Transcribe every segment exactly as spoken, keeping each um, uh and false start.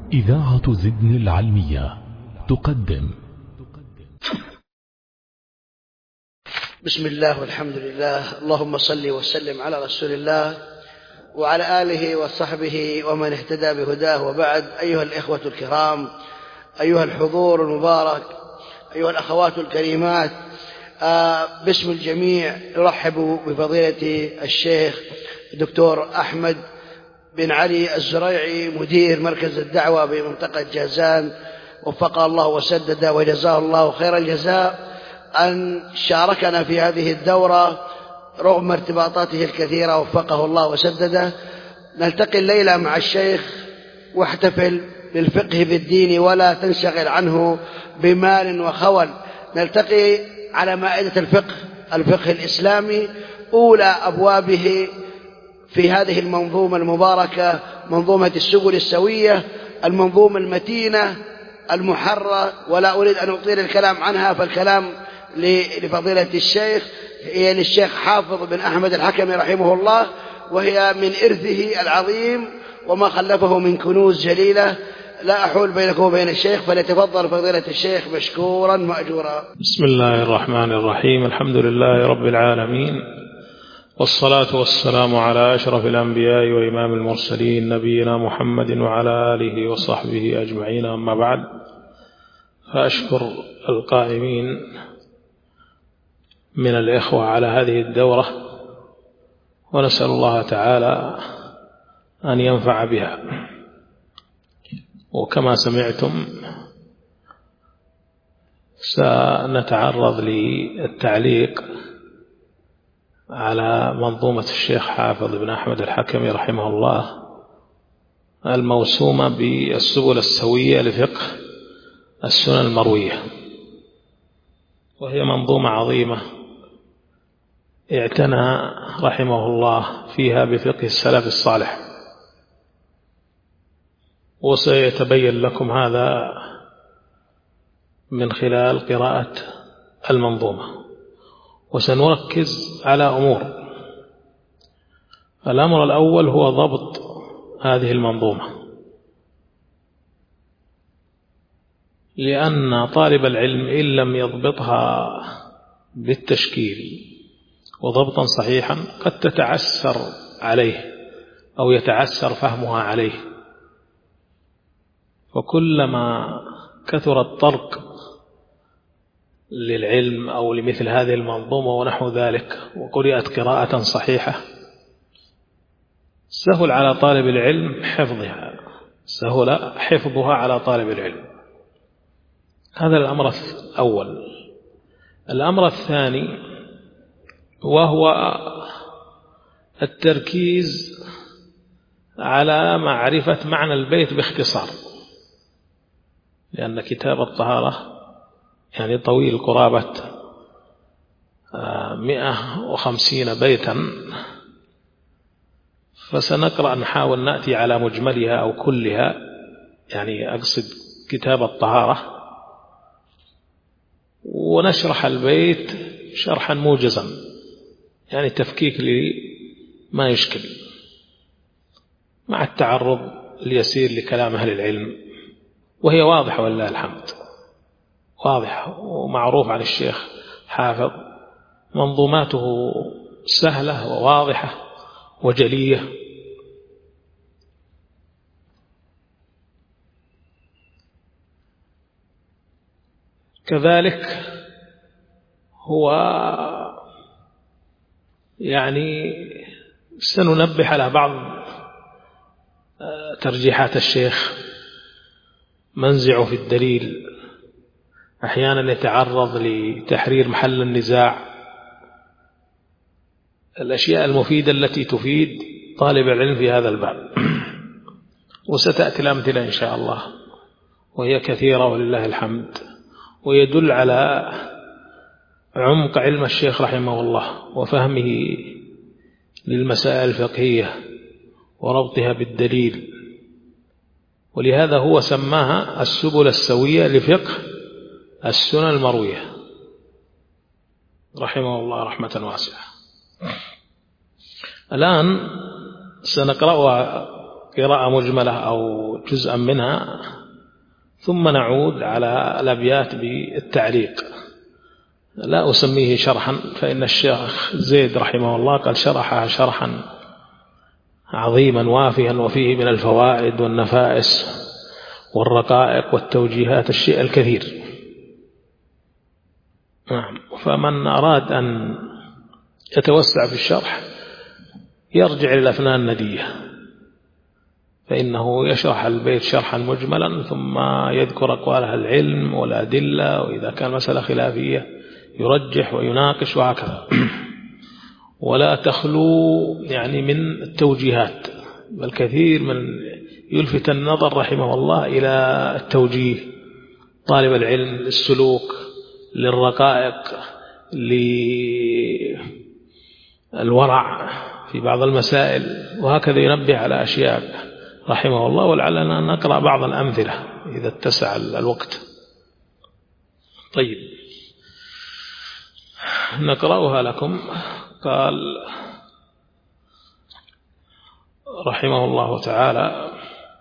إذاعة زدن العلمية تقدم. بسم الله والحمد لله، اللهم صل وسلم على رسول الله وعلى آله وصحبه ومن اهتدى بهداه، وبعد. أيها الإخوة الكرام، أيها الحضور المبارك، أيها الأخوات الكريمات، آه باسم الجميع نرحب بفضيلة الشيخ الدكتور أحمد بن علي الزريعي، مدير مركز الدعوة بمنطقة جازان، وفقه الله وسدد وجزاه الله خير الجزاء، أن شاركنا في هذه الدورة رغم ارتباطاته الكثيرة، وفقه الله وسدده. نلتقي الليلة مع الشيخ واحتفل بالفقه بالدين ولا تنشغل عنه بمال وخول. نلتقي على مائدة الفقه، الفقه الإسلامي، أولى أبوابه في هذه المنظومة المباركة، منظومة السبل السوية، المنظومة المتينة المحرة، ولا أريد أن أطيل الكلام عنها، فالكلام لفضيلة الشيخ، هي للشيخ حافظ بن أحمد الحكمي رحمه الله، وهي من إرثه العظيم وما خلفه من كنوز جليلة. لا أحول بينكم وبين الشيخ، فليتفضل فضيلة الشيخ مشكورا مأجورا. بسم الله الرحمن الرحيم، الحمد لله رب العالمين، والصلاة والسلام على أشرف الأنبياء وإمام المرسلين نبينا محمد وعلى آله وصحبه أجمعين، أما بعد، فأشكر القائمين من الإخوة على هذه الدورة، ونسأل الله تعالى أن ينفع بها. وكما سمعتم سنتعرض للتعليق على منظومة الشيخ حافظ بن أحمد الحكمي رحمه الله الموسومة بالسبل السوية لفقه السنن المروية، وهي منظومة عظيمة اعتنى رحمه الله فيها بفقه السلف الصالح، وسيتبين لكم هذا من خلال قراءة المنظومة. وسنركز على أمور. الأمر الأول هو ضبط هذه المنظومة، لأن طالب العلم إن لم يضبطها بالتشكيل وضبطا صحيحا قد تتعسر عليه أو يتعسر فهمها عليه، وكلما كثر الطرق للعلم أو لمثل هذه المنظومة ونحو ذلك وقرأت قراءة صحيحة سهل على طالب العلم حفظها سهل حفظها على طالب العلم. هذا الأمر الأول. الأمر الثاني وهو التركيز على معرفة معنى البيت باختصار، لأن كتاب الطهارة يعني طويل قرابة مئة وخمسين بيتا، فسنقرأ نحاول نأتي على مجملها أو كلها، يعني أقصد كتاب الطهارة، ونشرح البيت شرحا موجزا، يعني تفكيك لما يشكل، مع التعرض اليسير لكلام أهل العلم، وهي واضحة والله الحمد، واضح ومعروف عن الشيخ حافظ، منظوماته سهلة وواضحة وجلية. كذلك هو يعني سننبه على بعض ترجيحات الشيخ، منزع في الدليل، أحيانا يتعرض لتحرير محل النزاع، الأشياء المفيدة التي تفيد طالب العلم في هذا الباب. وستأتي الأمثلة إن شاء الله، وهي كثيرة ولله الحمد، ويدل على عمق علم الشيخ رحمه الله وفهمه للمسائل الفقهية وربطها بالدليل، ولهذا هو سماها السبل السوية لفقه السنن المروية رحمه الله رحمة واسعة. الآن سنقرأ قراءة مجملة أو جزءا منها، ثم نعود على الأبيات بالتعليق. لا أسميه شرحا، فإن الشيخ زيد رحمه الله قال شرحها شرحا عظيما وافيا، وفيه من الفوائد والنفائس والرقائق والتوجيهات الشيء الكثير. فمن أراد أن يتوسع في الشرح يرجع إلى الأفنان الندية، فإنه يشرح البيت شرحا مجملا، ثم يذكر أقوال أهل العلم والأدلة، وإذا كان مسألة خلافية يرجح ويناقش وهكذا. ولا تخلو يعني من التوجيهات، بل كثير من يلفت النظر رحمه الله إلى التوجيه طالب العلم، للسلوك، للرقائق، للورع في بعض المسائل، وهكذا ينبه على أشياء رحمه الله. ولعلنا نقرأ بعض الأمثلة إذا اتسع الوقت. طيب نقرأها لكم. قال رحمه الله تعالى: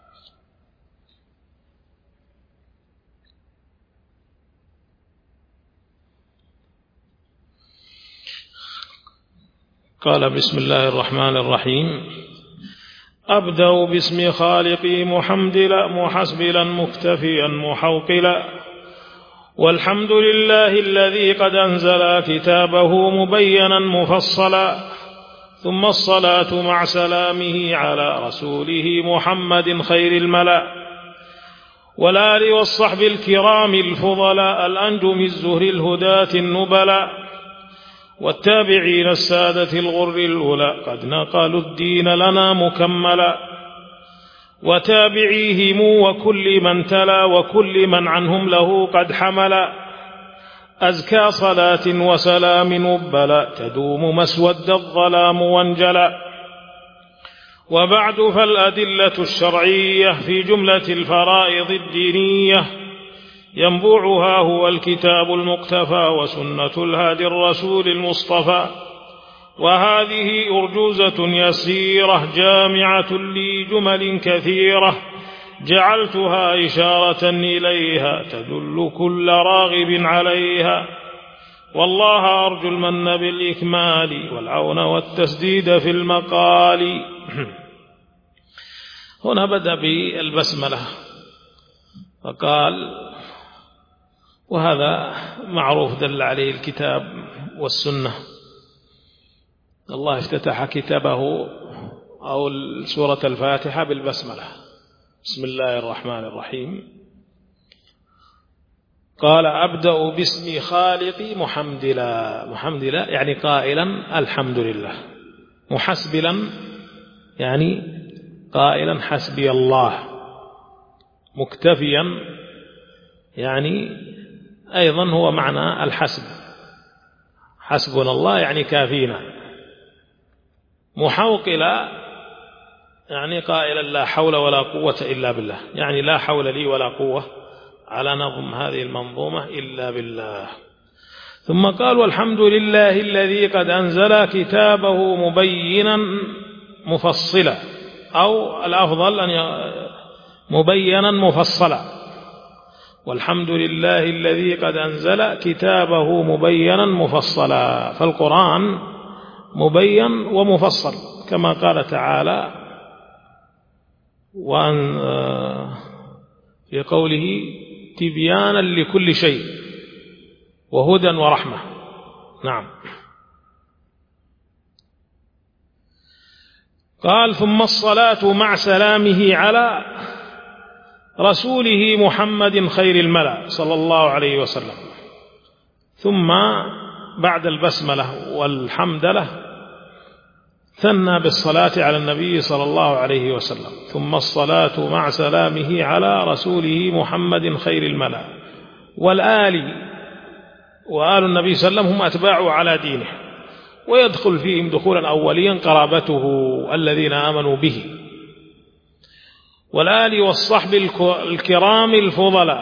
قال بسم الله الرحمن الرحيم: أبدأ باسم خالقي محمدلا محسبلا مكتفيا محوقلا، والحمد لله الذي قد أنزل كتابه مبينا مفصلا، ثم الصلاة مع سلامه على رسوله محمد خير الملا، والآل والصحب الكرام الفضلاء الأنجم الزهر الهداة النبلا، والتابعين السادة الغر الأولى قد نقلوا الدين لنا مكملا، وتابعيهم وكل من تلا وكل من عنهم له قد حملا، أزكى صلاة وسلام نبلا تدوم مسود الظلام وانجلا. وبعد فالأدلة الشرعية في جملة الفرائض الدينية ينبوعها هو الكتاب المقتفى وسنة الهادي الرسول المصطفى، وهذه أرجوزة يسيرة جامعة لجمل كثيرة جعلتها إشارة إليها تدل كل راغب عليها، والله أرجو المن بالإكمال والعون والتسديد في المقال. هنا بدأ بالبسملة فقال: وهذا معروف دل عليه الكتاب والسنة. الله افتتح كتابه أو سورة الفاتحة بالبسملة: بسم الله الرحمن الرحيم. قال: أبدأ باسم خالقي محمدلا. محمدلا يعني قائلا الحمد لله، محسبلا يعني قائلا حسبي الله، مكتفيا يعني أيضا هو معنى الحسب، حسبنا الله يعني كافينا، محوقلا يعني قائلا لا حول ولا قوة إلا بالله، يعني لا حول لي ولا قوة على نظم هذه المنظومة إلا بالله. ثم قال: والحمد لله الذي قد أنزل كتابه مبينا مفصلا، أو الأفضل أن مبينا مفصلا. والحمد لله الذي قد أنزل كتابه مبينا مفصلا، فالقرآن مبين ومفصل كما قال تعالى وأن في قوله: تبيانا لكل شيء وهدى ورحمة. نعم. قال: ثم الصلاة مع سلامه على رسوله محمد خير الملا صلى الله عليه وسلم. ثم بعد البسملة والحمد له ثنى بالصلاة على النبي صلى الله عليه وسلم. ثم الصلاة مع سلامه على رسوله محمد خير الملا، والآل وآل النبي صلى الله عليه وسلم هم أتباعه على دينه، ويدخل فيهم دخولا أوليا قرابته الذين آمنوا به، والآل والصحب الكرام الفضلاء،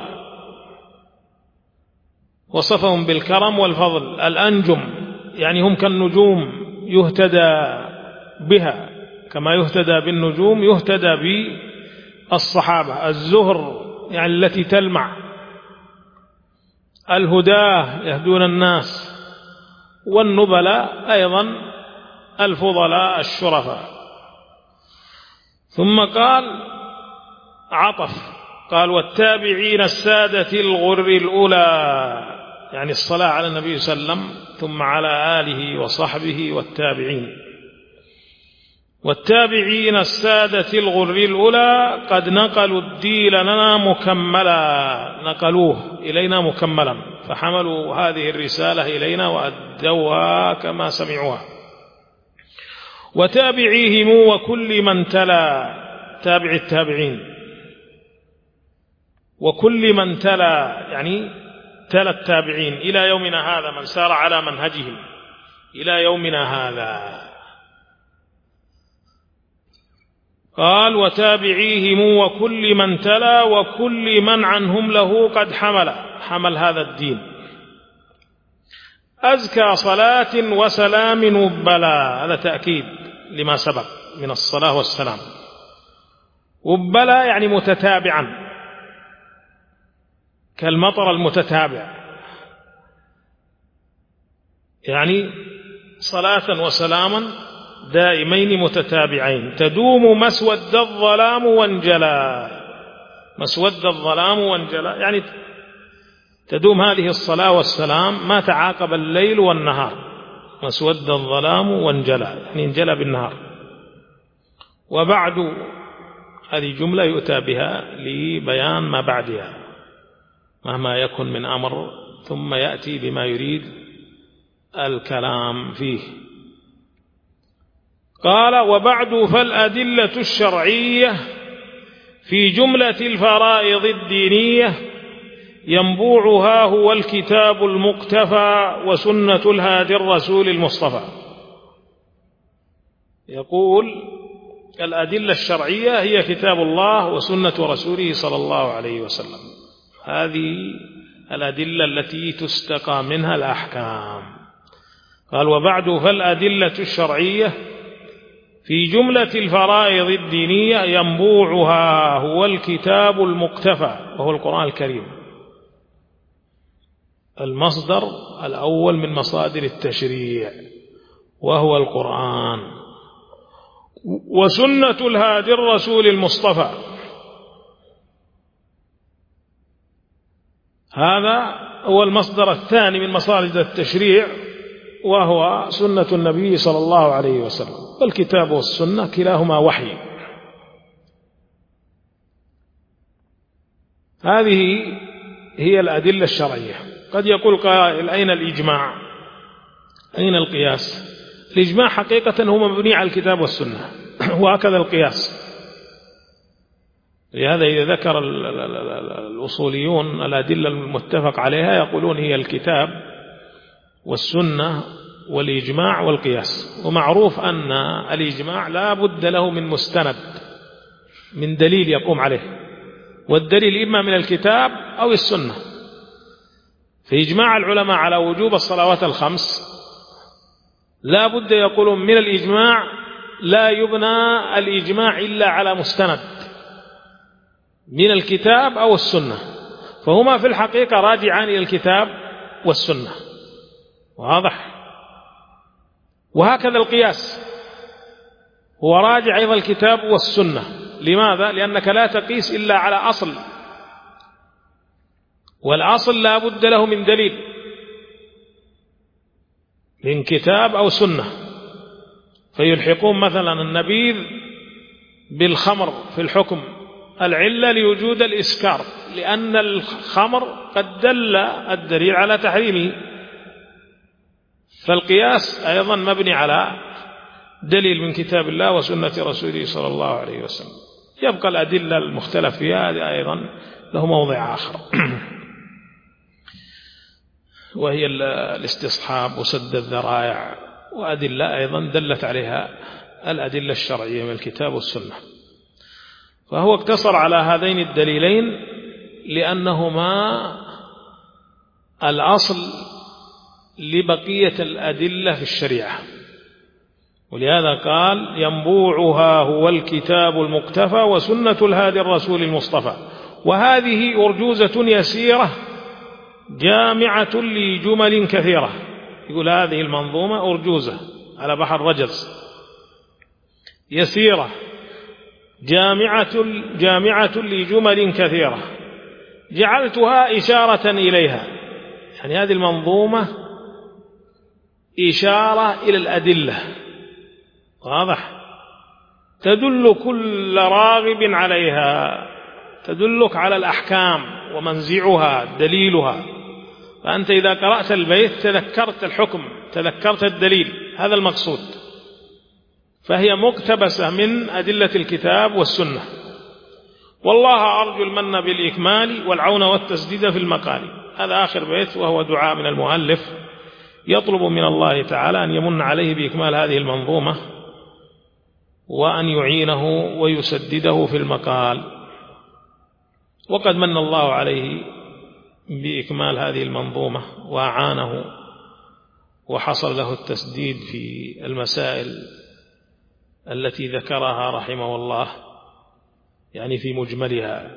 وصفهم بالكرم والفضل. الأنجم يعني هم كالنجوم يهتدى بها كما يهتدى بالنجوم يهتدى بالصحابة. الزهر يعني التي تلمع، الهداة يهدون الناس، والنبلاء أيضا الفضلاء الشرفاء. ثم قال عطف، قال والتابعين السادة الغر الأولى، يعني الصلاة على النبي صلى الله عليه وسلم ثم على آله وصحبه والتابعين. والتابعين السادة الغر الأولى قد نقلوا الدين لنا مكملا، نقلوه إلينا مكملا، فحملوا هذه الرسالة إلينا وأدوها كما سمعوها. وتابعيهم وكل من تلا، تابع التابعين وكل من تلا، يعني تلا التابعين إلى يومنا هذا، من سار على منهجهم إلى يومنا هذا. قال وتابعيهم وكل من تلا وكل من عنهم له قد حمل، حمل هذا الدين. أزكى صلاة وسلام وبلا، هذا تأكيد لما سبق من الصلاة والسلام. وبلا يعني متتابعا، كالمطر المتتابع، يعني صلاة وسلاما دائمين متتابعين. تدوم مسود الظلام وانجلى، مسود الظلام وانجلى يعني تدوم هذه الصلاة والسلام ما تعاقب الليل والنهار. مسود الظلام وانجلى يعني انجلى بالنهار. وبعد هذه جملة يؤتى بها لبيان ما بعدها مهما يكن من أمر، ثم يأتي بما يريد الكلام فيه. قال وبعد فالأدلة الشرعية في جملة الفرائض الدينية ينبوعها هو الكتاب المقتفى وسنة الهادي الرسول المصطفى. يقول الأدلة الشرعية هي كتاب الله وسنة رسوله صلى الله عليه وسلم، هذه الأدلة التي تستقى منها الأحكام. قال وبعد فالأدلة الشرعية في جملة الفرائض الدينية ينبوعها هو الكتاب المقتفى وهو القرآن الكريم، المصدر الأول من مصادر التشريع وهو القرآن، وسنة الهادي الرسول المصطفى، هذا هو المصدر الثاني من مصادر التشريع وهو سنة النبي صلى الله عليه وسلم. والكتاب والسنة كلاهما وحي. هذه هي الأدلة الشرعية. قد يقول قائل أين الإجماع؟ أين القياس؟ الإجماع حقيقة هو مبني على الكتاب والسنة وهكذا القياس. لهذا إذا ذكر الأصوليون الأدلة المتفق عليها يقولون هي الكتاب والسنة والإجماع والقياس. ومعروف أن الإجماع لا بد له من مستند، من دليل يقوم عليه، والدليل إما من الكتاب أو السنة. فإجماع العلماء على وجوب الصلوات الخمس لا بد يقولون من الإجماع، لا يبنى الإجماع إلا على مستند من الكتاب أو السنة، فهما في الحقيقة راجعان إلى الكتاب والسنة. واضح؟ وهكذا القياس هو راجع أيضا الكتاب والسنة. لماذا؟ لأنك لا تقيس إلا على أصل، والأصل لا بد له من دليل من كتاب أو سنة. فيلحقون مثلا النبيذ بالخمر في الحكم، العلة لوجود الإسكار، لأن الخمر قد دل الدليل على تحريمه. فالقياس أيضا مبني على دليل من كتاب الله وسنة رسوله صلى الله عليه وسلم. يبقى الأدلة المختلف فيها هذه أيضا له موضع آخر وهي الاستصحاب وسد الذرائع، وأدلة أيضا دلت عليها الأدلة الشرعية من الكتاب والسنة. فهو اقتصر على هذين الدليلين لأنهما الأصل لبقية الأدلة في الشريعة. ولهذا قال ينبوعها هو الكتاب المقتفى وسنة الهادي الرسول المصطفى. وهذه أرجوزة يسيرة جامعة لجمل كثيرة. يقول هذه المنظومة أرجوزة على بحر رجز يسيرة جامعة, جامعة لجمل كثيرة جعلتها إشارة إليها. يعني هذه المنظومة إشارة إلى الأدلة، واضح، تدل كل راغب عليها، تدلك على الأحكام ومنزعها دليلها. فأنت إذا قرأت البيت تذكرت الحكم، تذكرت الدليل، هذا المقصود. فهي مقتبسة من أدلة الكتاب والسنة. والله أرجو المن بالإكمال والعون والتسديد في المقال. هذا آخر بيت، وهو دعاء من المؤلف يطلب من الله تعالى أن يمن عليه بإكمال هذه المنظومة وأن يعينه ويسدده في المقال. وقد من الله عليه بإكمال هذه المنظومة وأعانه وحصل له التسديد في المسائل التي ذكرها رحمه الله، يعني في مجملها.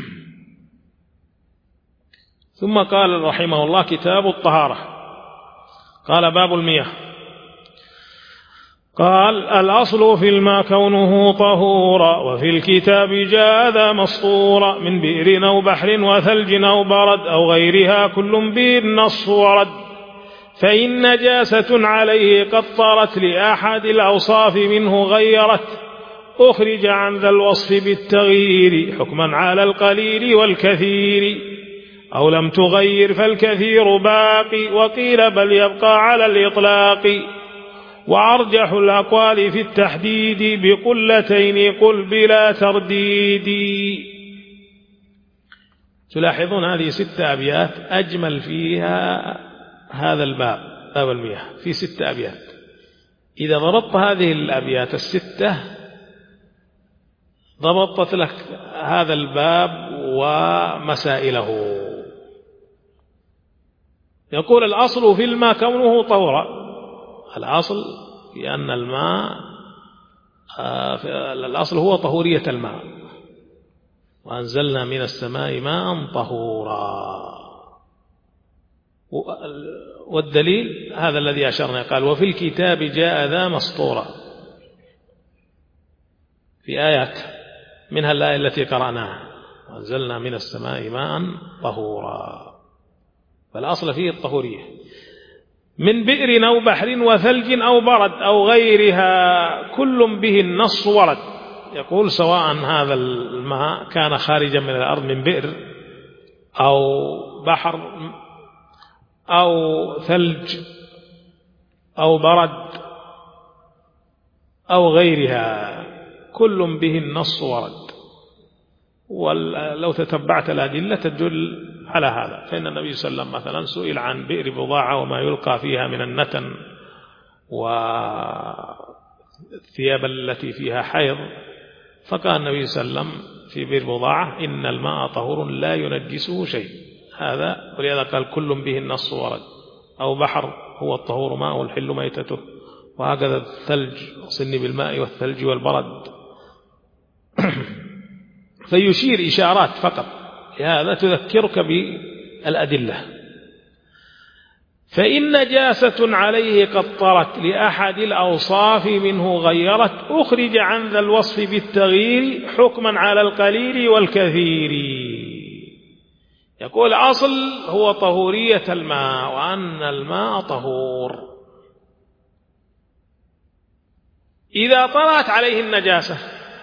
ثم قال رحمه الله كتاب الطهارة. قال باب المياه. قال الأصل في الماء كونه طهورا، وفي الكتاب جاء ذا مسطورا، من بئر أو بحر وثلج أو برد أو غيرها كل به النص ورد. فإن نجاسة عليه قد طرت لأحد الأوصاف منه غيرت، أخرج عن ذا الوصف بالتغيير حكما على القليل والكثير، أو لم تغير فالكثير باقي، وقيل بل يبقى على الإطلاق. وأرجح الأقوال في التحديد بقلتين قل بلا ترديد. تلاحظون هذه ستة أبيات أجمل فيها هذا الباب، باب المياه، في ستة أبيات. إذا ضبطت هذه الأبيات الستة ضبطت لك هذا الباب ومسائله. يقول الأصل في الماء كونه طهورا. الأصل في أن الماء الأصل هو طهورية الماء، وأنزلنا من السماء ماء طهورا. والدليل هذا الذي أشرنا، قال وفي الكتاب جاء ذا مسطورا، في آيات منها الآية التي قرأناها وأنزلنا من السماء ماء طهورا. فالأصل فيه الطهورية. من بئر أو بحر وثلج أو برد أو غيرها كل به النص ورد. يقول سواء هذا الماء كان خارجا من الأرض من بئر أو بحر أو ثلج أو برد أو غيرها كل به النص ورد. ولو تتبعت الأدلة تدل على هذا. فإن النبي صلى الله عليه وسلم مثلا سئل عن بئر بضاعة وما يلقى فيها من النتن والثياب التي فيها حيض، فقال النبي صلى الله عليه وسلم في بئر بضاعة إن الماء طهور لا ينجسه شيء. هذا ولهذا قال كل به النص ورد. أو بحر هو الطهور ماء الحل ميتته، وهكذا الثلج صني بالماء والثلج والبرد. فيشير إشارات فقط، لهذا تذكرك بالأدلة. فإن نجاسة عليه قد طرت لأحد الأوصاف منه غيرت، أخرج عن ذا الوصف بالتغيير حكما على القليل والكثير. يقول أصل هو طهورية الماء، وأن الماء طهور. إذا طرأت عليه النجاسة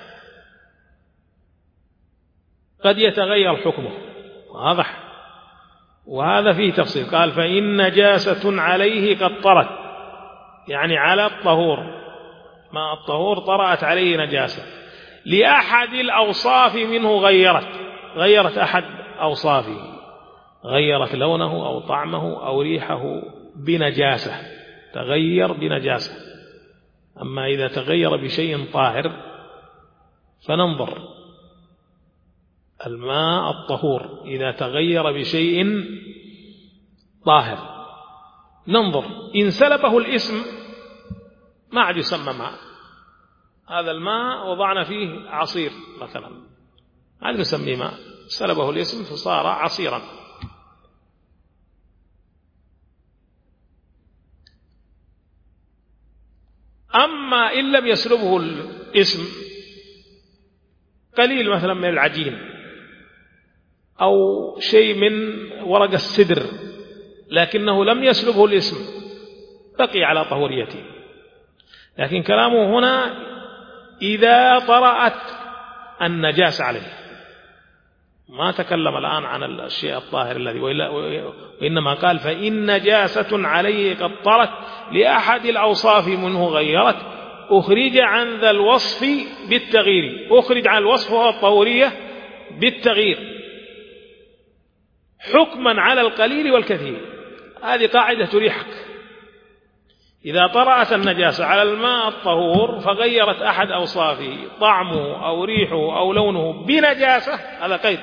قد يتغير حكمه، واضح. وهذا فيه تفصيل. قال فإن نجاسة عليه قد طرت، يعني على الطهور، ما الطهور طرأت عليه نجاسة، لأحد الأوصاف منه غيرت، غيرت أحد أوصافه، غيرت لونه أو طعمه أو ريحه بنجاسة، تغير بنجاسة. أما إذا تغير بشيء طاهر فننظر. الماء الطهور إذا تغير بشيء طاهر ننظر، إن سلبه الاسم ما عاد يسمى ماء، هذا الماء وضعنا فيه عصير مثلا، ما عاد نسميه ماء، سلبه الاسم فصار عصيرا. أما إن لم يسلبه الاسم قليل مثلا من العجين أو شيء من ورق السدر لكنه لم يسلبه الاسم بقي على طهوريته. لكن كلامه هنا إذا طرأت النجاسة عليه، ما تكلم الآن عن الشيء الطاهر الذي، وإنما قال فإن نجاسة عليه قد طرت لأحد الأوصاف منه غيرت أخرج عن ذا الوصف بالتغيير، أخرج عن الوصف وهو الطهورية بالتغيير حكما على القليل والكثير. هذه قاعدة تريحك، إذا طرأت النجاسة على الماء الطهور فغيرت أحد أوصافه طعمه أو ريحه أو لونه بنجاسة، هذا قيد،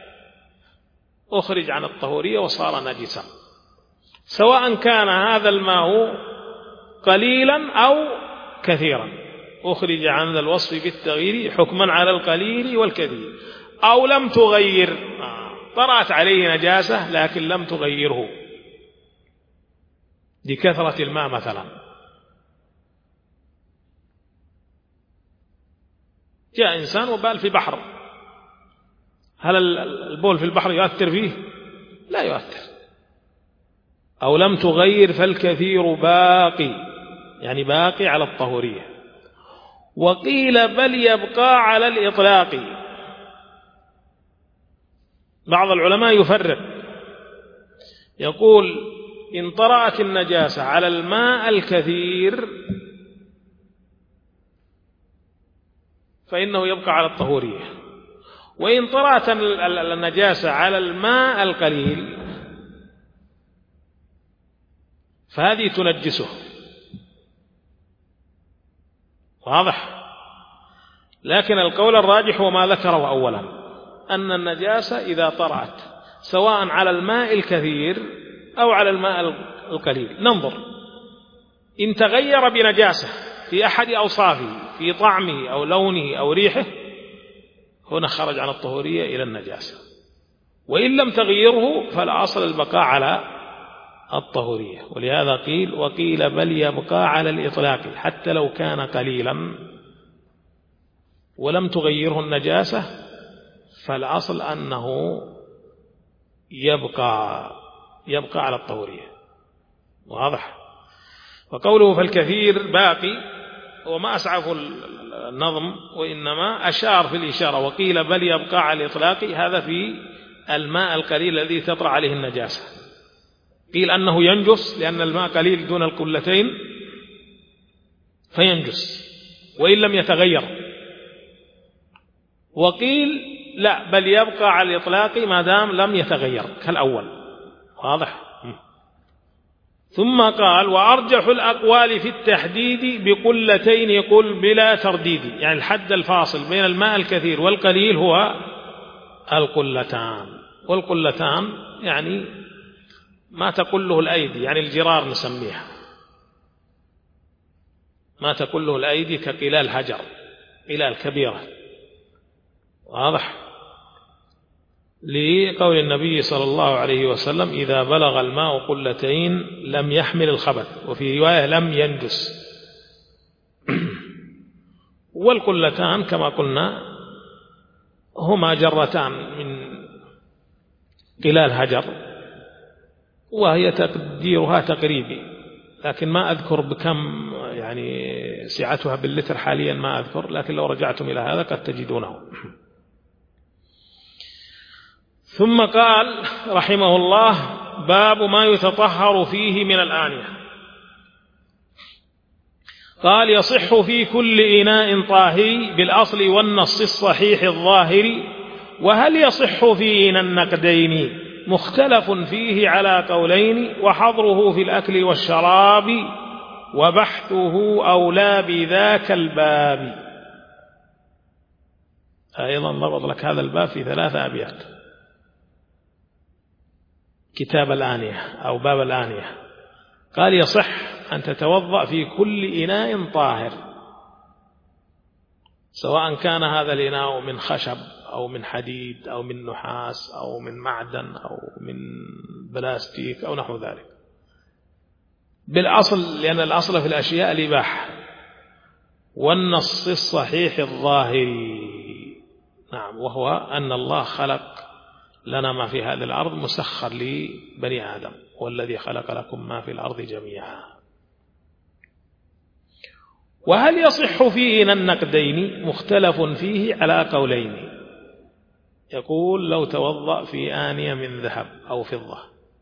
أخرج عن الطهورية وصار نجسا، سواء كان هذا الماء قليلا أو كثيرا، أخرج عن ذا الوصف بالتغيير حكما على القليل والكثير. أو لم تغير، طرأت عليه نجاسة لكن لم تغيره لكثرة الماء مثلا، جاء إنسان وبال في بحر، هل البول في البحر يؤثر فيه؟ لا يؤثر. أو لم تغير فالكثير باقي، يعني باقي على الطهورية. وقيل بل يبقى على الإطلاق، بعض العلماء يفرق يقول إن طرأت النجاسة على الماء الكثير فإنه يبقى على الطهورية، وإن طرأت النجاسة على الماء القليل فهذه تنجسه. واضح؟ لكن القول الراجح هو ما ذكره أولا، أن النجاسة إذا طرأت سواء على الماء الكثير أو على الماء القليل ننظر، إن تغير بنجاسة في أحد أوصافه في طعمه أو لونه أو ريحه هنا خرج عن الطهورية إلى النجاسة، وإن لم تغيره فالأصل البقاء على الطهورية. ولهذا قيل وقيل بل يبقى على الإطلاق حتى لو كان قليلا ولم تغيره النجاسة فالأصل أنه يبقى يبقى على الطهورية. واضح؟ وقوله فالكثير باقي وما أسعف النظم، وإنما أشار في الإشارة وقيل بل يبقى على الإطلاق، هذا في الماء القليل الذي تطرأ عليه النجاسة. قيل أنه ينجس لأن الماء قليل دون القلتين فينجس وإن لم يتغير، وقيل لا بل يبقى على الإطلاق ما دام لم يتغير كالأول. واضح؟ ثم قال وأرجح الأقوال في التحديد بقلتين قل بلا ترديد، يعني الحد الفاصل بين الماء الكثير والقليل هو القلتان. والقلتان يعني ما تقله الأيدي، يعني الجرار نسميها، ما تقله الأيدي كقلال حجر، قلال كبيرة. واضح؟ لقول النبي صلى الله عليه وسلم إذا بلغ الماء قلتين لم يحمل الخبث، وفي رواية لم ينجس. والقلتان كما قلنا هما جرتان من قلال حجر، وهي تقديرها تقريبي، لكن ما أذكر بكم يعني سعتها باللتر حاليا ما أذكر، لكن لو رجعتم إلى هذا قد تجدونه. ثم قال رحمه الله باب ما يتطهر فيه من الآنية. قال يصح في كل إناء طاهر بالأصل والنص الصحيح الظاهر، وهل يصح في إناء النقدين مختلف فيه على قولين، وحظره في الأكل والشراب وبحثه أولى بذاك الباب. أيضا ضبط لك هذا الباب في ثلاثة أبيات، كتاب الآنية أو باب الآنية. قال يصح أن تتوضأ في كل إناء طاهر، سواء كان هذا الإناء من خشب أو من حديد أو من نحاس أو من معدن أو من بلاستيك أو نحو ذلك، بالأصل، لأن الأصل في الأشياء الإباحة، والنص الصحيح الظاهري نعم، وهو أن الله خلق لنا ما في هذه الأرض مسخر لبني آدم، والذي خلق لكم ما في الأرض جميعا. وهل يصح فيه إلى النقدين؟ مختلف فيه على قولين. يقول لو توضأ في آنية من ذهب أو فضة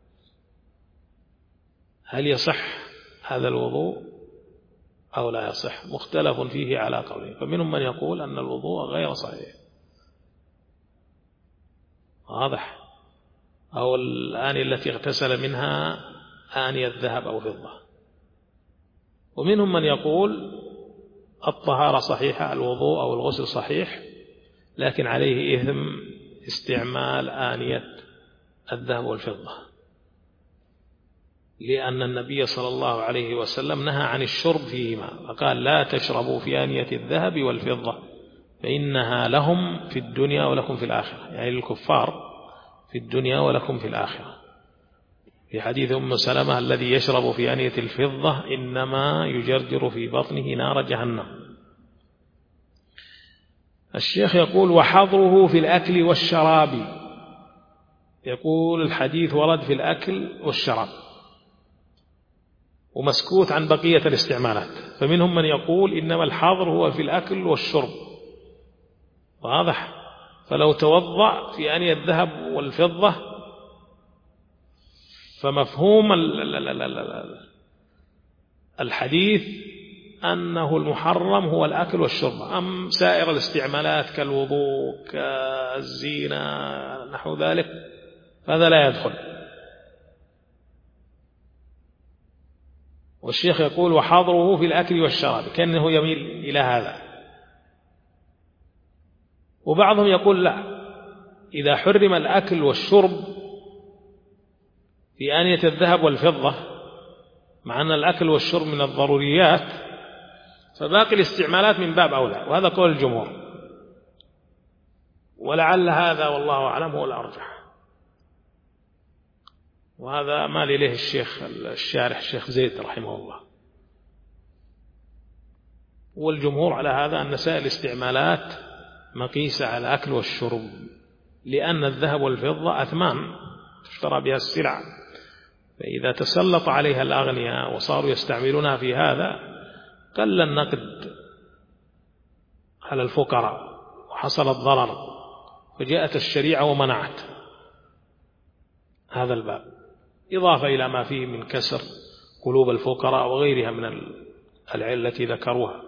هل يصح هذا الوضوء أو لا يصح؟ مختلف فيه على قولين، فمنهم من يقول أن الوضوء غير صحيح، واضح، أو الآنية التي اغتسل منها آنية ذهب أو فضة، ومنهم من يقول الطهارة صحيحة، الوضوء أو الغسل صحيح، لكن عليه إثم استعمال آنية الذهب والفضة، لأن النبي صلى الله عليه وسلم نهى عن الشرب فيهما، فقال لا تشربوا في آنية الذهب والفضة فإنها لهم في الدنيا ولكم في الآخرة، يعني للكفار في الدنيا ولكم في الآخرة. في حديث أم سلمة الذي يشرب في آنية الفضة إنما يجرجر في بطنه نار جهنم. الشيخ يقول وحظره في الأكل والشراب، يقول الحديث ورد في الأكل والشراب ومسكوت عن بقية الاستعمالات، فمنهم من يقول إنما الحظر هو في الأكل والشرب، واضح، فلو توضأ في آنية الذهب والفضة فمفهوم الحديث أنه المحرم هو الأكل والشرب، أم سائر الاستعمالات كالوضوء كالزينة نحو ذلك فهذا لا يدخل. والشيخ يقول وحظره في الأكل والشراب، كأنه يميل إلى هذا. وبعضهم يقول لا، إذا حرم الأكل والشرب في آنية الذهب والفضة مع أن الأكل والشرب من الضروريات فباقي الاستعمالات من باب أولى، وهذا قول الجمهور، ولعل هذا والله أعلم هو الأرجح، وهذا ما إليه الشيخ الشارح الشيخ زيد رحمه الله. والجمهور على هذا أن سائر الاستعمالات مقيسة على الأكل والشرب، لأن الذهب والفضة أثمان تشترى بها السلع، فإذا تسلط عليها الأغنياء وصاروا يستعملونها في هذا قل النقد على الفقراء وحصل الضرر، فجاءت الشريعة ومنعت هذا الباب، إضافة إلى ما فيه من كسر قلوب الفقراء وغيرها من العلة التي ذكروها.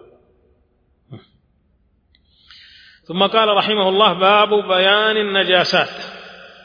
ثم قال رحمه الله باب بيان النجاسات.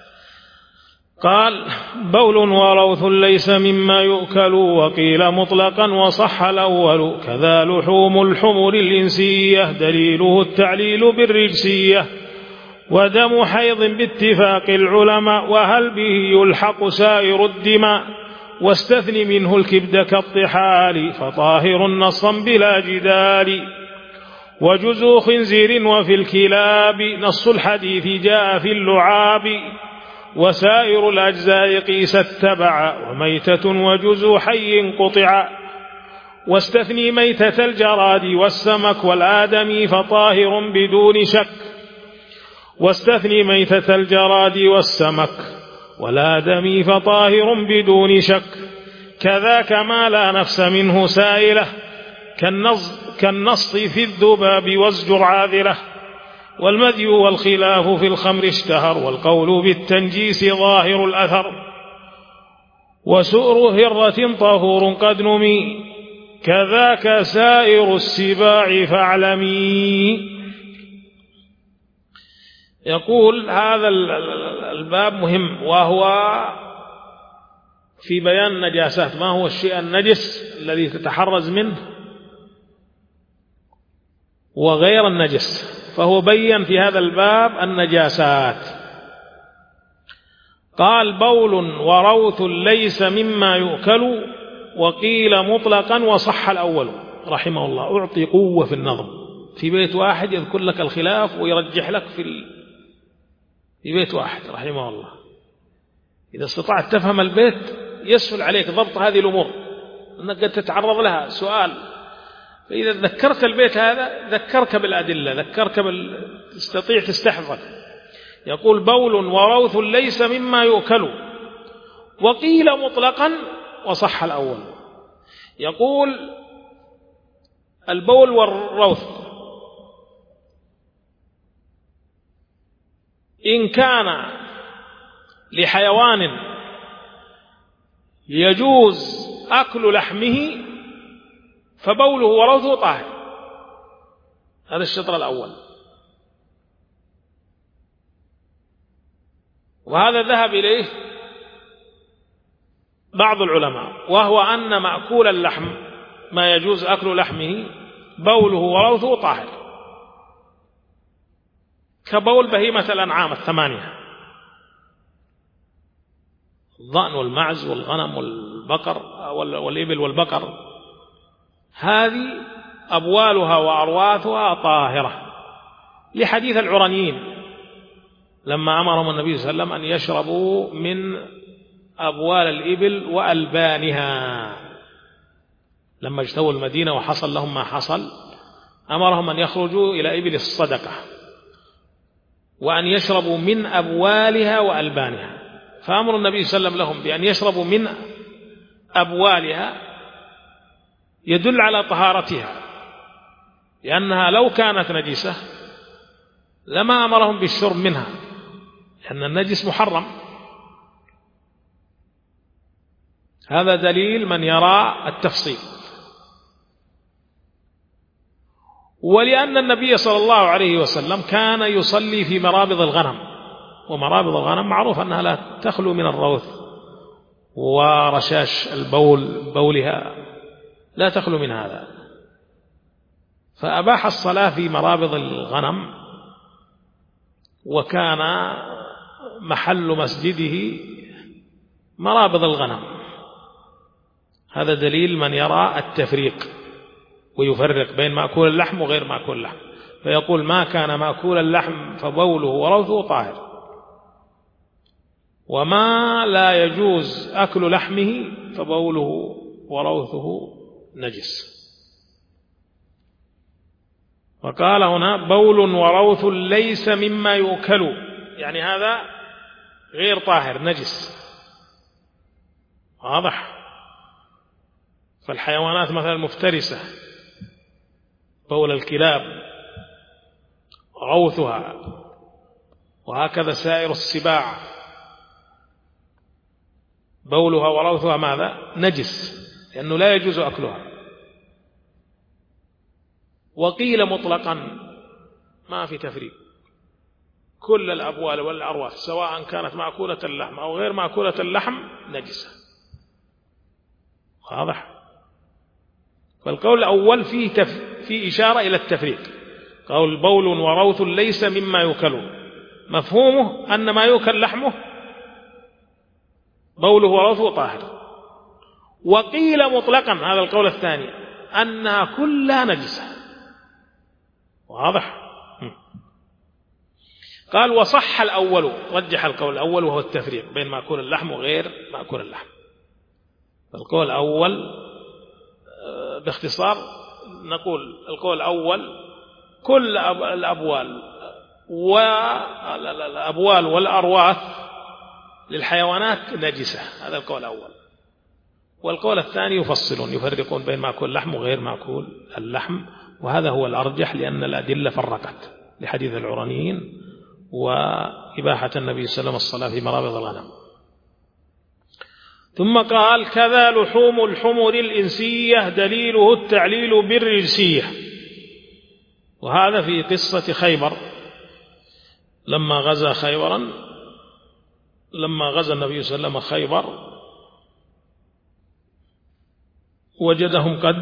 قال بول وروث ليس مما يؤكل، وقيل مطلقا وصح الأول، كذا لحوم الحمر الإنسية دليله التعليل بالرجسية، ودم حيض باتفاق العلماء، وهل به يلحق سائر الدماء، واستثني منه الكبد كالطحال، فطاهر نصا بلا جدال، وجزء خنزير وفي الكلاب، نص الحديث جاء في اللعاب، وسائر الأجزاء قيس اتبع، وميتة وجزء حي قطع، واستثني ميتة الجراد والسمك والآدم فطاهر بدون شك، واستثني ميتة الجراد والسمك والآدم فطاهر بدون شك، كذاك ما لا نفس منه سائلة، كالنص في الذباب وازجر عاذلة، والمذي والخلاف في الخمر اشتهر، والقول بالتنجيس ظاهر الأثر، وسؤر هرة طهور قد نمي، كذاك سائر السباع فاعلمي. يقول هذا الباب مهم، وهو في بيان النجاسات، ما هو الشيء النجس الذي تتحرز منه وغير النجس، فهو بين في هذا الباب النجاسات. قال بول وروث ليس مما يؤكل، وقيل مطلقا وصح الأول رحمه الله. أعطي قوة في النظم، في بيت واحد يذكر لك الخلاف ويرجح لك في ال... في بيت واحد رحمه الله. إذا استطعت تفهم البيت يسهل عليك ضبط هذه الأمور، أنك قد تتعرض لها سؤال، فإذا ذكرت البيت هذا ذكرك بالأدلة، ذكرك بال... تستطيع تستحضر. يقول بول وروث ليس مما يؤكل، وقيل مطلقا وصح الأول. يقول البول والروث إن كان لحيوان يجوز أكل لحمه فبوله وروثه طاهر. هذا الشطر الأول. وهذا ذهب إليه بعض العلماء، وهو أن مأكول اللحم ما يجوز أكل لحمه بوله وروثه طاهر، كبول بهيمة الأنعام الثمانية، الضأن والمعز والغنم والبقر والإبل والبقر، هذه أبوالها وأرواثها طاهرة، لحديث العرنيين لما أمرهم النبي صلى الله عليه وسلم أن يشربوا من أبوال الإبل وألبانها. لما اجتووا المدينة وحصل لهم ما حصل أمرهم أن يخرجوا إلى إبل الصدقة وأن يشربوا من أبوالها وألبانها، فأمر النبي صلى الله عليه وسلم لهم بأن يشربوا من أبوالها يدل على طهارتها، لأنها لو كانت نجسة لما أمرهم بالشرب منها، لأن النجس محرم. هذا دليل من يرى التفصيل. ولأن النبي صلى الله عليه وسلم كان يصلي في مرابض الغنم، ومرابض الغنم معروف أنها لا تخلو من الروث ورشاش البول بولها، لا تخلو من هذا، فأباح الصلاة في مرابض الغنم، وكان محل مسجده مرابض الغنم. هذا دليل من يرى التفريق ويفرق بين مأكول اللحم وغير مأكول اللحم، فيقول ما كان مأكول اللحم فبوله وروثه طاهر، وما لا يجوز أكل لحمه فبوله وروثه نجس. وقال هنا بول وروث ليس مما يؤكل، يعني هذا غير طاهر نجس، واضح. فالحيوانات مثلا المفترسة بول الكلاب روثها، وهكذا سائر السباع بولها وروثها ماذا؟ نجس، لأنه لا يجوز أكلها. وقيل مطلقا ما في تفريق، كل الأبوال والأرواث سواء كانت مأكولة اللحم أو غير مأكولة اللحم نجسة، واضح. فالقول الأول فيه, تف... فيه إشارة إلى التفريق، قول بول وروث ليس مما يؤكل، مفهومه أن ما يؤكل لحمه بوله وروثه طاهر. وقيل مطلقا، هذا القول الثاني، أنها كلها نجسة، واضح. قال وصح الأول، رجح القول الأول وهو التفريق بين مأكول اللحم وغير مأكول اللحم. القول الأول باختصار نقول القول الأول كل الأبوال والأبوال والأرواث للحيوانات نجسة، هذا القول الأول. والقول الثاني يفصلون يفرقون بين مأكول اللحم وغير مأكول اللحم، وهذا هو الأرجح لأن الأدلة فرقت لحديث العرنيين وإباحة النبي صلى الله عليه وسلم الصلاة في مرابض الغنم. ثم قال كذا لحوم الحمر الإنسية دليله التعليل بالرجسية. وهذا في قصة خيبر، لما غزا خيبرا لما غزا النبي صلى الله عليه وسلم خيبر وجدهم قد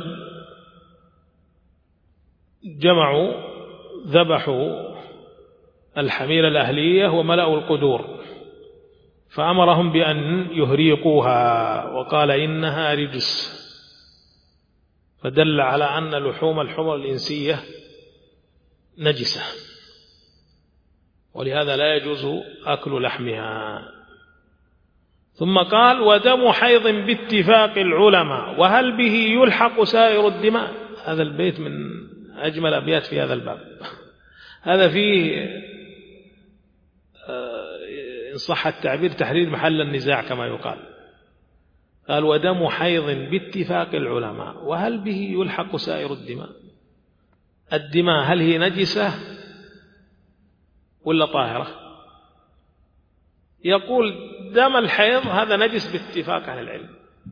جمعوا ذبحوا الحمير الأهلية وملأوا القدور، فأمرهم بأن يهريقوها وقال إنها رجس فدل على أن لحوم الحمر الإنسية نجسة، ولهذا لا يجوز أكل لحمها. ثم قال ودم حيض باتفاق العلماء وهل به يلحق سائر الدماء. هذا البيت من أجمل أبيات في هذا الباب. هذا فيه إن صح التعبير تحرير محل النزاع كما يقال. قال ودم حيض باتفاق العلماء وهل به يلحق سائر الدماء. الدماء هل هي نجسة ولا طاهرة؟ يقول دم الحيض هذا نجس باتفاق أهل العلم،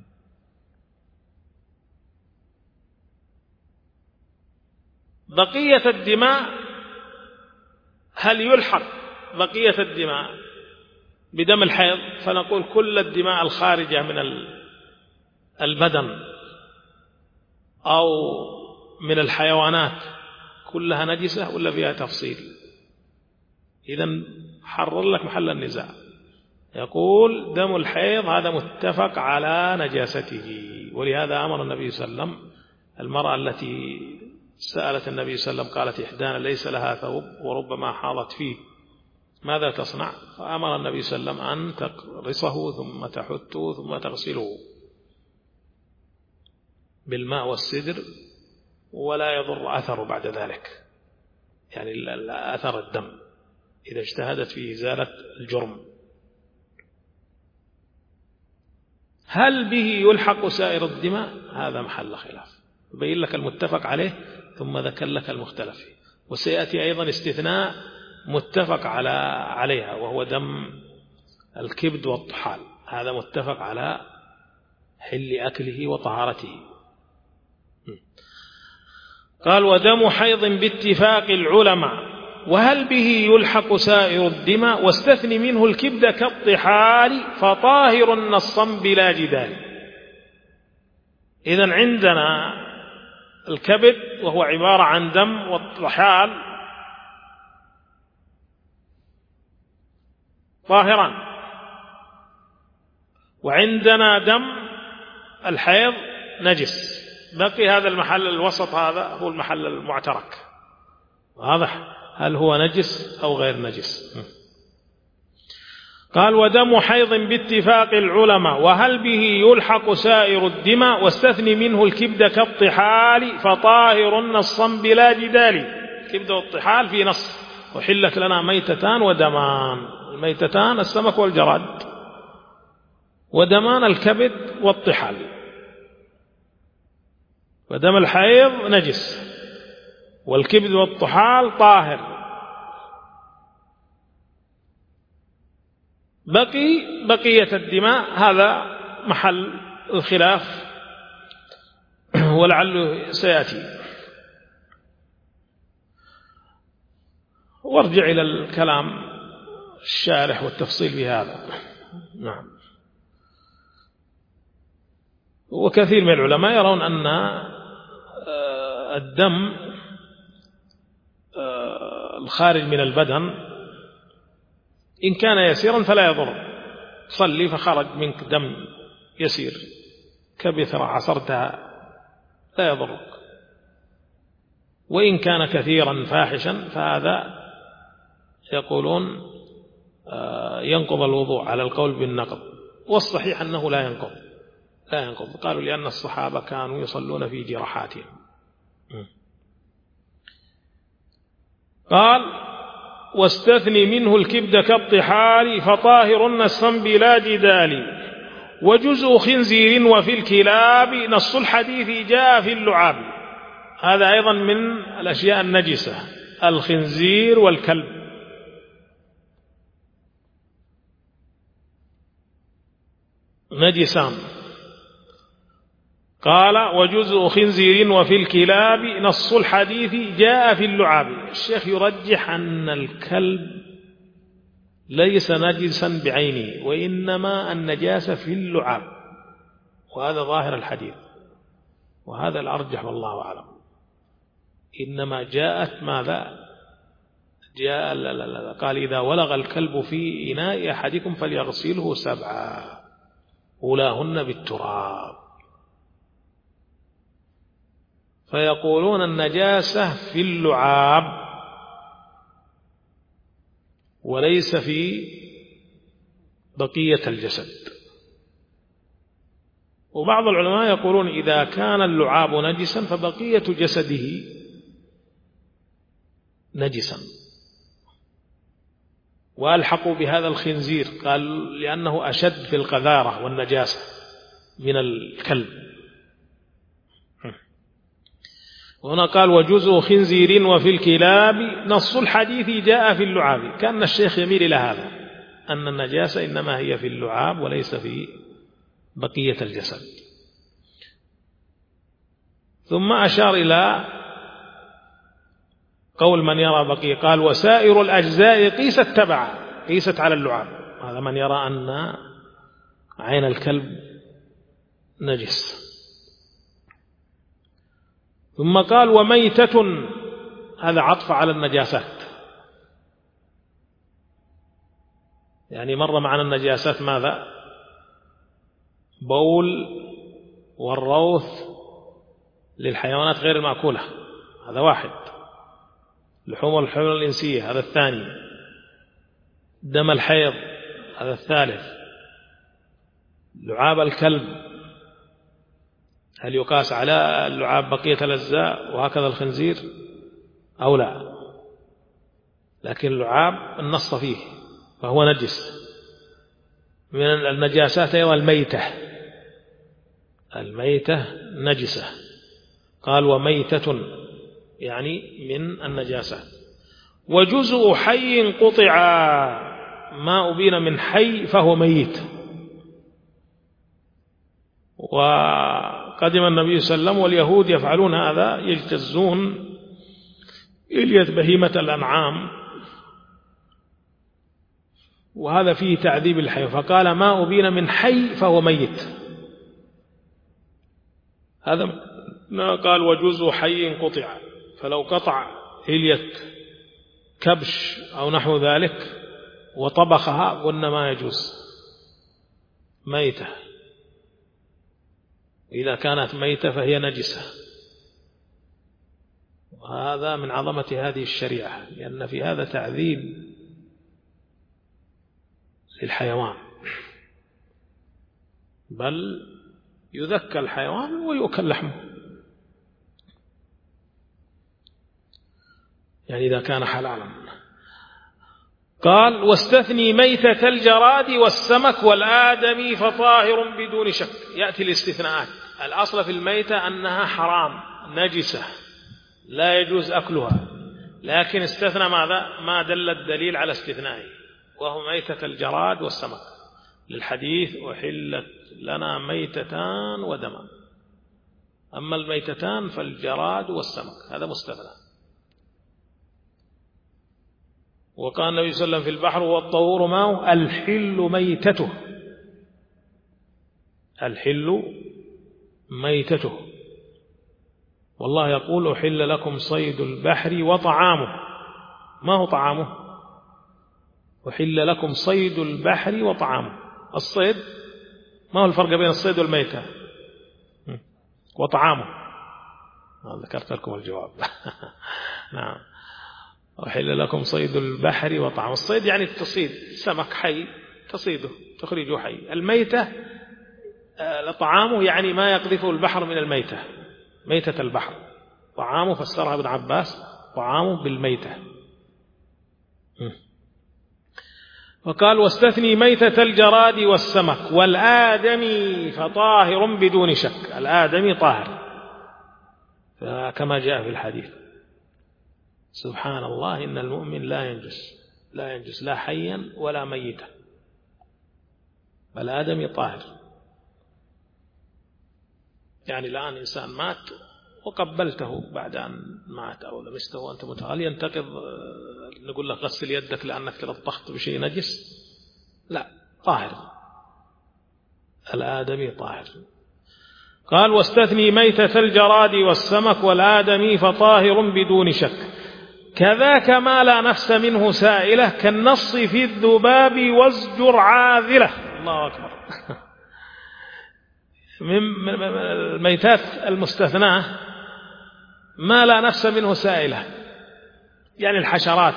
بقية الدماء هل يلحق بقية الدماء بدم الحيض؟ فنقول كل الدماء الخارجة من البدن أو من الحيوانات كلها نجسة ولا فيها تفصيل؟ إذن حرر لك محل النزاع. يقول دم الحيض هذا متفق على نجاسته، ولهذا أمر النبي صلى الله عليه وسلم المرأة التي سألت النبي صلى الله عليه وسلم قالت إحدانا ليس لها ثوب وربما حاضت فيه ماذا تصنع؟ فأمر النبي صلى الله عليه وسلم أن تقرصه ثم تحته ثم تغسله بالماء والسدر ولا يضر أثر بعد ذلك، يعني أثر الدم إذا اجتهدت في إزالة الجرم. هل به يلحق سائر الدماء؟ هذا محل خلاف، يبين لك المتفق عليه ثم ذكر لك المختلف فيه. وسيأتي أيضا استثناء متفق على عليها وهو دم الكبد والطحال، هذا متفق على حل أكله وطهارته. قال ودم حيض باتفاق العلماء وهل به يلحق سائر الدماء واستثني منه الكبد كالطحال فطاهر نصا بلا جدال. إذن عندنا الكبد وهو عبارة عن دم والطحال طاهران، وعندنا دم الحيض نجس. بقي هذا المحل الوسط، هذا هو المحل المعترك. واضح هل هو نجس أو غير نجس. قال ودم حيض باتفاق العلماء وهل به يلحق سائر الدماء واستثني منه الكبد كالطحال فطاهر نصا بلا جدال. الكبد والطحال في نص وحلت لنا ميتتان ودمان. الميتتان السمك والجراد، ودمان الكبد والطحال. ودم الحيض نجس والكبد والطحال طاهر. بقي بقية الدماء هذا محل الخلاف ولعله سيأتي. وارجع إلى الكلام الشارح والتفصيل في هذا. نعم. وكثير من العلماء يرون أن الدم الخارج من البدن إن كان يسيرا فلا يضر. صلي فخرج منك دم يسير كبثرة عصرتها لا يضرك، وإن كان كثيرا فاحشا فهذا يقولون ينقض الوضوء على القول بالنقض، والصحيح أنه لا ينقض لا ينقض. قالوا لأن الصحابة كانوا يصلون في جراحاتهم. قال واستثني منه الكبد كالطحال فطاهر نصا بلا جدال وجزء خنزير وفي الكلاب نص الحديث جاء في اللعاب. هذا أيضا من الأشياء النجسة، الخنزير والكلب. نجسان. قال وجزء خنزير وفي الكلاب نص الحديث جاء في اللعاب. الشيخ يرجح أن الكلب ليس نجسا بعينه وإنما النجاسة في اللعاب، وهذا ظاهر الحديث وهذا الأرجح والله أعلم. إنما جاءت ماذا جاء لا لا لا قال إذا ولغ الكلب في إناء أحدكم فليغسله سبعا أولاهن بالتراب. فيقولون النجاسة في اللعاب وليس في بقية الجسد. وبعض العلماء يقولون إذا كان اللعاب نجسا فبقية جسده نجسا، وألحقوا بهذا الخنزير، قال لأنه أشد في القذارة والنجاسة من الكلب. وهنا قال وجزء خنزير وفي الكلاب، نص الحديث جاء في اللعاب. كان الشيخ يميل إلى هذا، أن النجاسة إنما هي في اللعاب وليس في بقية الجسد. ثم أشار إلى قول من يرى بقية، قال وسائر الأجزاء قيست تبع قيست على اللعاب. هذا من يرى أن عين الكلب نجس. ثم قال وميتة، هذا عطف على النجاسات، يعني مر معنا النجاسات ماذا؟ بول والروث للحيوانات غير المأكولة، هذا واحد. لحوم الحيوان الإنسية، هذا الثاني. دم الحيض، هذا الثالث. لعاب الكلب هل يقاس على اللعاب بقية الأجزاء وهكذا الخنزير أو لا؟ لكن اللعاب النص فيه فهو نجس. من النجاسات أيضا الميتة، الميتة نجسة. قال وميتة يعني من النجاسات. وجزء حي قطع، ما أبين من حي فهو ميت. وقدم النبي صلى الله عليه وسلم واليهود يفعلون هذا، يجتزون إلية بهيمة الأنعام، وهذا فيه تعذيب الحي. فقال ما أبين من حي فهو ميت. هذا ما قال وجزء حي قطع، فلو قطع إلية كبش أو نحو ذلك وطبخها قلنا ما يجوز، ميتة. إذا كانت ميتة فهي نجسة. وهذا من عظمة هذه الشريعة، لأن في هذا تعذيب للحيوان، بل يذكى الحيوان ويؤكل لحمه، يعني إذا كان حلالا. قال واستثني ميتة الجراد والسمك والآدمي فطاهر بدون شك. يأتي الاستثناءات. الأصل في الميتة أنها حرام نجسة لا يجوز أكلها، لكن استثنى ماذا؟ ما دل الدليل على استثنائه، وهو ميتة الجراد والسمك، للحديث أحلت لنا ميتتان ودمان. أما الميتتان فالجراد والسمك، هذا مستثنى. وقال النبي صلى الله عليه وسلم في البحر والطهور ماءه الحل ميتته، الحل ميتته. والله يقول أحل لكم صيد البحر وطعامه. ما هو طعامه؟ أحل لكم صيد البحر وطعامه. الصيد ما هو الفرق بين الصيد والميتة؟ وطعامه. ذكرت لكم الجواب. نعم. أحل لكم صيد البحر وطعامه. الصيد يعني تصيد سمك حي تصيده تخرجه حي. الميتة طعامه يعني ما يقذفه البحر من الميتة، ميتة البحر. طعامه فسرها ابن عباس طعامه بالميتة. وقال واستثني ميتة الجراد والسمك والآدمي فطاهر بدون شك. الآدمي طاهر كما جاء في الحديث. سبحان الله، إن المؤمن لا ينجس لا ينجس لا حيا ولا ميتا، الآدمي طاهر. يعني الآن إنسان مات وقبلته بعد أن مات أو لمسته وأنت متهل، ينتقض نقول لك غسل يدك لأنك تلطخت بشيء نجس؟ لا، طاهر، الآدمي طاهر. قال واستثني ميتة الجراد والسمك والآدمي فطاهر بدون شك. كذاك ما لا نفس منه سائلة كالنص في الذباب وازجر عاذلة. الله أكبر. من الميتات المستثناة ما لا نفس منه سائلة، يعني الحشرات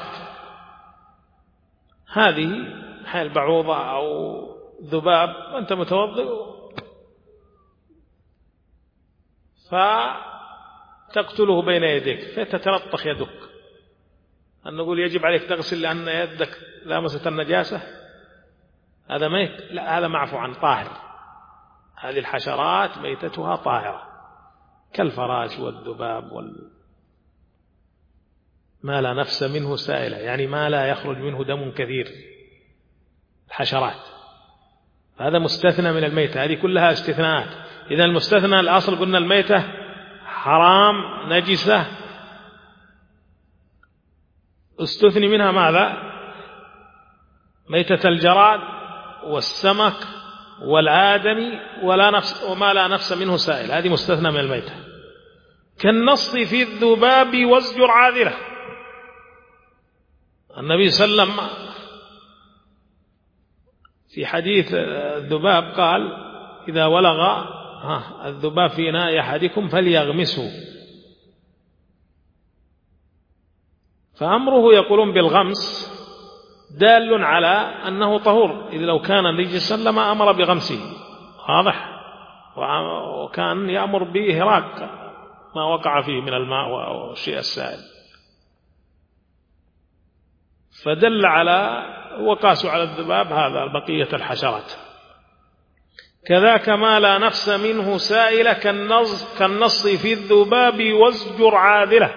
هذه حال بعوضة أو ذباب وأنت متوضئ فتقتله بين يديك فتتلطخ يدك، أن نقول يجب عليك تغسل لأن يدك لامست النجاسة، هذا ميت؟ لا، هذا معفو عن طاهر. هذه الحشرات ميتتها طاهرة كالفراش والذباب وال... ما لا نفس منه سائلة، يعني ما لا يخرج منه دم كثير، الحشرات هذا مستثنى من الميتة، هذه كلها استثناءات. إذا المستثنى الأصل قلنا الميتة حرام نجسة، استثني منها ماذا؟ ميتة الجراد والسمك والآدمي ولا نفس وما لا نفس منه سائل، هذه مستثنى من الميتة. كالنص في الذباب وازجر عاذله، النبي صلى الله عليه وسلم في حديث الذباب قال إذا ولغ الذباب في إناء أحدكم فليغمسه، فأمره يقولون بالغمس دال على أنه طهور، إذ لو كان نجسا لما أمر بغمسه، واضح؟ وكان يأمر بإهراق ما وقع فيه من الماء والشيء السائل، فدل على وقاسوا على الذباب هذا بقية الحشرات. كذاك ما لا نفس منه سائلة كالنص, كالنص في الذباب وازجر عاذله،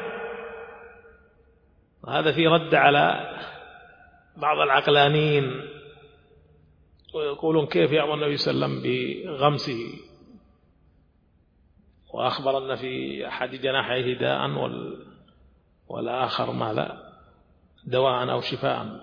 هذا في رد على بعض العقلانيين ويقولون كيف يأمر النبي صلى الله عليه وسلم بغمسه، وأخبر أن في أحد جناحيه داء والآخر ماذا؟ دواء أو شفاء،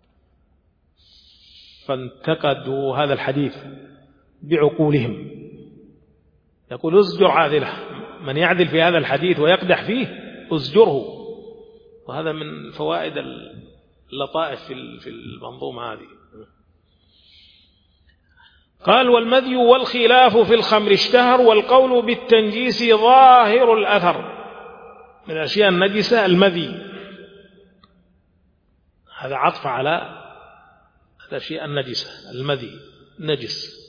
فانتقدوا هذا الحديث بعقولهم. يقول ازجر عاذله، من يعدل في هذا الحديث ويقدح فيه ازجره، وهذا من فوائد اللطائف في المنظومة هذه. قال والمذي والخلاف في الخمر اشتهر، والقول بالتنجيس ظاهر الأثر. من الأشياء النجسة المذي، هذا عطف على الأشياء النجسة، المذي نجس.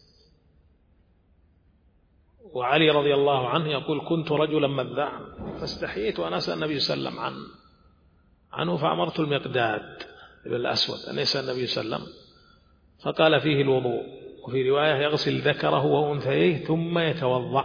وعلي رضي الله عنه يقول كنت رجلا مذاعا فاستحييت أن أسأل النبي صلى الله عليه وسلم عن عنه فأمرت المقداد بن الأسود أن يسأل النبي صلى الله عليه وسلم، فقال فيه الوضوء، وفي رواية يغسل ذكره وأنثيه ثم يتوضأ.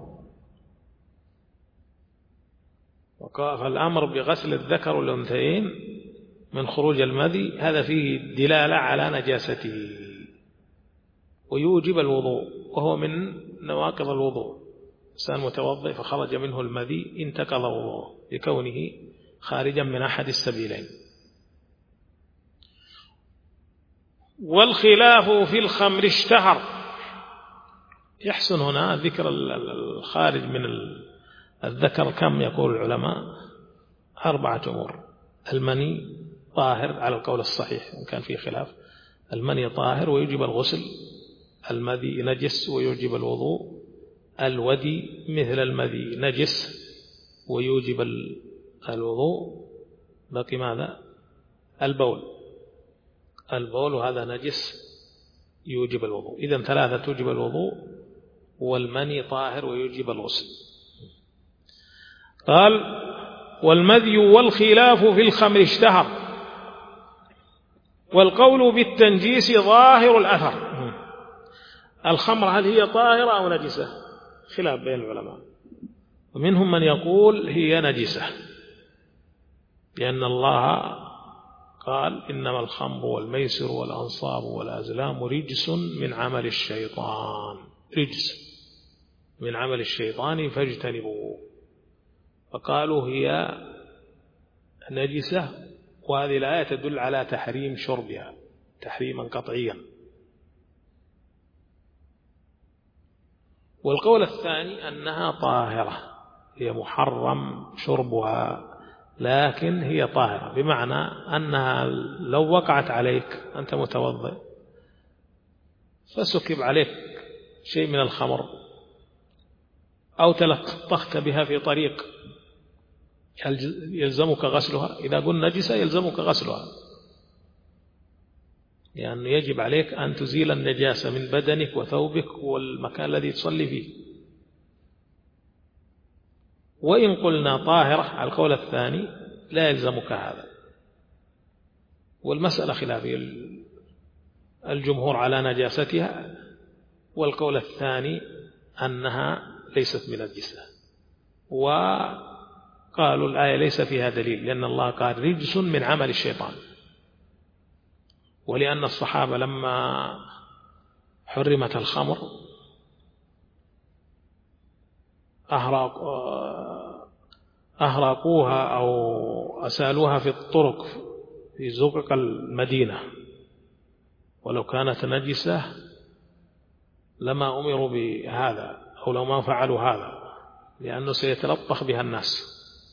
فالأمر بغسل الذكر والأنثيين من خروج المذي هذا فيه دلالة على نجاسته ويوجب الوضوء، وهو من نواقض الوضوء. إنسان متوضئ فخرج منه المذي انتقض وضوءه لكونه خارجا من أحد السبيلين. والخلاف في الخمر اشتهر، يحسن هنا ذكر الخارج من الذكر. كم يقول العلماء؟ أربعة أمور. المني طاهر على القول الصحيح، إن كان فيه خلاف. المني طاهر ويجب الغسل، المذي نجس ويوجب الوضوء، الودي مثل المذي نجس ويوجب الوضوء. بقي ماذا؟ البول، البول وهذا نجس يوجب الوضوء. إذن ثلاثة توجب الوضوء، والمني طاهر ويوجب الغسل. قال والمذي والخلاف في الخمر اشتهر، والقول بالتنجيس ظاهر الأثر. الخمر هل هي طاهرة أو نجسة؟ خلاف بين العلماء، ومنهم من يقول هي نجسة، لأن الله قال إنما الخمر والميسر والأنصاب والأزلام رجس من عمل الشيطان، رجس من عمل الشيطان فاجتنبوه. فقالوا هي نجسة، وهذه الآية تدل على تحريم شربها تحريما قطعيا. والقول الثاني أنها طاهرة، هي محرم شربها لكن هي طاهرة، بمعنى أنها لو وقعت عليك أنت متوضئ فسكب عليك شيء من الخمر أو تلطخت بها في طريق هل يلزمك غسلها؟ إذا قلنا نجسة يلزمك غسلها، لأنه يعني يجب عليك أن تزيل النجاسة من بدنك وثوبك والمكان الذي تصلي فيه. وإن قلنا طاهرة على القول الثاني لا يلزمك هذا، والمسألة خلافية، الجمهور على نجاستها، والقول الثاني أنها ليست بنجسة. وقالوا الآية ليس فيها دليل، لأن الله قال رجس من عمل الشيطان، ولأن الصحابة لما حرمت الخمر أهرقوها أو أسالوها في الطرق في زقق المدينة، ولو كانت نجسة لما أمروا بهذا أو لو ما فعلوا هذا، لأنه سيتلطخ بها الناس.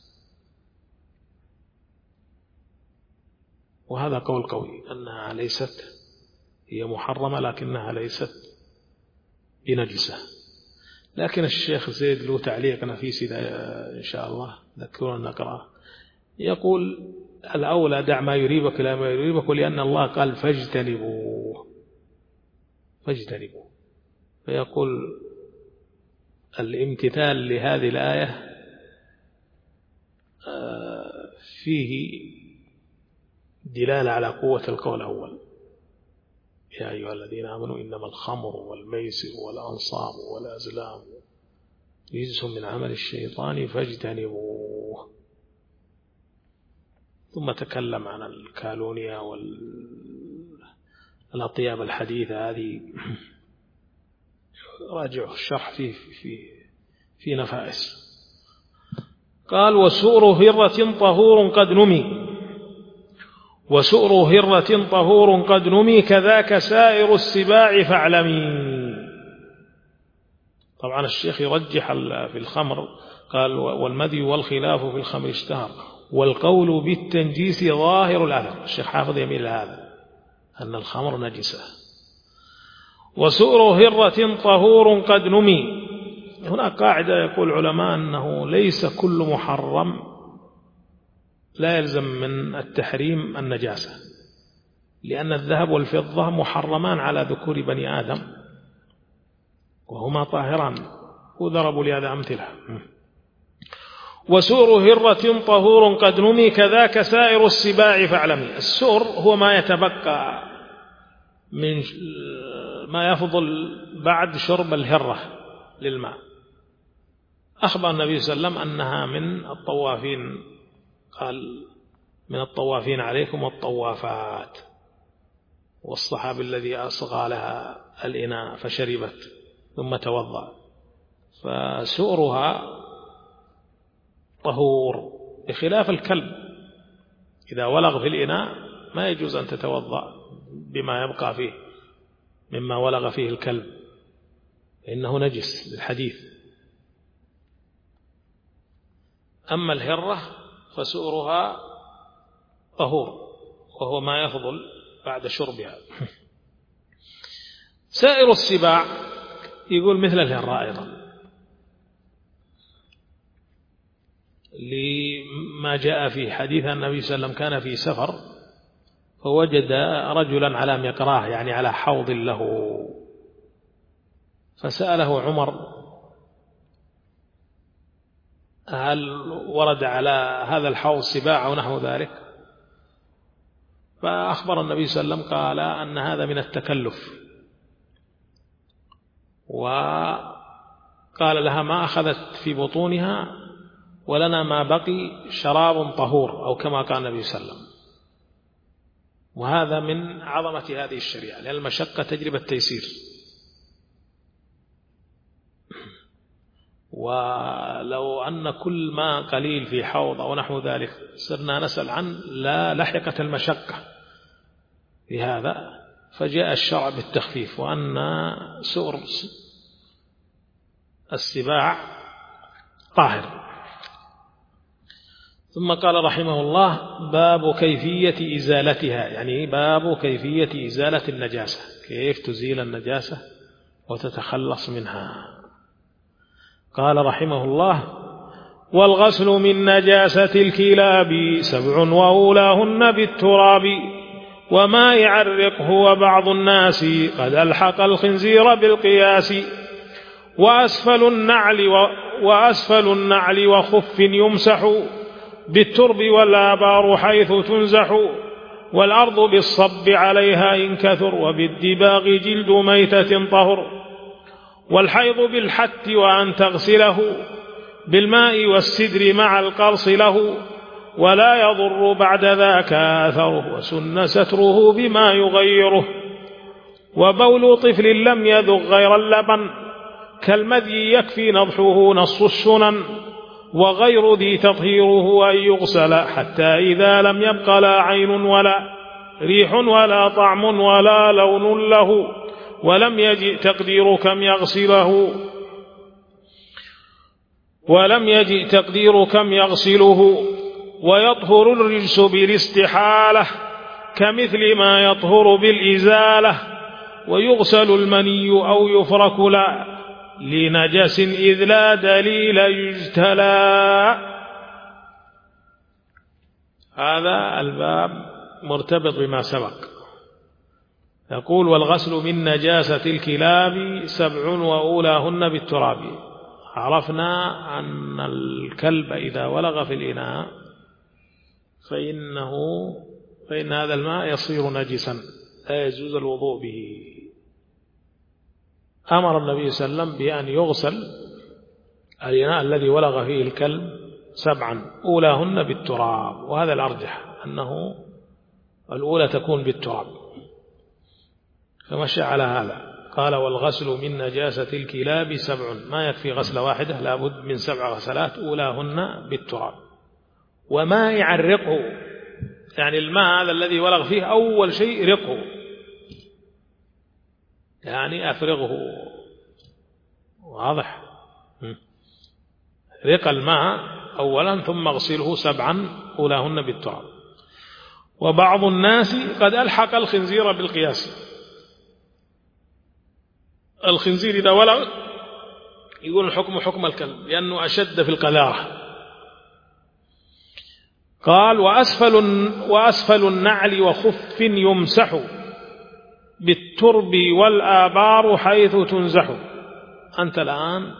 وهذا قول قوي أنها ليست، هي محرمة لكنها ليست بنجسة. لكن الشيخ زيد له تعليق نفيس إذا إن شاء الله ذكرنا نقرأه، يقول الأولى دع ما يريبك لا ما يريبك، ولأن الله قال فاجتنبوه فاجتنبوه فيقول الامتثال لهذه الآية فيه دلالة على قوة القول الأول، يا أيها الذين آمنوا إنما الخمر والميسر والأنصاب والأزلام رجس من عمل الشيطان فاجتنبوه. ثم تكلم عن الكالونيا والأطياب الحديثة، هذه راجعوا الشرح في في في نفائس. قال وسؤر هرة طهور قد نمي، وسؤر هرة طهور قد نمي كذاك سائر السباع فاعلمي. طبعا الشيخ يرجح في الخمر، قال والمذي والخلاف في الخمر اشتهر، والقول بالتنجيس ظاهر الأثر. الشيخ حافظ يميل هذا أن الخمر نجسة. وسؤر هرة طهور قد نمي، هنا قاعدة يقول علماء أنه ليس كل محرم لا يلزم من التحريم النجاسة، لأن الذهب والفضة محرمان على ذكور بني آدم وهما طاهران، وضربوا لهذا أمثلة. وسؤر هرة طهور قد نمي كذاك سائر السباع فاعلمي. السؤر هو ما يتبقى من ما يفضل بعد شرب الهرة للماء. أخبر النبي صلى الله عليه وسلم أنها من الطوافين، قال من الطوافين عليكم والطوافات، والصحابي الذي أصغى لها الإناء فشربت ثم توضأ. فسؤرها طهور، بخلاف الكلب إذا ولغ في الإناء ما يجوز أن تتوضأ بما يبقى فيه مما ولغ فيه الكلب، إنه نجس للحديث. أما الهرة فسؤرها طهور، وهو ما يفضل بعد شربها. سائر السباع يقول مثل الهرة أيضا، لما جاء في حديث النبي صلى الله عليه وسلم كان في سفر فوجد رجلا على مقراه، يعني على حوض له، فسأله عمر هل ورد على هذا الحوض سباع أو نحو ذلك؟ فأخبر النبي صلى الله عليه وسلم قال أن هذا من التكلف، وقال لها ما أخذت في بطونها ولنا ما بقي شراب طهور، أو كما قال النبي صلى الله عليه وسلم. وهذا من عظمة هذه الشريعة، لأن المشقة تجربة التيسير. ولو أن كل ما قليل في حوض أو نحو ذلك صرنا نسأل عنه لا لحقت المشقة في هذا، فجاء الشرع بالتخفيف، وأن سؤر السباع طاهر. ثم قال رحمه الله باب كيفية إزالتها، يعني باب كيفية إزالة النجاسة، كيف تزيل النجاسة وتتخلص منها. قال رحمه الله والغسل من نجاسة الكلاب سبع وأولاهن بالتراب وما يعرقه وبعض الناس قد ألحق الخنزير بالقياس وأسفل النعل, و وأسفل النعل وخف يمسح بالترب والآبار حيث تنزح والأرض بالصب عليها إن كثر وبالدباغ جلد ميتة طهر والحيض بالحت وأن تغسله بالماء والسدر مع القرص له ولا يضر بعد ذاك آثره وسن ستره بما يغيره وبول طفل لم يذق غير اللبن كالمذي يكفي نضحه نص السنن وغير ذي تطهيره أن يغسل حتى إذا لم يبق لا عين ولا ريح ولا طعم ولا لون له ولم يجئ تقدير كم يغسله ولم يجئ تقدير كم يغسله ويطهر الرجس بالاستحالة كمثل ما يطهر بالإزالة ويغسل المني أو يفرك لا لنجس إذ لا دليل يجتلى. هذا الباب مرتبط بما سبق. يقول والغسل من نجاسة الكلاب سبع وأولاهن بالتراب. عرفنا أن الكلب إذا ولغ في الإناء فإنه فإن هذا الماء يصير نجسا لا يجوز الوضوء به. أمر النبي صلى الله عليه وسلم بأن يغسل الإناء الذي ولغ فيه الكلب سبعا أولاهن بالتراب، وهذا الأرجح أنه الأولى تكون بالتراب، فمشى على هذا. قال والغسل من نجاسة الكلاب سبع، ما يكفي غسل واحدة، لابد من سبع غسلات أولاهن بالتراب. وما يعرقه، يعني الماء هذا الذي ولغ فيه أول شيء رقه، يعني أفرغه، واضح، رق الماء أولا ثم اغسله سبعا أولاهن بالتراب. وبعض الناس قد ألحق الخنزير بالقياس. الخنزير إذا ولغ يقول الحكم حكم الكلب لأنه أشد في القذارة. قال وأسفل, وأسفل النعل وخف يمسح بالترب والآبار حيث تنزح. أنت الآن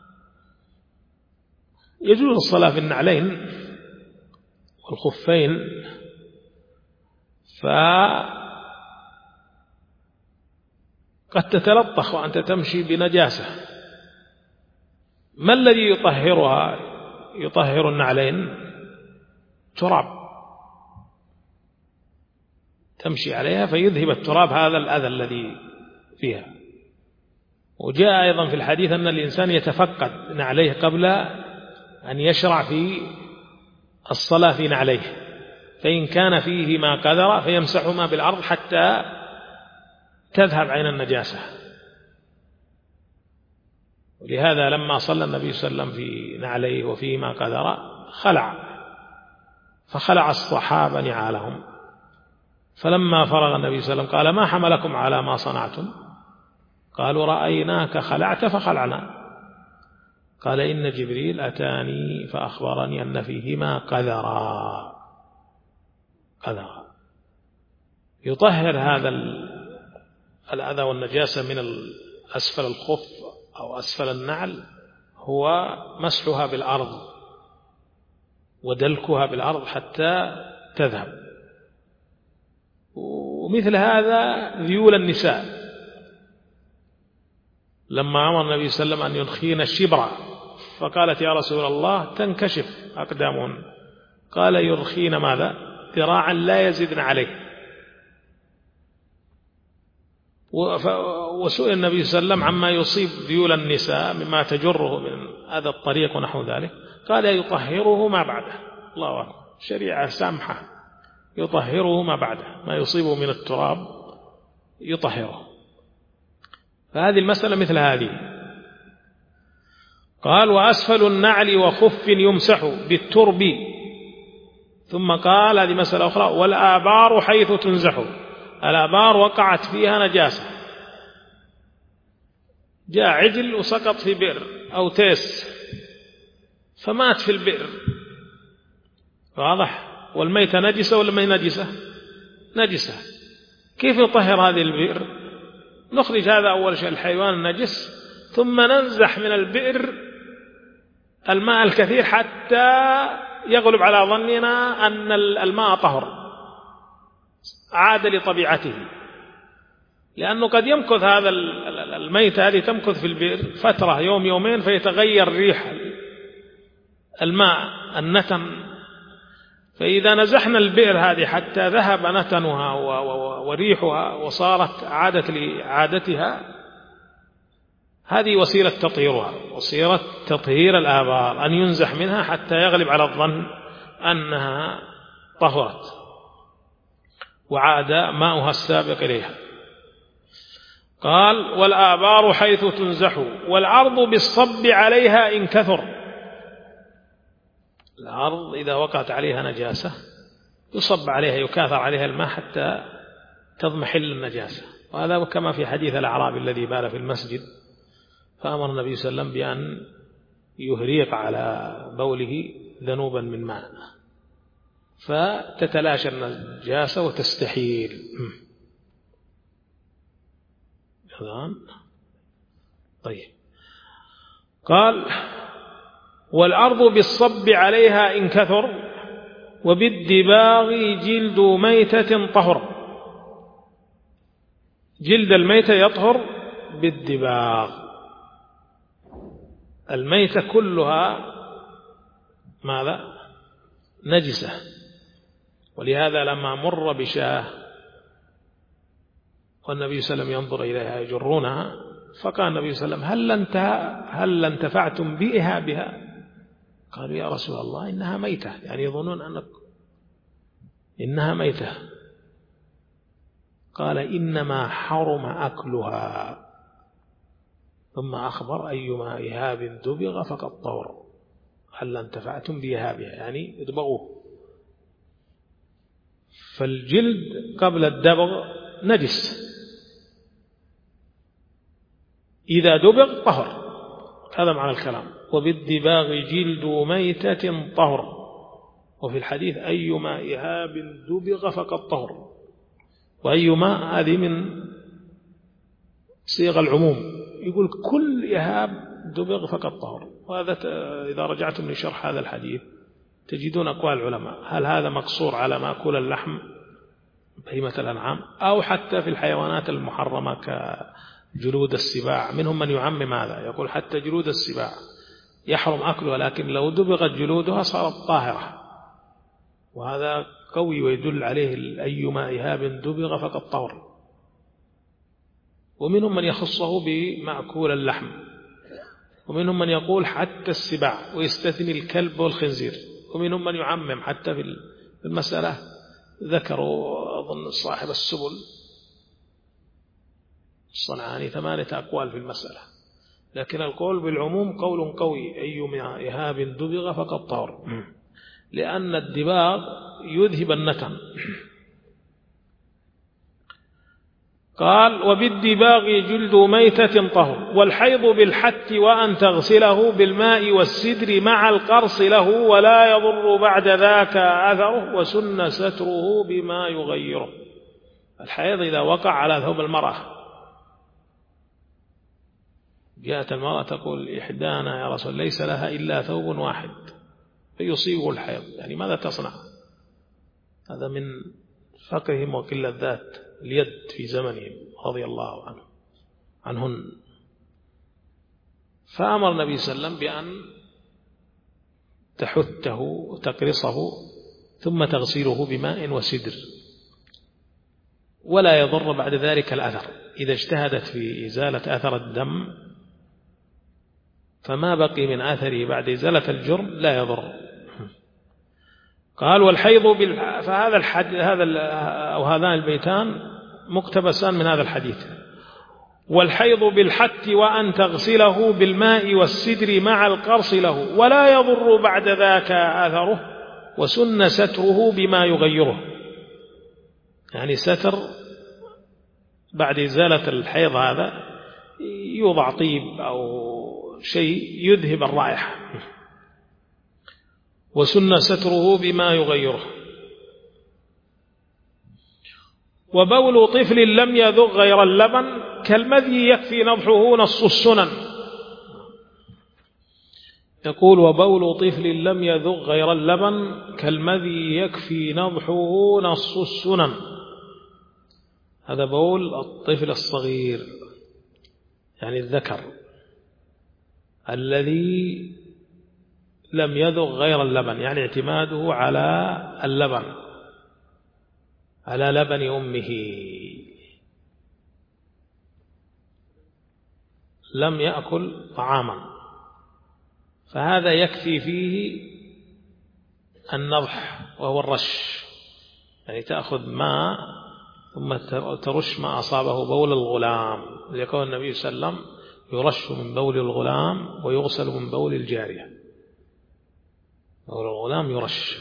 يجوز الصلاة في النعلين والخفين، فقد تتلطخ وأنت تمشي بنجاسة. ما الذي يطهرها؟ يطهر النعلين تراب تمشي عليها فيذهب التراب هذا الأذى الذي فيها. وجاء أيضا في الحديث أن الإنسان يتفقد نعليه قبل أن يشرع في الصلاة في نعليه، فإن كان فيه ما قذر فيمسحهما بالأرض حتى تذهب عين النجاسة. ولهذا لما صلى النبي صلى الله عليه وسلم في نعليه وفيه ما قذر خلع، فخلع الصحابة نعالهم، فلما فرغ النبي صلى الله عليه وسلم قال ما حملكم على ما صنعتم؟ قالوا رأيناك خلعت فخلعنا. قال إن جبريل أتاني فأخبرني أن فيهما قذرا. قذرا يطهر هذا الأذى والنجاسة من أسفل الخف أو أسفل النعل هو مسحها بالأرض ودلكها بالأرض حتى تذهب. ومثل هذا ذيول النساء، لما أمر النبي صلى الله عليه وسلم أن ينخين الشبر فقالت يا رسول الله تنكشف أقدامهن، قال يرخين ماذا؟ ذراعا لا يزدن عليه. وسئل النبي صلى الله عليه وسلم عما يصيب ذيول النساء مما تجره من هذا الطريق ونحو ذلك، قال يطهره ما بعده. الله أكبر، شريعة سامحة، يطهره ما بعده، ما يصيبه من التراب يطهره. فهذه المسألة مثل هذه. قال وأسفل النعل وخف يمسح بالترب، ثم قال هذه مسألة أخرى والآبار حيث تنزح. الآبار وقعت فيها نجاسة، جاء عجل وسقط في بئر أو تيس فمات في البئر، واضح؟ والميتة نجسة ولا ما هي نجسة؟ نجسة. كيف نطهر هذه البئر؟ نخرج هذا أول شيء الحيوان النجس، ثم ننزح من البئر الماء الكثير حتى يغلب على ظننا أن الماء طهر عاد لطبيعته، لأنه قد يمكث هذا الميتة هذه تمكث في البئر فترة يوم يومين فيتغير ريح الماء النتن، فإذا نزحنا البئر هذه حتى ذهب نتنها وريحها وصارت عادت لعادتها، هذه وسيلة تطهيرها، وسيلة تطهير الآبار أن ينزح منها حتى يغلب على الظن أنها طهرت وعاد ماؤها السابق إليها. قال: والآبار حيث تنزح والعرض بالصب عليها إن كثر. الأرض إذا وقعت عليها نجاسة يصب عليها، يكاثر عليها الماء حتى تضمحل النجاسة، وهذا كما في حديث الأعرابي الذي بال في المسجد فأمر النبي صلى الله عليه وسلم بأن يهريق على بوله ذنوبا من ماء فتتلاشى النجاسة وتستحيل. طيب. قال: والأرض بالصب عليها إن كثر وبالدباغ جلد ميتة طهر. جلد الميتة يطهر بالدباغ. الميتة كلها ماذا؟ نجسة، ولهذا لما مر بشاه والنبي صلى الله عليه وسلم ينظر إليها يجرونها، فقال النبي صلى الله عليه وسلم: هل انتهى هل انتفعتم بإهابها؟ قالوا: يا رسول الله إنها ميتة، يعني يظنون أنك إنها ميتة. قال: إنما حرم أكلها. ثم أخبر: أيما إهاب دبغ فقد طهر. هل انتفعتم بإهابها يعني يدبغوه. فالجلد قبل الدبغ نجس، إذا دبغ طهر، هذا معنى الكلام. وبالدباغ جلد ميتة طهر. وفي الحديث: أيما إهاب دبغ فقد طهر. وأيما هذه من صيغ العموم، يقول كل إهاب دبغ فقد طهر. وهذا إذا رجعتم لشرح هذا الحديث تجدون أقوال العلماء، هل هذا مقصور على مأكول اللحم بهيمة الأنعام أو حتى في الحيوانات المحرمة كجلود السباع؟ منهم من يعمم هذا، يقول حتى جلود السباع يحرم أكلها، لكن لو دبغت جلودها صارت طاهرة، وهذا قوي ويدل عليه أيما إهاب دبغ فقد طهر. ومنهم من يخصه بمأكول اللحم، ومنهم من يقول حتى السباع ويستثني الكلب والخنزير، ومنهم من يعمم حتى في المسألة. ذكروا أظن صاحب السبل الصنعاني ثمانية أقوال في المسألة، لكن القول بالعموم قول قوي: أيما إهاب دبغ فقد طهر، لأن الدباغ يذهب النتن. قال: وبالدباغ جلد ميتة طهر. والحيض بالحت وأن تغسله بالماء والسدر مع القرص له، ولا يضر بعد ذاك أثره، وسن ستره بما يغيره. الحيض إذا وقع على ثوب المرأة، جاءت المرأة تقول: إحدانا يا رسول ليس لها إلا ثوب واحد فيصيبه الحيض، يعني ماذا تصنع؟ هذا من فقرهم وقلة ذات اليد في زمنهم رضي الله عنه عنهن. فأمر النبي صلى الله عليه وسلم بأن تحته وتقرصه ثم تغسله بماء وسدر، ولا يضر بعد ذلك الأثر. إذا اجتهدت في إزالة أثر الدم فما بقي من أثره بعد إزالة الجرم لا يضر. قال: والحيض بال... فهذا الحد... هذا ال... أو هذان البيتان مقتبسان من هذا الحديث. والحيض بالحت وأن تغسله بالماء والسدر مع القرص له، ولا يضر بعد ذاك أثره، وسن ستره بما يغيره. يعني ستر بعد إزالة الحيض هذا يوضع طيب أو شيء يذهب الرائحة، وسن ستره بما يغيره. وبول طفل لم يذق غير اللبن كالمذي يكفي نضحه نص السنن. يقول وبول طفل لم يذق غير اللبن كالمذي يكفي نضحه نص السنن. هذا بول الطفل الصغير يعني الذكر الذي لم يذق غير اللبن، يعني اعتماده على اللبن، على لبن أمه، لم يأكل طعاما، فهذا يكفي فيه النضح وهو الرش، يعني تأخذ ماء ثم ترش ما أصابه بول الغلام، ليكون النبي صلى الله عليه وسلم يرش من بول الغلام ويغسل من بول الجارية. بول الغلام يرش.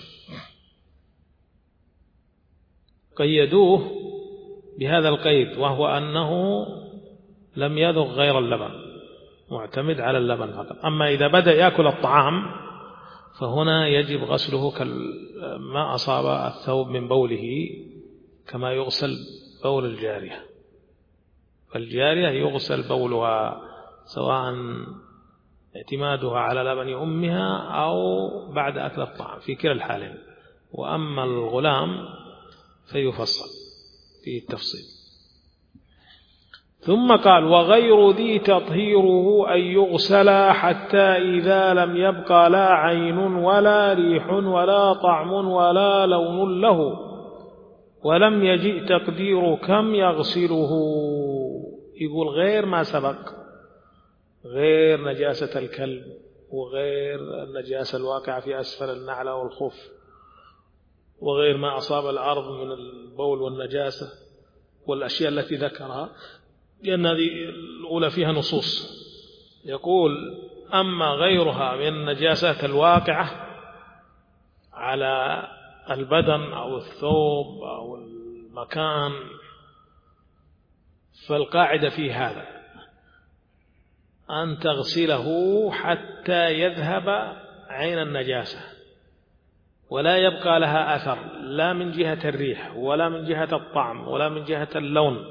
قيدوه بهذا القيد وهو أنه لم يذق غير اللبن، معتمد على اللبن فقط. أما إذا بدأ يأكل الطعام فهنا يجب غسله كما أصاب الثوب من بوله كما يغسل بول الجارية. فالجارية يغسل بولها سواء اعتمادها على لبن أمها أو بعد أكل الطعام في كلا الحالين. وأما الغلام فيفصل في التفصيل. ثم قال وغير ذي تطهيره أن يغسل حتى إذا لم يبقى لا عين ولا ريح ولا طعم ولا لون له ولم يجئ تقدير كم يغسله. يقول غير ما سبق، غير نجاسة الكلب وغير النجاسة الواقعة في أسفل النعلة والخف وغير ما أصاب الأرض من البول والنجاسة والأشياء التي ذكرها، لأن هذه الأولى فيها نصوص. يقول أما غيرها من النجاسات الواقعة على البدن أو الثوب أو المكان فالقاعدة في هذا أن تغسله حتى يذهب عين النجاسة ولا يبقى لها أثر، لا من جهة الريح ولا من جهة الطعم ولا من جهة اللون.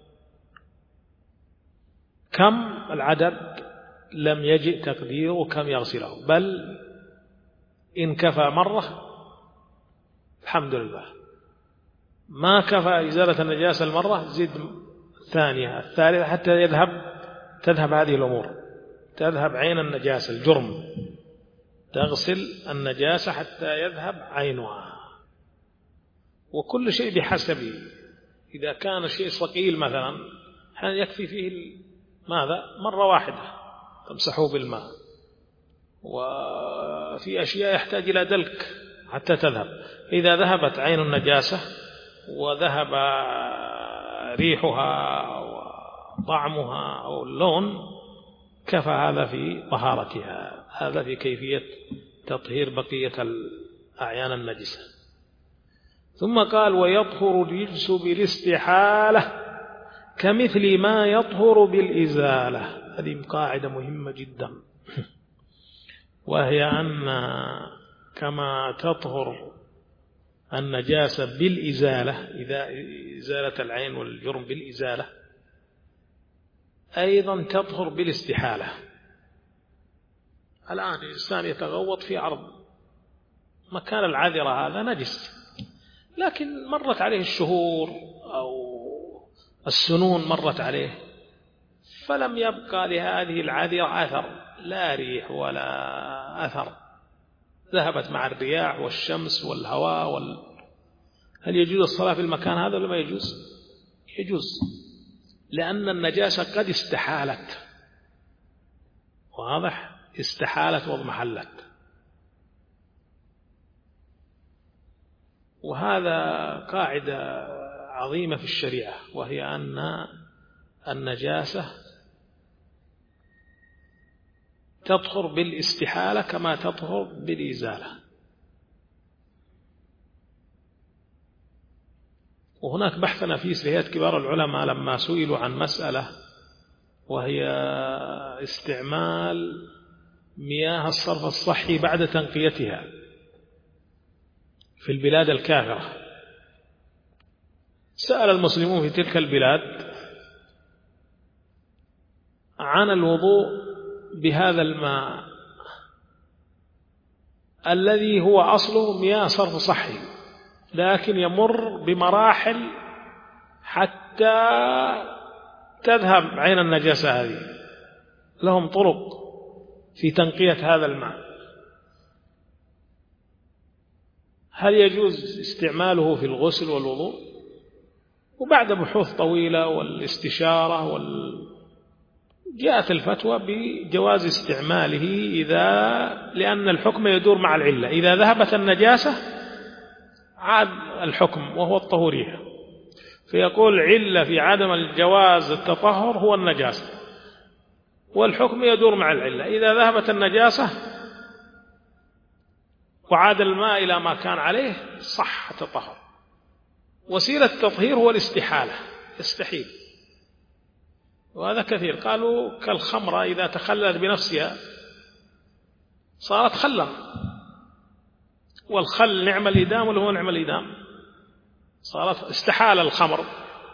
كم العدد لم يجئ تقدير كم يغسله، بل إن كفى مرة الحمد لله، ما كفى إزالة النجاسة المرة زد الثانية الثالثة حتى يذهب تذهب هذه الأمور، تذهب عين النجاسة الجرم، تغسل النجاسة حتى يذهب عينها. وكل شيء بحسبه. إذا كان شيء ثقيل مثلا يكفي فيه ماذا مرة واحدة تمسحوه بالماء، وفي أشياء يحتاج إلى دلك حتى تذهب. إذا ذهبت عين النجاسة وذهب ريحها وطعمها أو اللون كفى هذا في طهارتها. هذا في كيفية تطهير بقية الأعيان النجسة. ثم قال ويطهر الرجس بالاستحالة كمثل ما يطهر بالإزالة. هذه قاعدة مهمة جدا، وهي أن كما تطهر النجاسة بالإزالة، إذا إزالة العين والجرم بالإزالة، أيضا تطهر بالاستحالة. الآن الإنسان يتغوط في عرض مكان العذرة هذا نجس، لكن مرت عليه الشهور أو السنون مرت عليه فلم يبقى لهذه العذرة أثر، لا ريح ولا أثر، ذهبت مع الرياح والشمس والهواء وال... هل يجوز الصلاة في المكان هذا ولا ما يجوز؟ يجوز، لأن النجاسة قد استحالت، واضح؟ استحالت واضمحلت. وهذا قاعدة عظيمة في الشريعة، وهي أن النجاسة تطهر بالاستحالة كما تطهر بالإزالة. وهناك بحث نفيس لهيئة كبار العلماء لما سئلوا عن مسألة وهي استعمال مياه الصرف الصحي بعد تنقيتها، في البلاد الكافرة. سأل المسلمون في تلك البلاد عن الوضوء بهذا الماء الذي هو أصله مياه صرف صحي، لكن يمر بمراحل حتى تذهب عين النجاسة هذه. لهم طرق في تنقية هذا الماء. هل يجوز استعماله في الغسل والوضوء؟ وبعد بحوث طويلة والاستشارة وال... جاءت الفتوى بجواز استعماله إذا لأن الحكم يدور مع العلة. إذا ذهبت النجاسة عاد الحكم وهو الطهورية، فيقول علة في عدم الجواز التطهر هو النجاسة، والحكم يدور مع العلة. إذا ذهبت النجاسة وعاد الماء إلى ما كان عليه صح التطهر. وسيلة التطهير هو الاستحالة، يستحيل، وهذا كثير. قالوا كالخمرة إذا تخللت بنفسها صارت خلا، والخل نعم الإدام ولا هو نعم الإدام، صارت استحال الخمر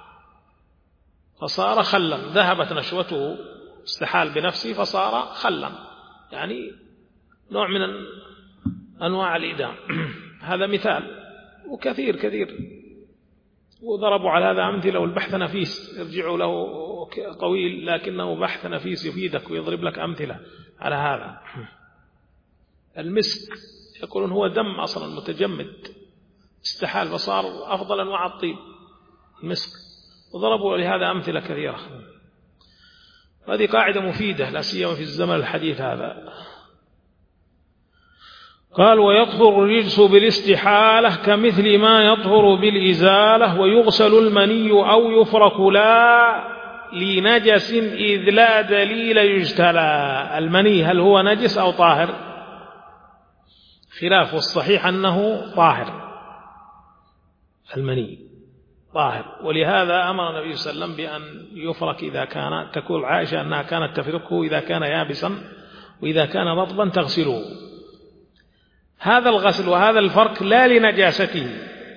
فصار خلا، ذهبت نشوته استحال بنفسه فصار خلا، يعني نوع من أنواع الإدام. هذا مثال، وكثير كثير، وضربوا على هذا أمثلة. والبحث نفيس، يرجعوا له طويل لكنه بحث نفيس يفيدك ويضرب لك أمثلة على هذا. المسك يقولون هو دم أصلا متجمد استحال فصار أفضل أنواع الطيب المسك، وضربوا لهذا أمثلة كثيرة. هذه قاعدة مفيدة لا سيما في الزمن الحديث هذا. قال ويطهر الرجس بالاستحالة كمثل ما يطهر بالإزالة، ويغسل المني أو يفرك لا لنجس إذ لا دليل يجتلى. المني هل هو نجس أو طاهر؟ خلاف، والصحيح أنه طاهر، المني طاهر. ولهذا أمر النبي صلى الله عليه وسلم بأن يفرك إذا كان، تقول عائشة أنها كانت تفركه إذا كان يابسا، وإذا كان رطبا تغسله. هذا الغسل وهذا الفرك لا لنجاسته،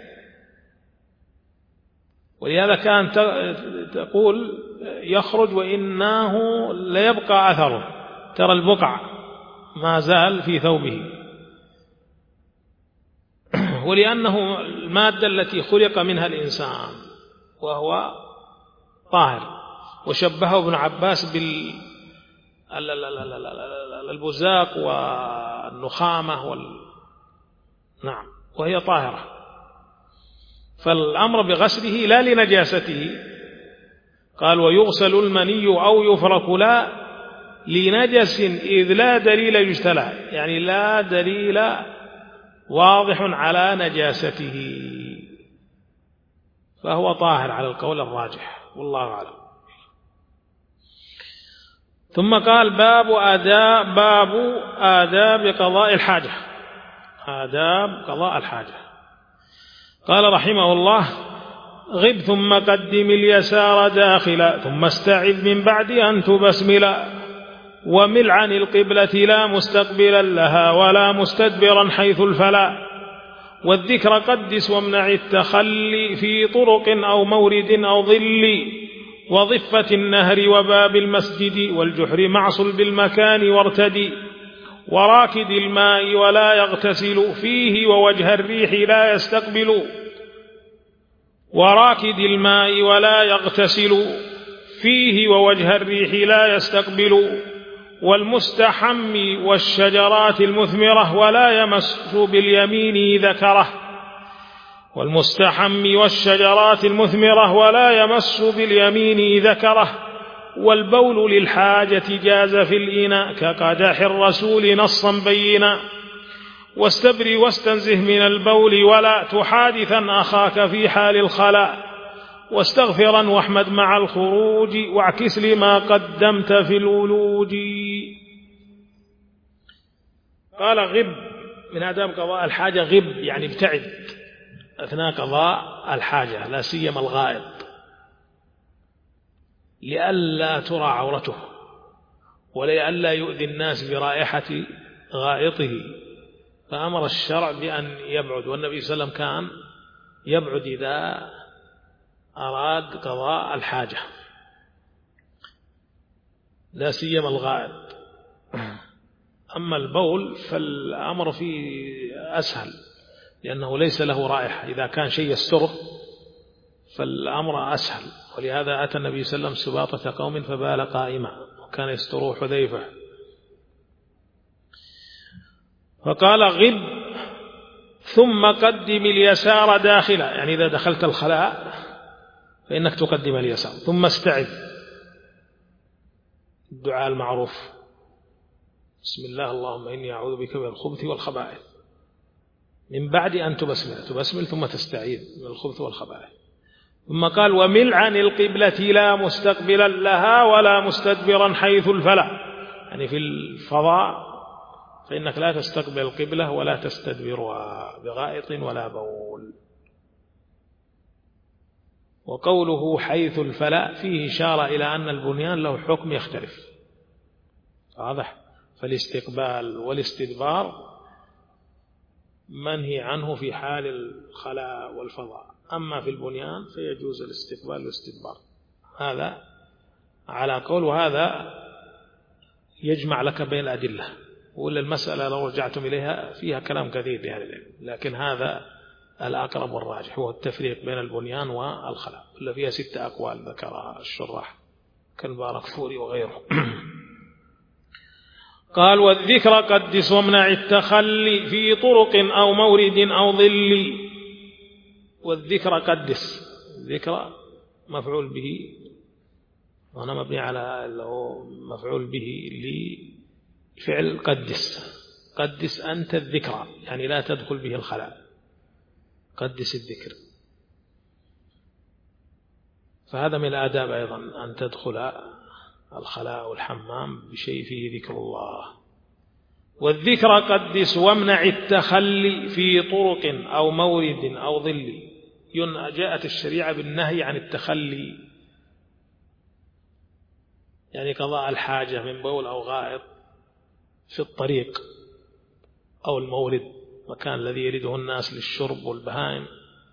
ولهذا كان تقول يخرج وإنه ليبقى أثره، ترى البقع ما زال في ثوبه، ولأنه المادة التي خلق منها الإنسان وهو طاهر. وشبهه ابن عباس بالبزاق والنخامة وال... نعم، وهي طاهرة. فالأمر بغسله لا لنجاسته. قال ويغسل المني أو يفرك لا لنجس إذ لا دليل يجتلى، يعني لا دليل واضح على نجاسته، فهو طاهر على القول الراجح والله أعلم. ثم قال باب آداب باب آداب قضاء الحاجة، آداب قضاء الحاجة. قال رحمه الله غب ثم قدم اليسار داخلا، ثم استعذ من بعد أن تبسملا، ومل عن القبلة لا مستقبلا لها ولا مستدبرا حيث الفلا، والذكر قدس وامنع التخلي في طرق أو مورد أو ظل، وضفة النهر وباب المسجد والجحر مع صلب المكان وارتدي، وراكد الماء ولا يغتسل فيه ووجه الريح لا يستقبل، وراكد الماء ولا يغتسل فيه ووجه الريح لا يستقبل، والمستحم والشجرات المثمرة ولا يمس باليمين ذكره، والمستحم والشجرات المثمرة ولا يمس باليمين ذكره، والبول للحاجة جاز في الإناء كقدح الرسول نصا بينا، واستبري واستنزه من البول ولا تحادثا أخاك في حال الخلاء، واستغفرا واحمد مع الخروج واعكس لما قدمت في الولوج. قال غب من آداب قضاء الحاجة، غب يعني ابتعد أثناء قضاء الحاجة، لا سيما الغائط، لئلا ترى عورته ولئلا يؤذي الناس برائحة غائطه، فأمر الشرع بأن يبعد، والنبي صلى الله عليه وسلم كان يبعد إذا أراد قضاء الحاجة، لا سيما الغائط. أما البول فالأمر فيه أسهل لأنه ليس له رائحة، إذا كان شيء يستره فالأمر أسهل. ولهذا أتى النبي صلى الله عليه وسلم سباطة قوم فبال قائما، وكان يستره حذيفة، فقال غب ثم قدم اليسار داخلا، يعني إذا دخلت الخلاء فإنك تقدم اليسار، ثم استعذ، الدعاء المعروف بسم الله اللهم إني أعوذ بك من الخبث والخبائث، من بعد أن تبسمل تبسمل ثم تستعيذ من الخبث والخبائث. ثم قال ومل عن القبلة لا مستقبلا لها ولا مستدبرا حيث الفلا، يعني في الفضاء فإنك لا تستقبل القبلة ولا تستدبرها بغائط ولا بول. وقوله حيث الفلا فيه إشارة إلى أن البنيان له حكم يختلف، واضح؟ فالاستقبال والاستدبار منهي عنه في حال الخلاء والفضاء، أما في البنيان فيجوز الاستقبال والاستدبار. هذا على قول، وهذا يجمع لك بين الأدلة، ولا المسألة لو رجعتم إليها فيها كلام كثير لأهل العلم، لكن هذا الأقرب والراجح هو التفريق بين البنيان والخلاء، اللي فيها ستة أقوال ذكرها الشراح كالباركفوري وغيره. قال والذكر قدس وامنع التخلي في طرق أو مورد أو ظل. والذكر قدس، الذكر مفعول به، وأنا مبني على مفعول به لفعل قدس. قدس أنت الذكر، يعني لا تدخل به الخلاء، قدس الذكر. فهذا من الآداب أيضا أن تدخل الخلاء والحمام بشيء فيه ذكر الله. والذكر قدس وامنع التخلي في طرق أو مورد أو ظل. جاءت الشريعة بالنهي عن التخلي، يعني قضاء الحاجة من بول أو غائط في الطريق أو المورد، مكان الذي يريده الناس للشرب والبهائم،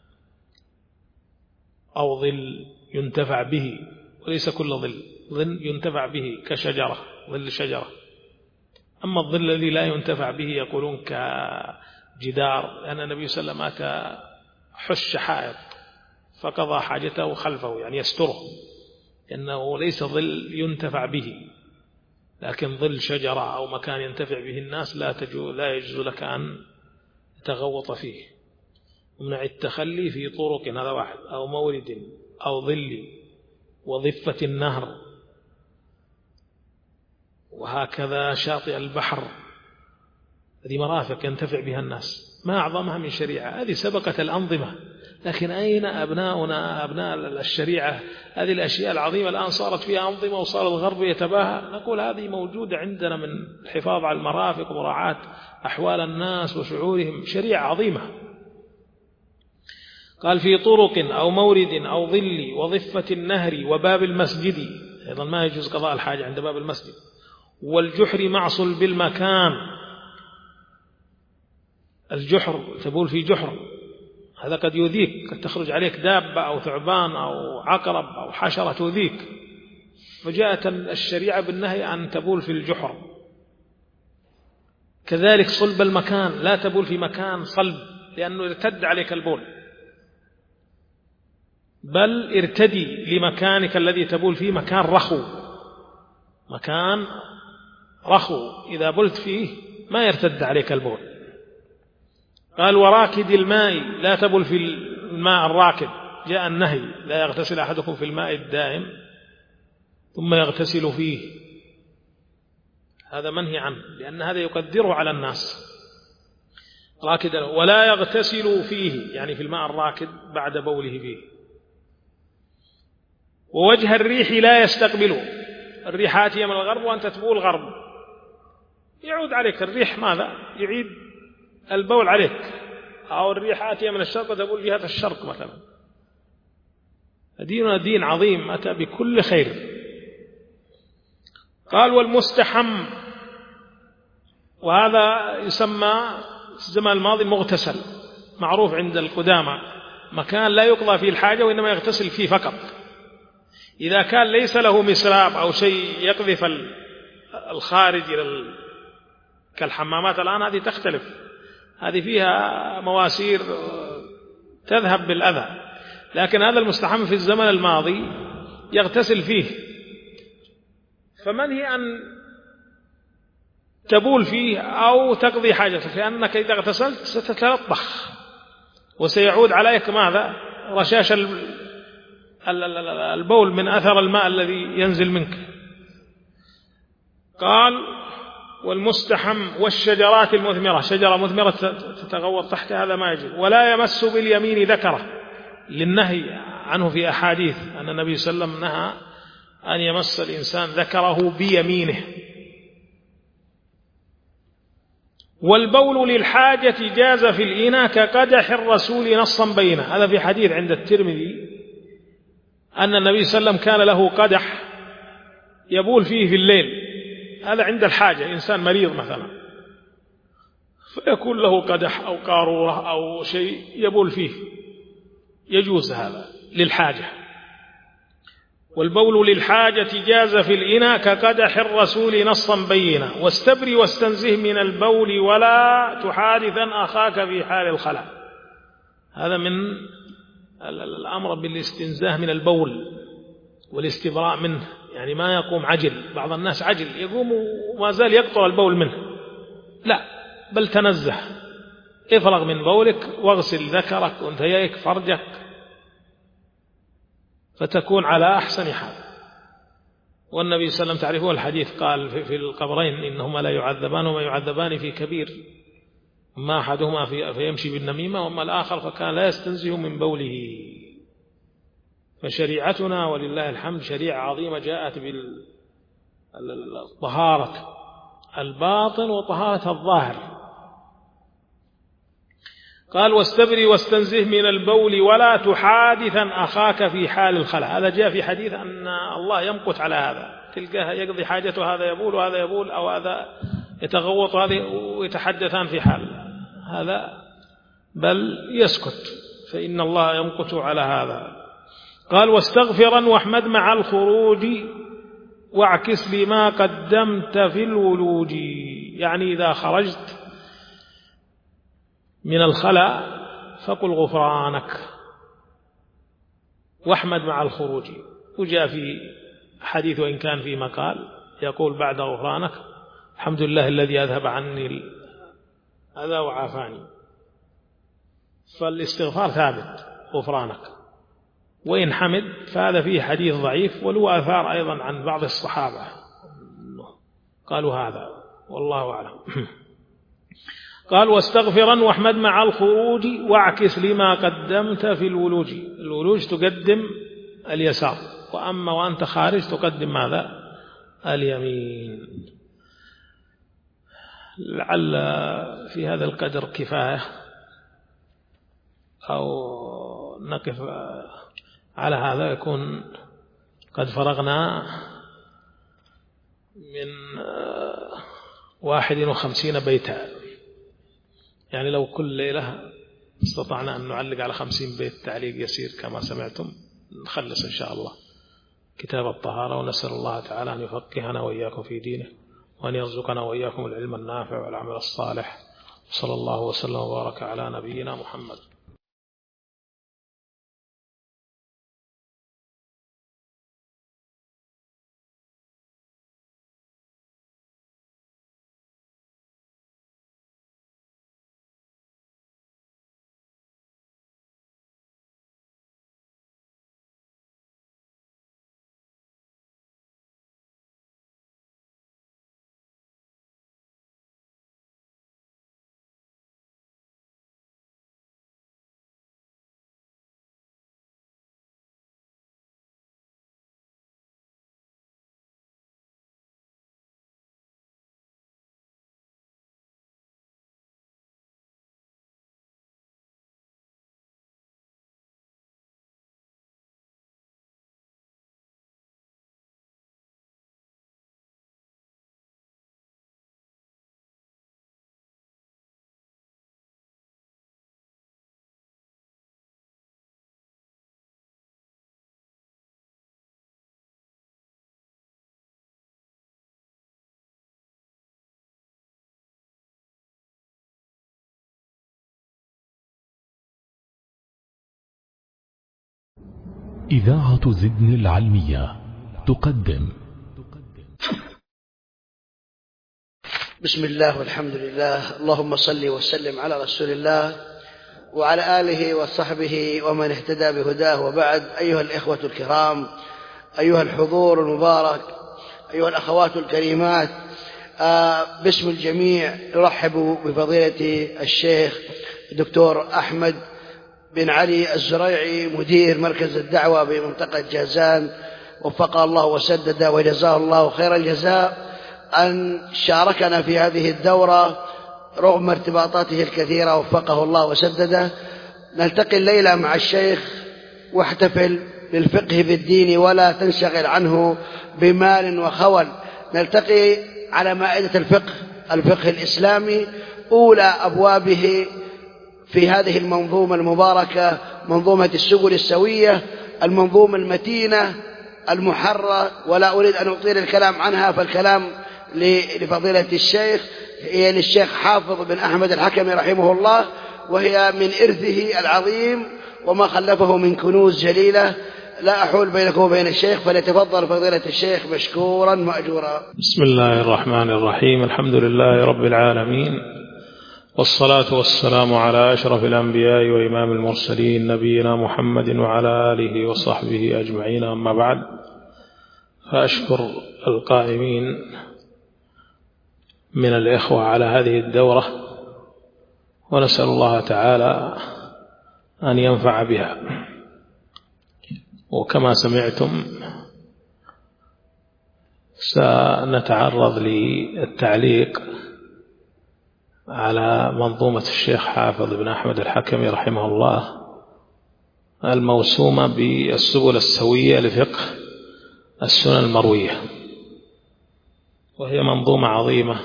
أو ظل ينتفع به، وليس كل ظل، ظل ينتفع به كشجرة، ظل شجرة. أما الظل الذي لا ينتفع به يقولون كجدار، لأن النبي صلى الله عليه وسلم أتى حش حائط فقضى حاجته خلفه، يعني يستره، لأنه ليس ظل ينتفع به، لكن ظل شجرة أو مكان ينتفع به الناس لا تجوز لا يجوز لك أن تغوط فيه. ومنع التخلي في طرق، هذا واحد، أو مورد أو ظل وضفة النهر، وهكذا شاطئ البحر، هذه مرافق ينتفع بها الناس، ما أعظمها من شريعة. هذه سبقت الأنظمة، لكن أين أبناؤنا أبناء الشريعة؟ هذه الأشياء العظيمة الآن صارت فيها أنظمة وصار الغرب يتباهى. نقول هذه موجودة عندنا من الحفاظ على المرافق ومراعاة أحوال الناس وشعورهم، شريعة عظيمة. قال في طرق أو مورد أو ظل وضفة النهر وباب المسجد، أيضا ما يجوز قضاء الحاجة عند باب المسجد. والجحر معصل بالمكان، الجحر تبول في جحر، هذا قد يؤذيك، قد تخرج عليك دابة أو ثعبان أو عقرب أو حشرة تؤذيك، فجاءت الشريعة بالنهي أن تبول في الجحر. كذلك صلب المكان، لا تبول في مكان صلب لأنه ارتد عليك البول، بل ارتدي لمكانك الذي تبول فيه مكان رخو، مكان رخو إذا بلت فيه ما يرتد عليك البول. قال وراكد الماء، لا تبل في الماء الراكد، جاء النهي لا يغتسل أحدكم في الماء الدائم ثم يغتسل فيه، هذا منهي عنه لأن هذا يقدره على الناس. راكد ولا يغتسل فيه، يعني في الماء الراكد بعد بوله فيه. ووجه الريح لا يستقبله، الريح آتية من الغرب وأنت تبول غرب، يعود عليك الريح ماذا؟ يعيد البول عليك. أو الريح آتية من الشرق وتبول جهة الشرق مثلا. ديننا دين عظيم أتى بكل خير. قال والمستحم، وهذا يسمى الزمن الماضي مغتسل، معروف عند القدامى مكان لا يقضى فيه الحاجة وإنما يغتسل فيه فقط. إذا كان ليس له مسراب أو شيء يقذف الخارج إلى كالحمامات الآن، هذه تختلف، هذه فيها مواسير تذهب بالأذى، لكن هذا المستحمى في الزمن الماضي يغتسل فيه، فمنهي أن تبول فيه أو تقضي حاجتك، لأنك إذا اغتسلت ستتلطخ وسيعود عليك ماذا؟ رشاش البول من أثر الماء الذي ينزل منك. قال والمستحم والشجرات المثمرة، شجرة مثمرة تتغوط تحت هذا ما يجب. ولا يمس باليمين ذكره، للنهي عنه في أحاديث أن النبي صلى الله عليه وسلم نهى أن يمس الإنسان ذكره بيمينه. والبول للحاجة جاز في الإناء كقدح الرسول نصا بينه، هذا في حديث عند الترمذي أن النبي صلى الله عليه وسلم كان له قدح يبول فيه في الليل، هذا عند الحاجة، إنسان مريض مثلا فيكون له قدح أو قارورة أو شيء يبول فيه، يجوز هذا للحاجة. والبول للحاجة جاز في الإناء كقدح الرسول نصا بينا. واستبري واستنزه من البول ولا تحادثا أخاك في حال الخلاء، هذا من الأمر بالاستنزاه من البول والاستبراء منه، يعني ما يقوم عجل، بعض الناس عجل يقوم وما زال يقطر البول منه، لا، بل تنزه، افرغ من بولك واغسل ذكرك وانثييك فرجك فتكون على أحسن حال. والنبي صلى الله عليه وسلم تعرفون الحديث قال في القبرين إنهما لا يعذبان وما يعذبان في كبير، ما أحدهما في فيمشي بالنميمة وما الآخر فكان لا يستنزه من بوله. فشريعتنا ولله الحمد شريعة عظيمة جاءت بالطهارة الباطن وطهارة الظاهر. قال واستبري واستنزه من البول ولا تحادثا أخاك في حال الخلاء، هذا جاء في حديث أن الله يمقت على هذا، تلقاه يقضي حاجته هذا يبول وهذا يبول أو هذا يتغوط وهذا ويتحدثان في حال هذا، بل يسكت، فإن الله يمقت على هذا. قال واستغفرا واحمد مع الخروج واعكس لما قدمت في الولوج، يعني إذا خرجت من الخلاء فقل غفرانك واحمد مع الخروج. وجاء في حديث وإن كان في مقال يقول بعد غفرانك الحمد لله الذي أذهب عني هذا وعافاني، فالاستغفار ثابت غفرانك. وإن حمد فهذا فيه حديث ضعيف، وله آثار أيضا عن بعض الصحابة قالوا هذا، والله أعلم. قال واستغفرا واحمد مع الخروج واعكس لما قدمت في الولوج، الولوج تقدم اليسار، وأما وأنت خارج تقدم ماذا؟ اليمين. لعل في هذا القدر كفاية، أو نقف على هذا يكون قد فرغنا من واحد وخمسين بيتا، يعني لو كل ليلة استطعنا أن نعلق على خمسين بيت تعليق يسير كما سمعتم نخلص إن شاء الله كتاب الطهارة. ونسأل الله تعالى أن يفقهنا وإياكم في دينه، وأن يرزقنا وإياكم العلم النافع والعمل الصالح. صلى الله وسلم وبارك على نبينا محمد. إذاعة زدن العلمية تقدم. بسم الله والحمد لله، اللهم صل وسلم على رسول الله وعلى آله وصحبه ومن اهتدى بهداه، وبعد. أيها الإخوة الكرام، أيها الحضور المبارك، أيها الأخوات الكريمات، آه باسم الجميع نرحب بفضيلة الشيخ الدكتور أحمد بن علي الزريعي، مدير مركز الدعوة بمنطقة جازان، وفقه الله وسدد وجزاه الله خير الجزاء، أن شاركنا في هذه الدورة رغم ارتباطاته الكثيرة، وفقه الله وسدده. نلتقي الليلة مع الشيخ واحتفل بالفقه بالدين ولا تنشغل عنه بمال وخول. نلتقي على مائدة الفقه، الفقه الإسلامي، أولى أبوابه في هذه المنظومة المباركة، منظومة السبل السوية، المنظومة المتينة المحرة، ولا أريد أن أطيل الكلام عنها، فالكلام لفضيلة الشيخ، هي للشيخ حافظ بن أحمد الحكمي رحمه الله، وهي من إرثه العظيم وما خلفه من كنوز جليلة. لا أحول بينكم وبين الشيخ، فليتفضل فضيلة الشيخ مشكورا مأجورا. بسم الله الرحمن الرحيم، الحمد لله رب العالمين، والصلاة والسلام على أشرف الأنبياء وإمام المرسلين نبينا محمد وعلى آله وصحبه أجمعين، أما بعد، فأشكر القائمين من الإخوة على هذه الدورة، ونسأل الله تعالى أن ينفع بها. وكما سمعتم سنتعرض للتعليق على منظومة الشيخ حافظ بن أحمد الحكمي رحمه الله الموسومة بالسبل السوية لفقه السنن المروية، وهي منظومة عظيمة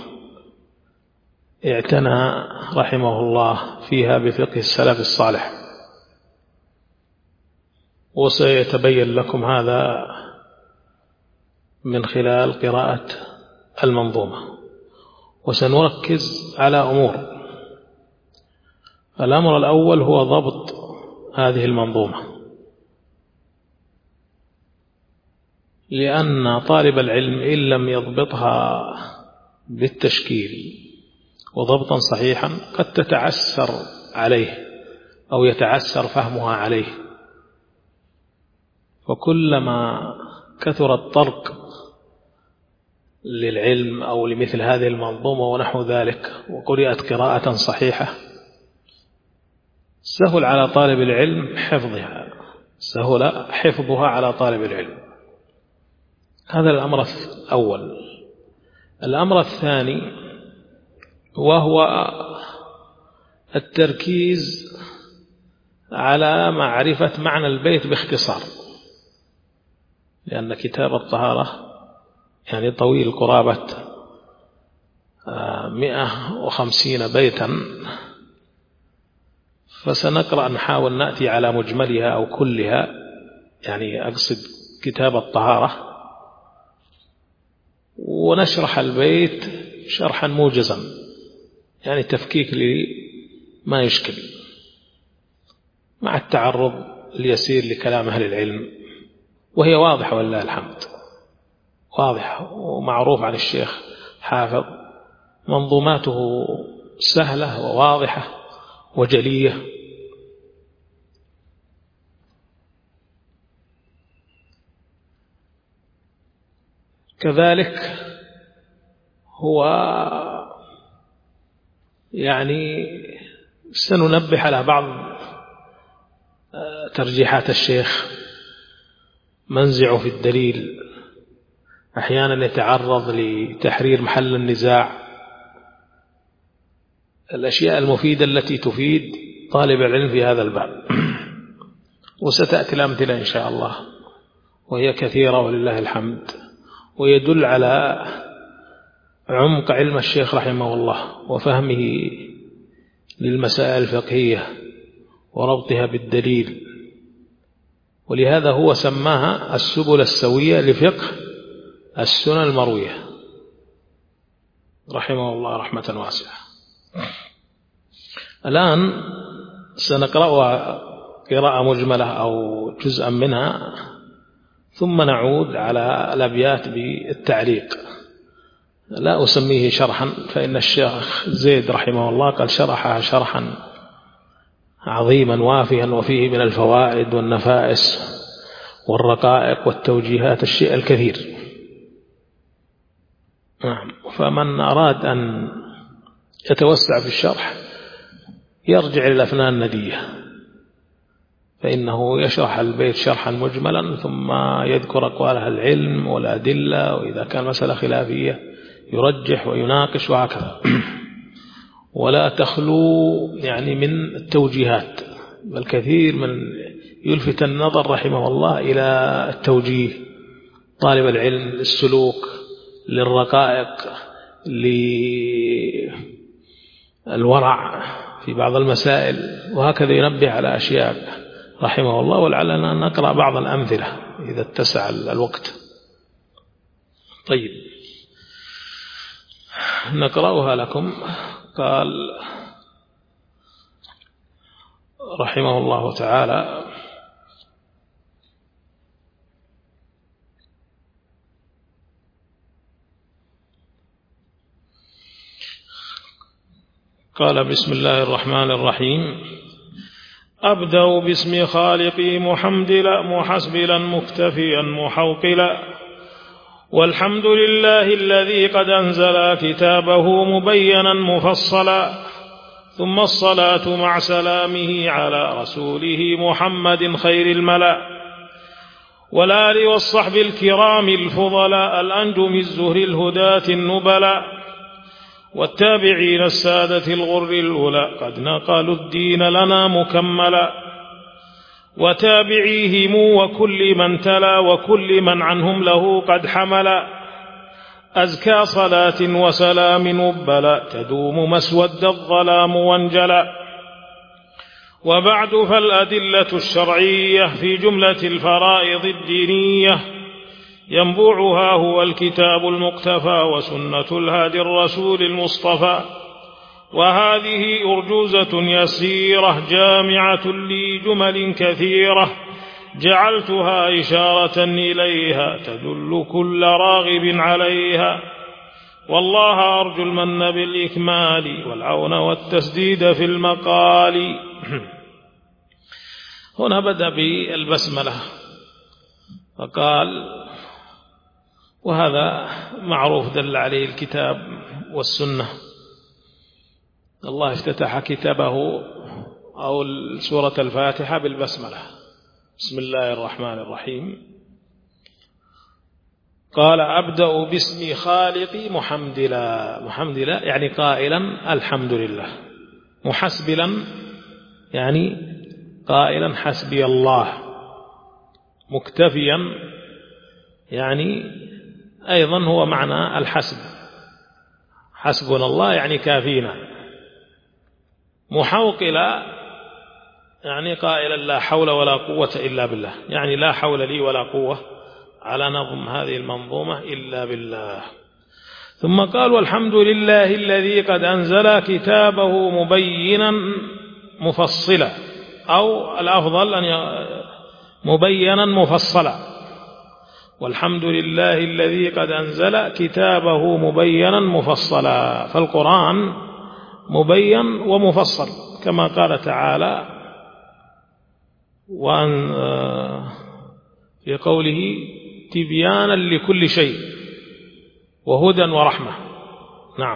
اعتنى رحمه الله فيها بفقه السلف الصالح، وسيتبين لكم هذا من خلال قراءة المنظومة. وسنركز على أمور. الأمر الأول هو ضبط هذه المنظومة، لأن طالب العلم إن لم يضبطها بالتشكيل وضبطا صحيحا قد تتعسر عليه أو يتعسر فهمها عليه، وكلما كثر الطرق للعلم أو لمثل هذه المنظومة ونحو ذلك، وقرأت قراءة صحيحة، سهل على طالب العلم حفظها، سهل حفظها على طالب العلم. هذا الأمر الأول. الأمر الثاني وهو التركيز على معرفة معنى البيت باختصار، لأن كتاب الطهارة يعني طويل قرابة مئة وخمسين بيتا، فسنقرأ نحاول نأتي على مجملها أو كلها، يعني أقصد كتاب الطهارة، ونشرح البيت شرحا موجزا، يعني تفكيك لما يشكل، مع التعرض اليسير لكلام أهل العلم، وهي واضحة والله الحمد، واضح ومعروف عن الشيخ حافظ، منظوماته سهلة وواضحة وجلية. كذلك هو يعني سننبه على بعض ترجيحات الشيخ، منزع في الدليل، أحيانا يتعرض لتحرير محل النزاع، الأشياء المفيدة التي تفيد طالب العلم في هذا الباب. وستأتي الأمثلة إن شاء الله، وهي كثيرة ولله الحمد، ويدل على عمق علم الشيخ رحمه الله وفهمه للمسائل الفقهية وربطها بالدليل، ولهذا هو سماها السبل السوية لفقه السنن المروية رحمه الله رحمة واسعة. الآن سنقرأ قراءة مجملة أو جزءا منها، ثم نعود على الأبيات بالتعليق. لا أسميه شرحا، فإن الشيخ زيد رحمه الله قال شرحها شرحا عظيما وافيا، وفيه من الفوائد والنفائس والرقائق والتوجيهات الشيء الكثير. فمن أراد أن يتوسع في الشرح يرجع إلى الأفنان الندية، فإنه يشرح البيت شرحا مجملا، ثم يذكر أقوال أهل العلم والأدلة، وإذا كان مسألة خلافية يرجح ويناقش وهكذا. ولا تخلو يعني من التوجيهات، بل كثير من يلفت النظر رحمه الله إلى التوجيه طالب العلم، للسلوك، للرقائق، للورع في بعض المسائل، وهكذا ينبه على أشياء رحمه الله. ولعلنا نقرأ بعض الأمثلة إذا اتسع الوقت. طيب نقرأها لكم. قال رحمه الله تعالى: قال بسم الله الرحمن الرحيم: أبدأ باسم خالقي محمدلا محسبلا مكتفيا محوقلا، والحمد لله الذي قد أنزل كتابه مبينا مفصلا، ثم الصلاة مع سلامه على رسوله محمد خير الملا، والآل والصحب الكرام الفضلاء الأنجم الزهر الهداة النبلا، والتابعين السادة الغر الأولى قد نقلوا الدين لنا مكملا، وتابعيهم وكل من تلا وكل من عنهم له قد حملا، أزكى صلاة وسلام نبلا تدوم مسود الظلام وانجلا. وبعد فالأدلة الشرعية في جملة الفرائض الدينية ينبوعها هو الكتاب المقتفى وسنة الهادي الرسول المصطفى، وهذه أرجوزة يسيرة جامعة لجمل كثيرة جعلتها إشارة إليها تدل كل راغب عليها، والله أرجو المن بالإكمال والعون والتسديد في المقال. هنا بدأ بالبسملة فقال: وهذا معروف دل عليه الكتاب والسنة. الله افتتح كتابه أو سورة الفاتحة بالبسملة: بسم الله الرحمن الرحيم. قال: أبدأ باسم خالقي محمدلا. محمدلا يعني قائلا الحمد لله، محسبلا يعني قائلا حسبي الله، مكتفيا يعني أيضا هو معنى الحسب، حسبنا الله يعني كافينا، محوقلا يعني قائلا لا حول ولا قوة إلا بالله، يعني لا حول لي ولا قوة على نظم هذه المنظومة إلا بالله. ثم قال: والحمد لله الذي قد أنزل كتابه مبينا مفصلا، أو الأفضل أن مبينا مفصلا. والحمد لله الذي قد أنزل كتابه مبينا مفصلا، فالقرآن مبين ومفصل كما قال تعالى وأن في قوله: تبيانا لكل شيء وهدى ورحمة. نعم.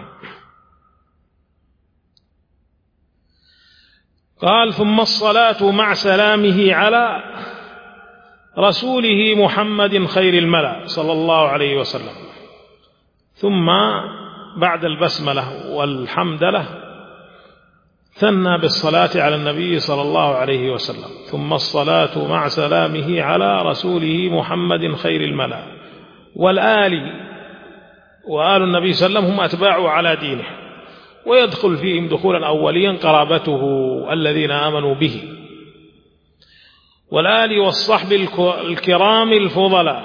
قال: ثم الصلاة مع سلامه على رسوله محمد خير الملا صلى الله عليه وسلم. ثم بعد البسملة والحمد له ثنى بالصلاة على النبي صلى الله عليه وسلم: ثم الصلاة مع سلامه على رسوله محمد خير الملا، والآل وآل النبي صلى الله عليه وسلم هم أتباعه على دينه، ويدخل فيهم دخولا أوليا قرابته الذين آمنوا به، والآل والصحب الكرام الفضلاء،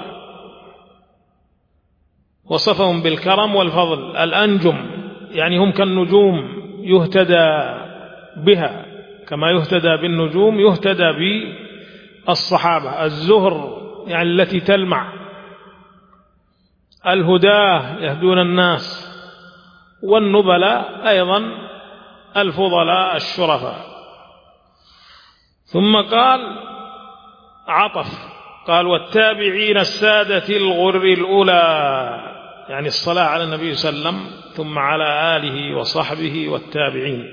وصفهم بالكرم والفضل. الأنجم يعني هم كالنجوم يهتدى بها كما يهتدى بالنجوم يهتدى بالصحابة. الزهر يعني التي تلمع، الهداة يهدون الناس، والنبلاء أيضا الفضلاء الشرفاء. ثم قال عطف، قال والتابعين السادة الغر الأولى، يعني الصلاة على النبي صلى الله عليه وسلم ثم على آله وصحبه والتابعين.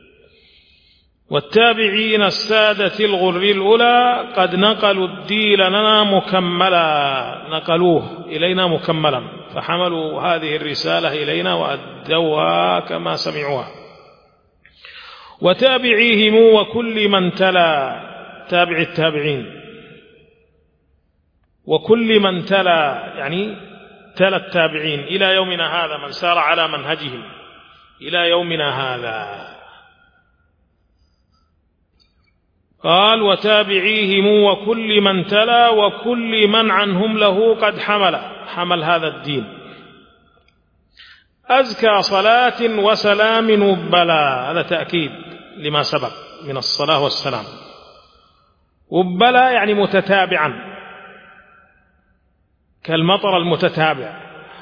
والتابعين السادة الغر الأولى قد نقلوا الدين لنا مكملا، نقلوه إلينا مكملا، فحملوا هذه الرسالة إلينا وأدوها كما سمعوها. وتابعيهم وكل من تلا، تابع التابعين وكل من تلا، يعني تلا التابعين إلى يومنا هذا، من سار على منهجهم إلى يومنا هذا. قال وتابعيهم وكل من تلا وكل من عنهم له قد حمل، حمل هذا الدين. أزكى صلاة وسلام وبلا، هذا تأكيد لما سبق من الصلاة والسلام. وبلا يعني متتابعا كالمطر المتتابع،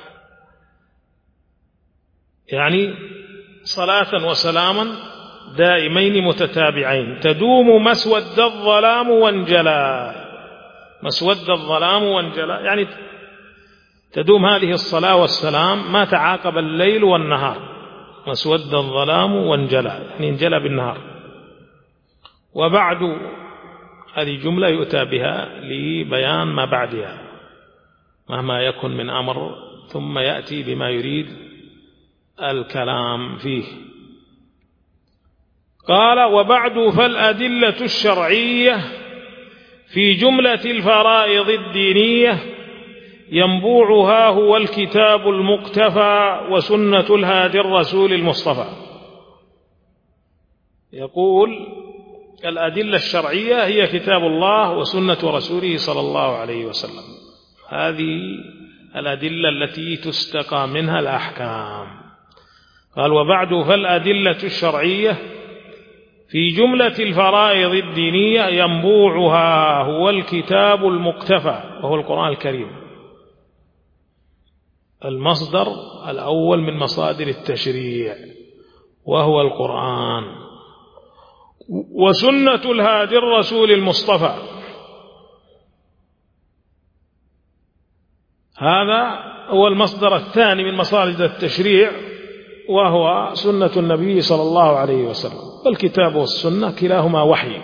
يعني صلاة وسلاما دائمين متتابعين تدوم مسود الظلام وانجلى. مسود الظلام وانجلى يعني تدوم هذه الصلاة والسلام ما تعاقب الليل والنهار. مسود الظلام وانجلى يعني انجلى بالنهار. وبعد هذه جملة يؤتى بها لبيان ما بعدها مهما يكن من أمر، ثم يأتي بما يريد الكلام فيه. قال وبعد فالأدلة الشرعية في جملة الفرائض الدينية ينبوعها هو الكتاب المقتفى وسنة الهادي الرسول المصطفى. يقول الأدلة الشرعية هي كتاب الله وسنة رسوله صلى الله عليه وسلم، هذه الأدلة التي تستقى منها الأحكام. قال وبعد فالأدلة الشرعية في جملة الفرائض الدينية ينبوعها هو الكتاب المقتفى وهو القرآن الكريم، المصدر الأول من مصادر التشريع وهو القرآن، وسنة الهادي الرسول المصطفى، هذا هو المصدر الثاني من مصادر التشريع وهو سنة النبي صلى الله عليه وسلم. والكتاب والسنة كلاهما وحي.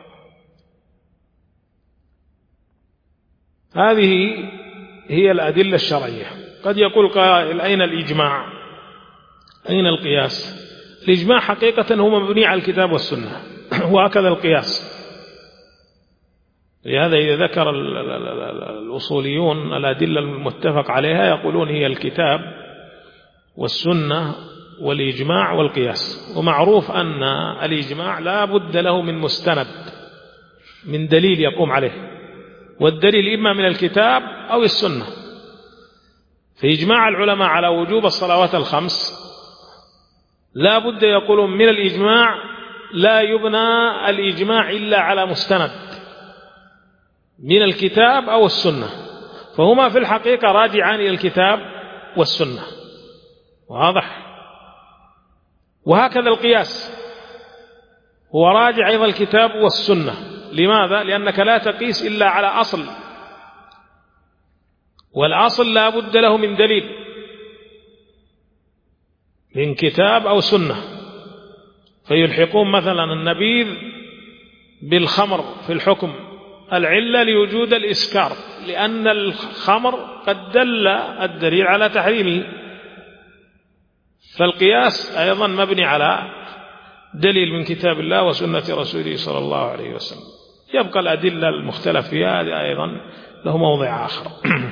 هذه هي الأدلة الشرعية. قد يقول قائل أين الإجماع؟ أين القياس؟ الإجماع حقيقة هو مبني على الكتاب والسنة وهكذا القياس. لهذا إذا ذكر الأصوليون الأدلة المتفق عليها يقولون هي الكتاب والسنة والإجماع والقياس. ومعروف أن الإجماع لا بد له من مستند، من دليل يقوم عليه، والدليل إما من الكتاب أو السنة. فإجماع العلماء على وجوب الصلوات الخمس لا بد يقولون من الإجماع، لا يبنى الإجماع إلا على مستند من الكتاب أو السنة، فهما في الحقيقة راجعان إلى الكتاب والسنة. واضح؟ وهكذا القياس هو راجع أيضا الكتاب والسنة. لماذا؟ لأنك لا تقيس إلا على أصل، والأصل لا بد له من دليل من كتاب أو سنة. فيلحقون مثلا النبيذ بالخمر في الحكم، العلة لوجود الإسكار، لأن الخمر قد دل الدليل على تحريمه. فالقياس أيضا مبني على دليل من كتاب الله وسنة رسوله صلى الله عليه وسلم. يبقى الأدلة المختلف فيها هذه أيضا له موضع آخر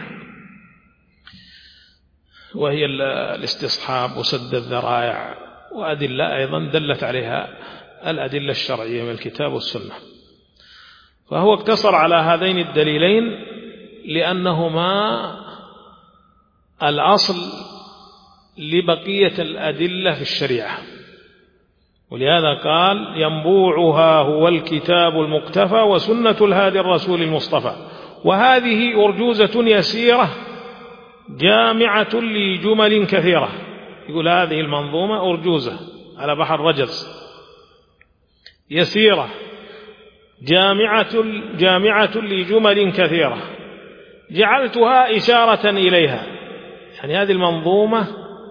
وهي الاستصحاب وسد الذرائع، وأدلة أيضا دلت عليها الأدلة الشرعية من الكتاب والسنة. فهو اقتصر على هذين الدليلين لأنهما الأصل لبقية الأدلة في الشريعة، ولهذا قال ينبوعها هو الكتاب المقتفى وسنة الهادي الرسول المصطفى. وهذه أرجوزة يسيرة جامعة لجمل كثيرة. يقول هذه المنظومة أرجوزة على بحر رجز يسيرة جامعة, جامعة لجمل كثيرة جعلتها إشارة إليها. يعني هذه المنظومة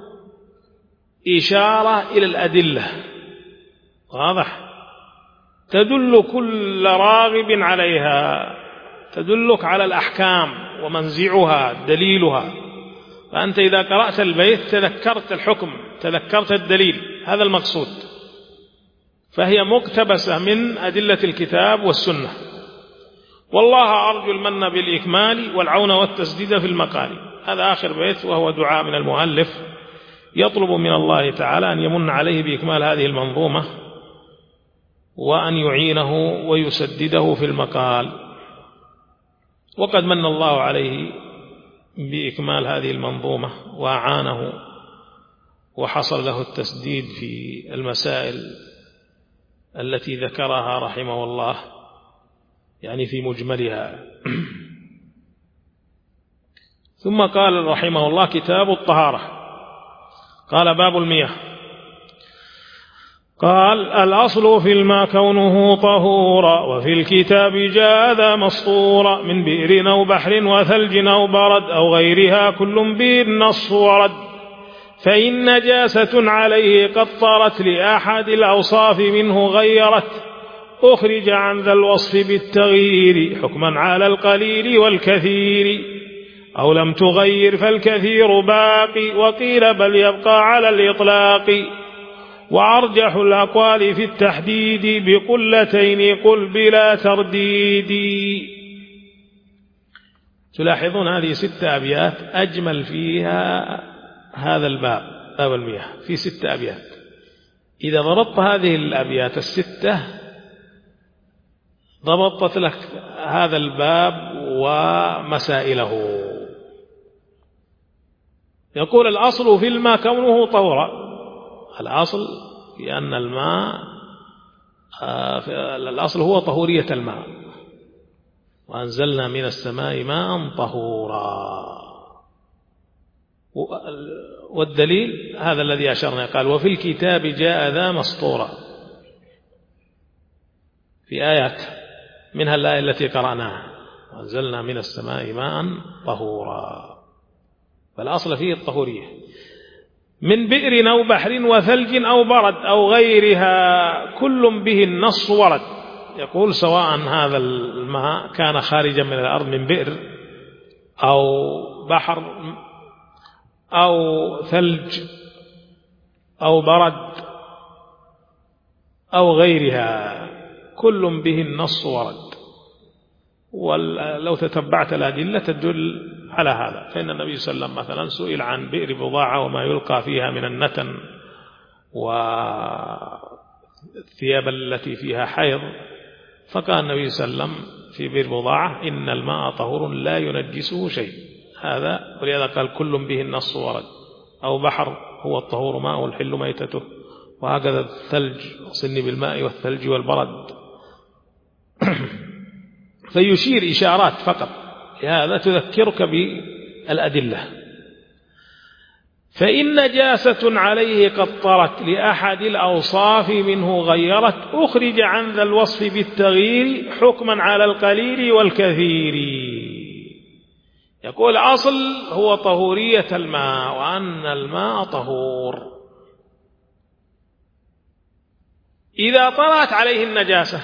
إشارة إلى الأدلة، واضح، تدل كل راغب عليها، تدلك على الأحكام ومنزعها دليلها. فأنت إذا قرأت البيت تذكرت الحكم، تذكرت الدليل، هذا المقصود. فهي مقتبسة من أدلة الكتاب والسنة. والله أرجو المن بالإكمال والعون والتسديد في المقال. هذا آخر بيت، وهو دعاء من المؤلف يطلب من الله تعالى أن يمن عليه بإكمال هذه المنظومة وأن يعينه ويسدده في المقال. وقد من الله عليه بإكمال هذه المنظومة وأعانه وحصل له التسديد في المسائل التي ذكرها رحمه الله، يعني في مجملها. ثم قال رحمه الله كتاب الطهارة. قال باب المياه. قال الأصل في الماء كونه طهورا، وفي الكتاب جاء ذا مسطورا، من بئر أو بحر وثلج أو برد أو غيرها كل به النص ورد. فإن نجاسة عليه قد طرت لأحد الأوصاف منه غيرت، أخرج عن ذا الوصف بالتغيير حكما على القليل والكثير، أو لم تغير فالكثير باقي، وقيل بل يبقى على الإطلاق. وأرجح الأقوال في التحديد بقلتين قل بلا ترديد. تلاحظون هذه ستة أبيات أجمل فيها هذا الباب، باب المياه، في ستة أبيات. إذا ضبطت هذه الأبيات الستة ضبطت لك هذا الباب ومسائله. يقول الأصل في الماء كونه طهورا. الأصل في أن الماء الأصل هو طهورية الماء، وأنزلنا من السماء ماء طهورا. والدليل هذا الذي أشرنا، قال وفي الكتاب جاء ذا مسطورا، في آيات منها الآية التي قرأناها وأنزلنا من السماء ماء طهورا. فالأصل فيه الطهورية. من بئر أو بحر وثلج أو برد أو غيرها كل به النص ورد. يقول سواء هذا الماء كان خارجا من الأرض من بئر أو بحر أو ثلج أو برد أو غيرها كل به النص ورد. ولو تتبعت الأدلة تدل على هذا. فإن النبي صلى الله عليه وسلم مثلا سئل عن بئر بضاعة وما يلقى فيها من النتن والثياب التي فيها حيض، فقال النبي صلى الله عليه وسلم في بئر بضاعة إن الماء طهور لا ينجسه شيء. هذا ولهذا قال كل به النص ورد. أو بحر هو الطهور ماء الحل ميتته، وهكذا الثلج صني بالماء والثلج والبرد. فيشير إشارات فقط، لهذا تذكرك بالأدلة. فإن نجاسة عليه قد طرت لأحد الأوصاف منه غيرت، أخرج عن ذا الوصف بالتغيير حكما على القليل والكثير. يقول أصل هو طهورية الماء، وأن الماء طهور. إذا طرأت عليه النجاسة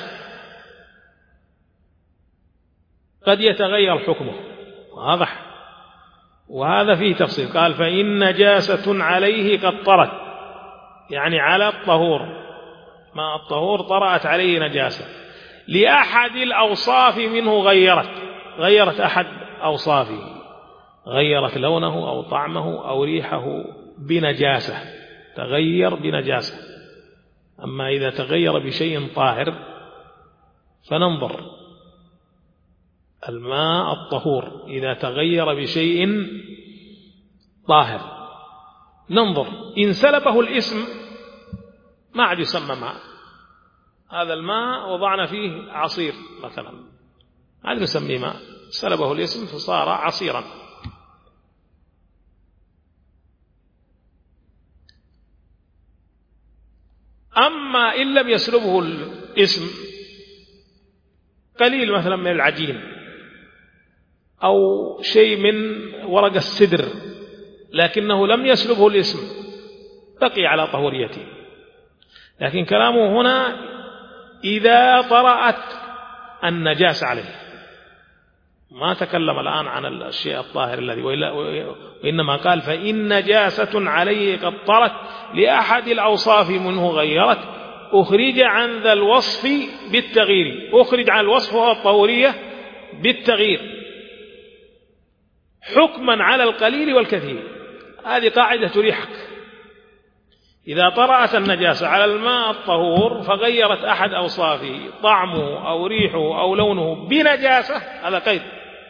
قد يتغير حكمه، واضح. وهذا فيه تفصيل. قال فإن نجاسة عليه قد طرت، يعني على الطهور، ما الطهور طرأت عليه نجاسة، لأحد الأوصاف منه غيرت، غيرت أحد أوصافه، غيرت لونه أو طعمه أو ريحه بنجاسة، تغير بنجاسة. أما إذا تغير بشيء طاهر فننظر. الماء الطهور إذا تغير بشيء طاهر ننظر، إن سلبه الاسم ما عاد يسمى ماء، هذا الماء وضعنا فيه عصير مثلا، ما عاد نسميه ماء، سلبه الاسم فصار عصيرا. أما إن لم يسلبه الاسم، قليل مثلا من العجين أو شيء من ورق السدر لكنه لم يسلبه الاسم، بقي على طهوريته. لكن كلامه هنا إذا طرأت النجاسة عليه، ما تكلم الآن عن الشيء الطاهر الذي، وإنما قال فإن نجاسة عليه قد طرت لأحد الأوصاف منه غيرت أخرج عن ذا الوصف بالتغيير، أخرج عن الوصف وهو الطهورية بالتغيير حكما على القليل والكثير. هذه قاعدة تريحك. إذا طرأت النجاسة على الماء الطهور فغيرت أحد أوصافه، طعمه أو ريحه أو لونه بنجاسة، هذا قيد،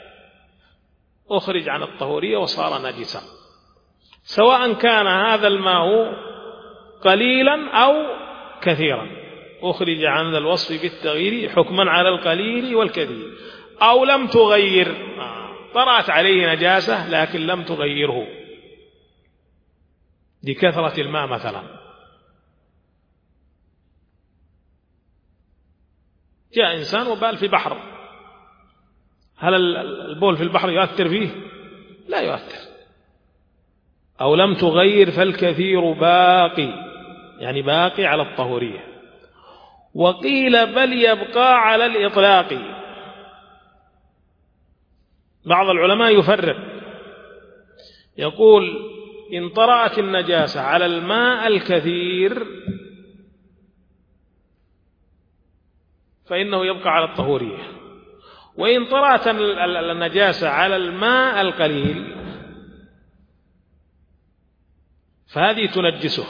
أخرج عن الطهورية وصار نجسا، سواء كان هذا الماء قليلا أو كثيرا، أخرج عن ذا الوصف بالتغيير حكما على القليل والكثير. أو لم تغير، طرأت عليه نجاسة لكن لم تغيره لكثرة الماء مثلا. جاء إنسان وبال في بحر، هل البول في البحر يؤثر فيه؟ لا يؤثر. أو لم تغير فالكثير باقي، يعني باقي على الطهورية. وقيل بل يبقى على الإطلاق. بعض العلماء يفرق، يقول إن طرأت النجاسة على الماء الكثير فإنه يبقى على الطهورية، وإن طرأت النجاسة على الماء القليل فهذه تنجسه.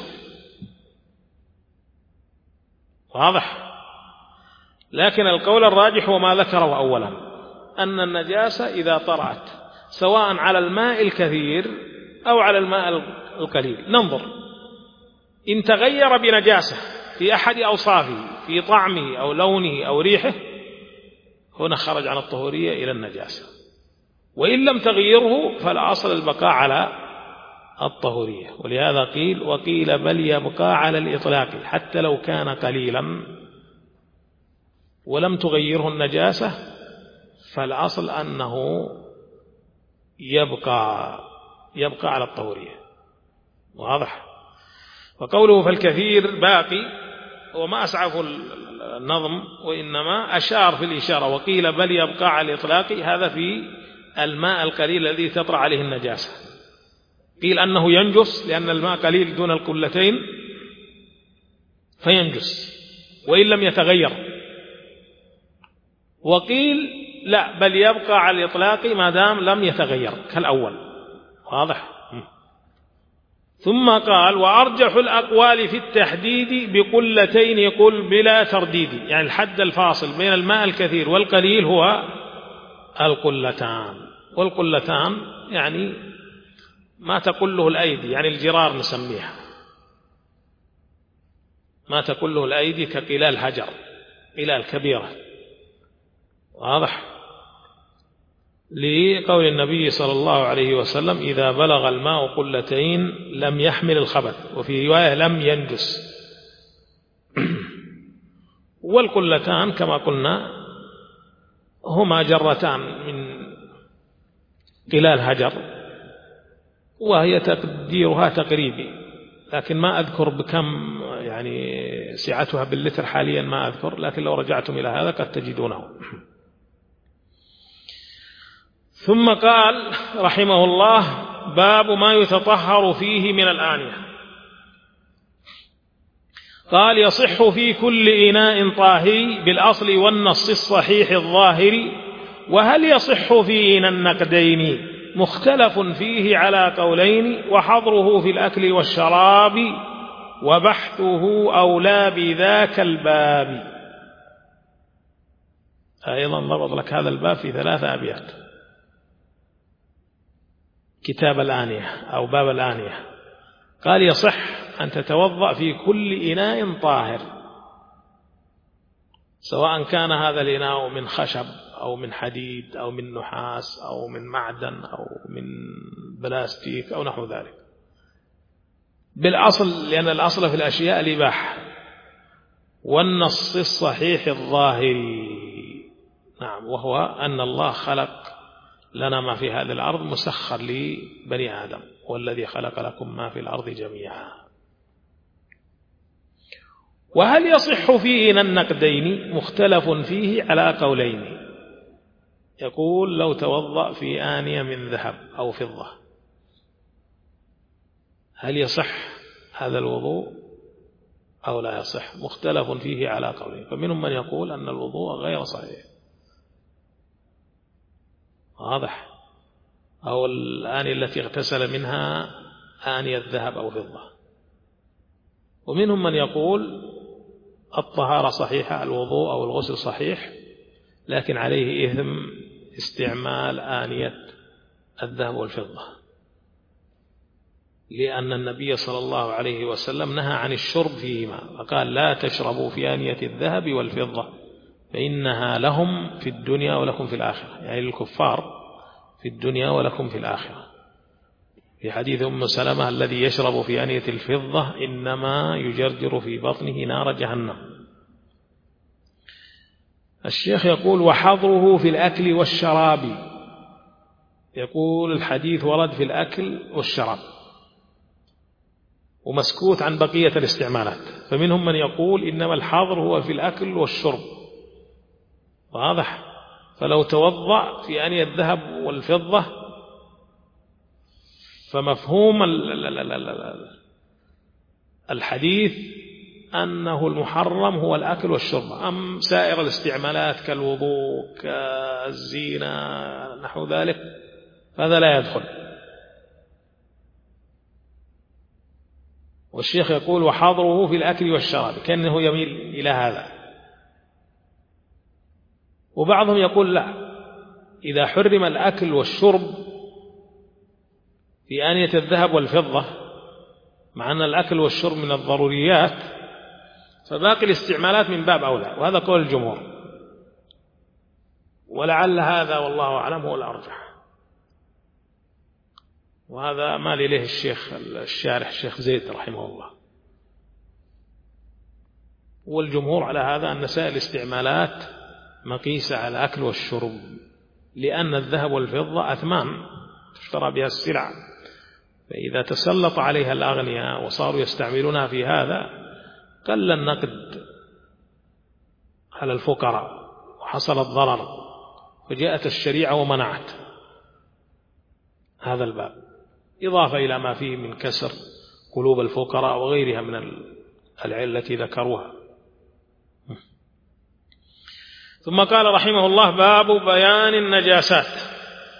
واضح؟ لكن القول الراجح هو ما ذكره أولا، أن النجاسة إذا طرأت سواء على الماء الكثير أو على الماء القليل، ننظر إن تغير بنجاسة في أحد أوصافه في طعمه أو لونه أو ريحه هنا خرج عن الطهورية إلى النجاسة، وإن لم تغيره فالأصل البقاء على الطهورية. ولهذا قيل وقيل بل يبقى على الإطلاق حتى لو كان قليلا ولم تغيره النجاسة، فالأصل أنه يبقى يبقى على الطهورية. واضح؟ وقوله فالكثير باقي وما أسعف النظم، وإنما أشار في الإشارة وقيل بل يبقى على الإطلاق، هذا في الماء القليل الذي تطرأ عليه النجاسة. قيل أنه ينجس لأن الماء قليل دون القلتين فينجس وإن لم يتغير، وقيل لا بل يبقى على الإطلاق ما دام لم يتغير كالأول. واضح؟ ثم قال وأرجح الأقوال في التحديد بقلتين يقول بلا ترديد، يعني الحد الفاصل بين الماء الكثير والقليل هو القلتان. والقلتان يعني ما تقله الأيدي، يعني الجرار نسميها، ما تقله الأيدي كقلال حجر، قلال كبيرة. واضح؟ لقول النبي صلى الله عليه وسلم إذا بلغ الماء قلتين لم يحمل الخبث، وفي رواية لم ينجس. والقلتان كما قلنا هما جرتان من قلال حجر، وهي تقديرها تقريبي، لكن ما أذكر بكم يعني سعتها باللتر حاليا ما أذكر، لكن لو رجعتم إلى هذا قد تجدونه. ثم قال رحمه الله باب ما يتطهر فيه من الآنية. قال يصح في كل إناء طاهر بالأصل والنص الصحيح الظاهر، وهل يصح في إناء النقدين مختلف فيه على قولين، وحظره في الأكل والشراب وبحثه أولى بذاك الباب. أيضا ضبط لك هذا الباب في ثلاثة أبيات، كتاب الآنية أو باب الآنية. قال يصح أن تتوضأ في كل إناء طاهر، سواء كان هذا الإناء من خشب أو من حديد أو من نحاس أو من معدن أو من بلاستيك أو نحو ذلك، بالأصل، لأن الأصل في الأشياء الإباحة، والنص الصحيح الظاهري نعم، وهو أن الله خلق لنا ما في هذه الأرض مسخر لبني آدم، والذي خلق لكم ما في الأرض جميعا. وهل يصح فيه إلى النقدين؟ مختلف فيه على قولين. يقول لو توضأ في آنية من ذهب أو فضة هل يصح هذا الوضوء أو لا يصح؟ مختلف فيه على قولين، فمنهم من يقول أن الوضوء غير صحيح، واضح، أو الآنية التي اغتسل منها آنية ذهب أو فضة، ومنهم من يقول الطهارة صحيحة، الوضوء أو الغسل صحيح، لكن عليه إثم استعمال آنية الذهب والفضة، لأن النبي صلى الله عليه وسلم نهى عن الشرب فيهما، فقال لا تشربوا في آنية الذهب والفضة فإنها لهم في الدنيا ولكم في الآخرة، يعني للكفار في الدنيا ولكم في الآخرة. في حديث أم سلمة الذي يشرب في آنية الفضة إنما يجرجر في بطنه نار جهنم. الشيخ يقول وحظره في الأكل والشراب، يقول الحديث ورد في الأكل والشراب ومسكوت عن بقية الاستعمالات، فمنهم من يقول إنما الحظر هو في الأكل والشرب، واضح، فلو توضأ في آنية الذهب والفضة فمفهوم الحديث أنه المحرم هو الأكل والشرب، أم سائر الاستعمالات كالوضوء كالزينة نحو ذلك هذا لا يدخل. والشيخ يقول وحظره في الأكل والشراب، كأنه يميل إلى هذا. وبعضهم يقول لا، إذا حرم الأكل والشرب في آنية الذهب والفضة، مع أن الأكل والشرب من الضروريات، فباقي الاستعمالات من باب أولى، وهذا قول الجمهور، ولعل هذا والله أعلم هو الأرجح، وهذا ما إليه الشيخ الشارح الشيخ زيد رحمه الله. والجمهور على هذا أن سائر الاستعمالات مقيسة على الأكل والشرب، لأن الذهب والفضة أثمان تشترى بها السلع، فإذا تسلط عليها الأغنياء وصاروا يستعملونها في هذا قل النقد على الفقراء وحصل الضرر، فجاءت الشريعة ومنعت هذا الباب، إضافة إلى ما فيه من كسر قلوب الفقراء وغيرها من العلة التي ذكروها. ثم قال رحمه الله باب بيان النجاسات.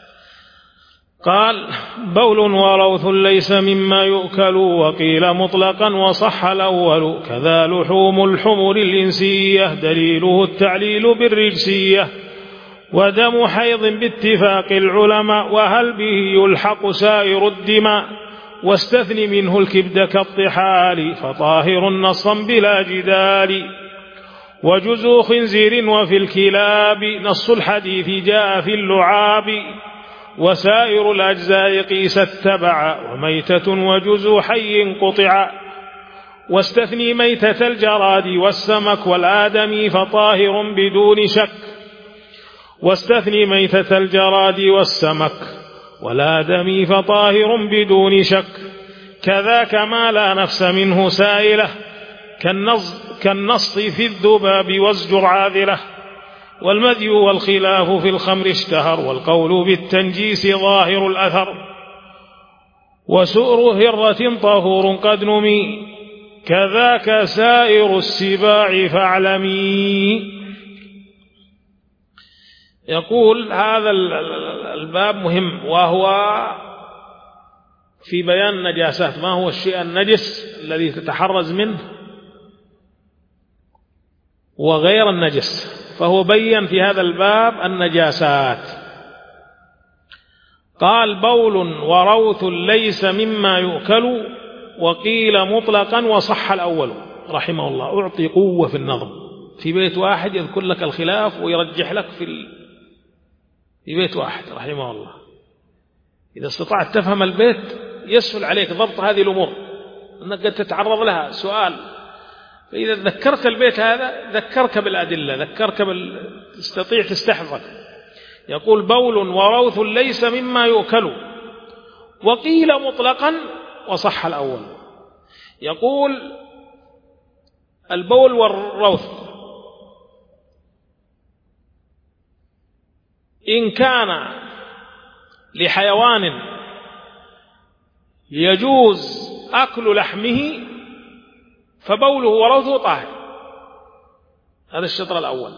قال بول وروث ليس مما يؤكل، وقيل مطلقا وصح الأول، كذا لحوم الحمر الإنسية دليله التعليل بالرجسية، ودم حيض باتفاق العلماء، وهل به يلحق سائر الدماء، واستثني منه الكبد كالطحال، فطاهر نصا بلا جدال، وجزء خنزير وفي الكلاب، نص الحديث جاء في اللعاب، وسائر الأجزاء قيس اتبع، وميتة وجزء حي قطع، واستثني ميتة الجراد والسمك والآدمي فطاهر بدون شك، واستثني ميتة الجراد والسمك والآدمي فطاهر بدون شك، كذاك ما لا نفس منه سائلة، كالنص في الذباب وازجر عاذلة، والمذي والخلاف في الخمر اشتهر، والقول بالتنجيس ظاهر الأثر، وسؤر هرة طهور قد نمي، كذاك سائر السباع فاعلمي. يقول هذا الباب مهم، وهو في بيان النجاسات، ما هو الشيء النجس الذي تتحرز منه وغير النجس، فهو بين في هذا الباب النجاسات. قال بول وروث ليس مما يؤكل، وقيل مطلقا وصح الأول رحمه الله. أعطي قوة في النظم، في بيت واحد يذكر لك الخلاف ويرجح لك في ال... في بيت واحد رحمه الله. إذا استطعت تفهم البيت يسهل عليك ضبط هذه الأمور، أنك قد تتعرض لها سؤال، فإذا ذكرت البيت هذا ذكرك بالأدلة، ذكرك بال... تستطيع تستحضر. يقول بول وروث ليس مما يؤكل وقيل مطلقا وصح الأول. يقول البول والروث إن كان لحيوان يجوز أكل لحمه فبوله وروثه طاهر. هذا الشطر الأول.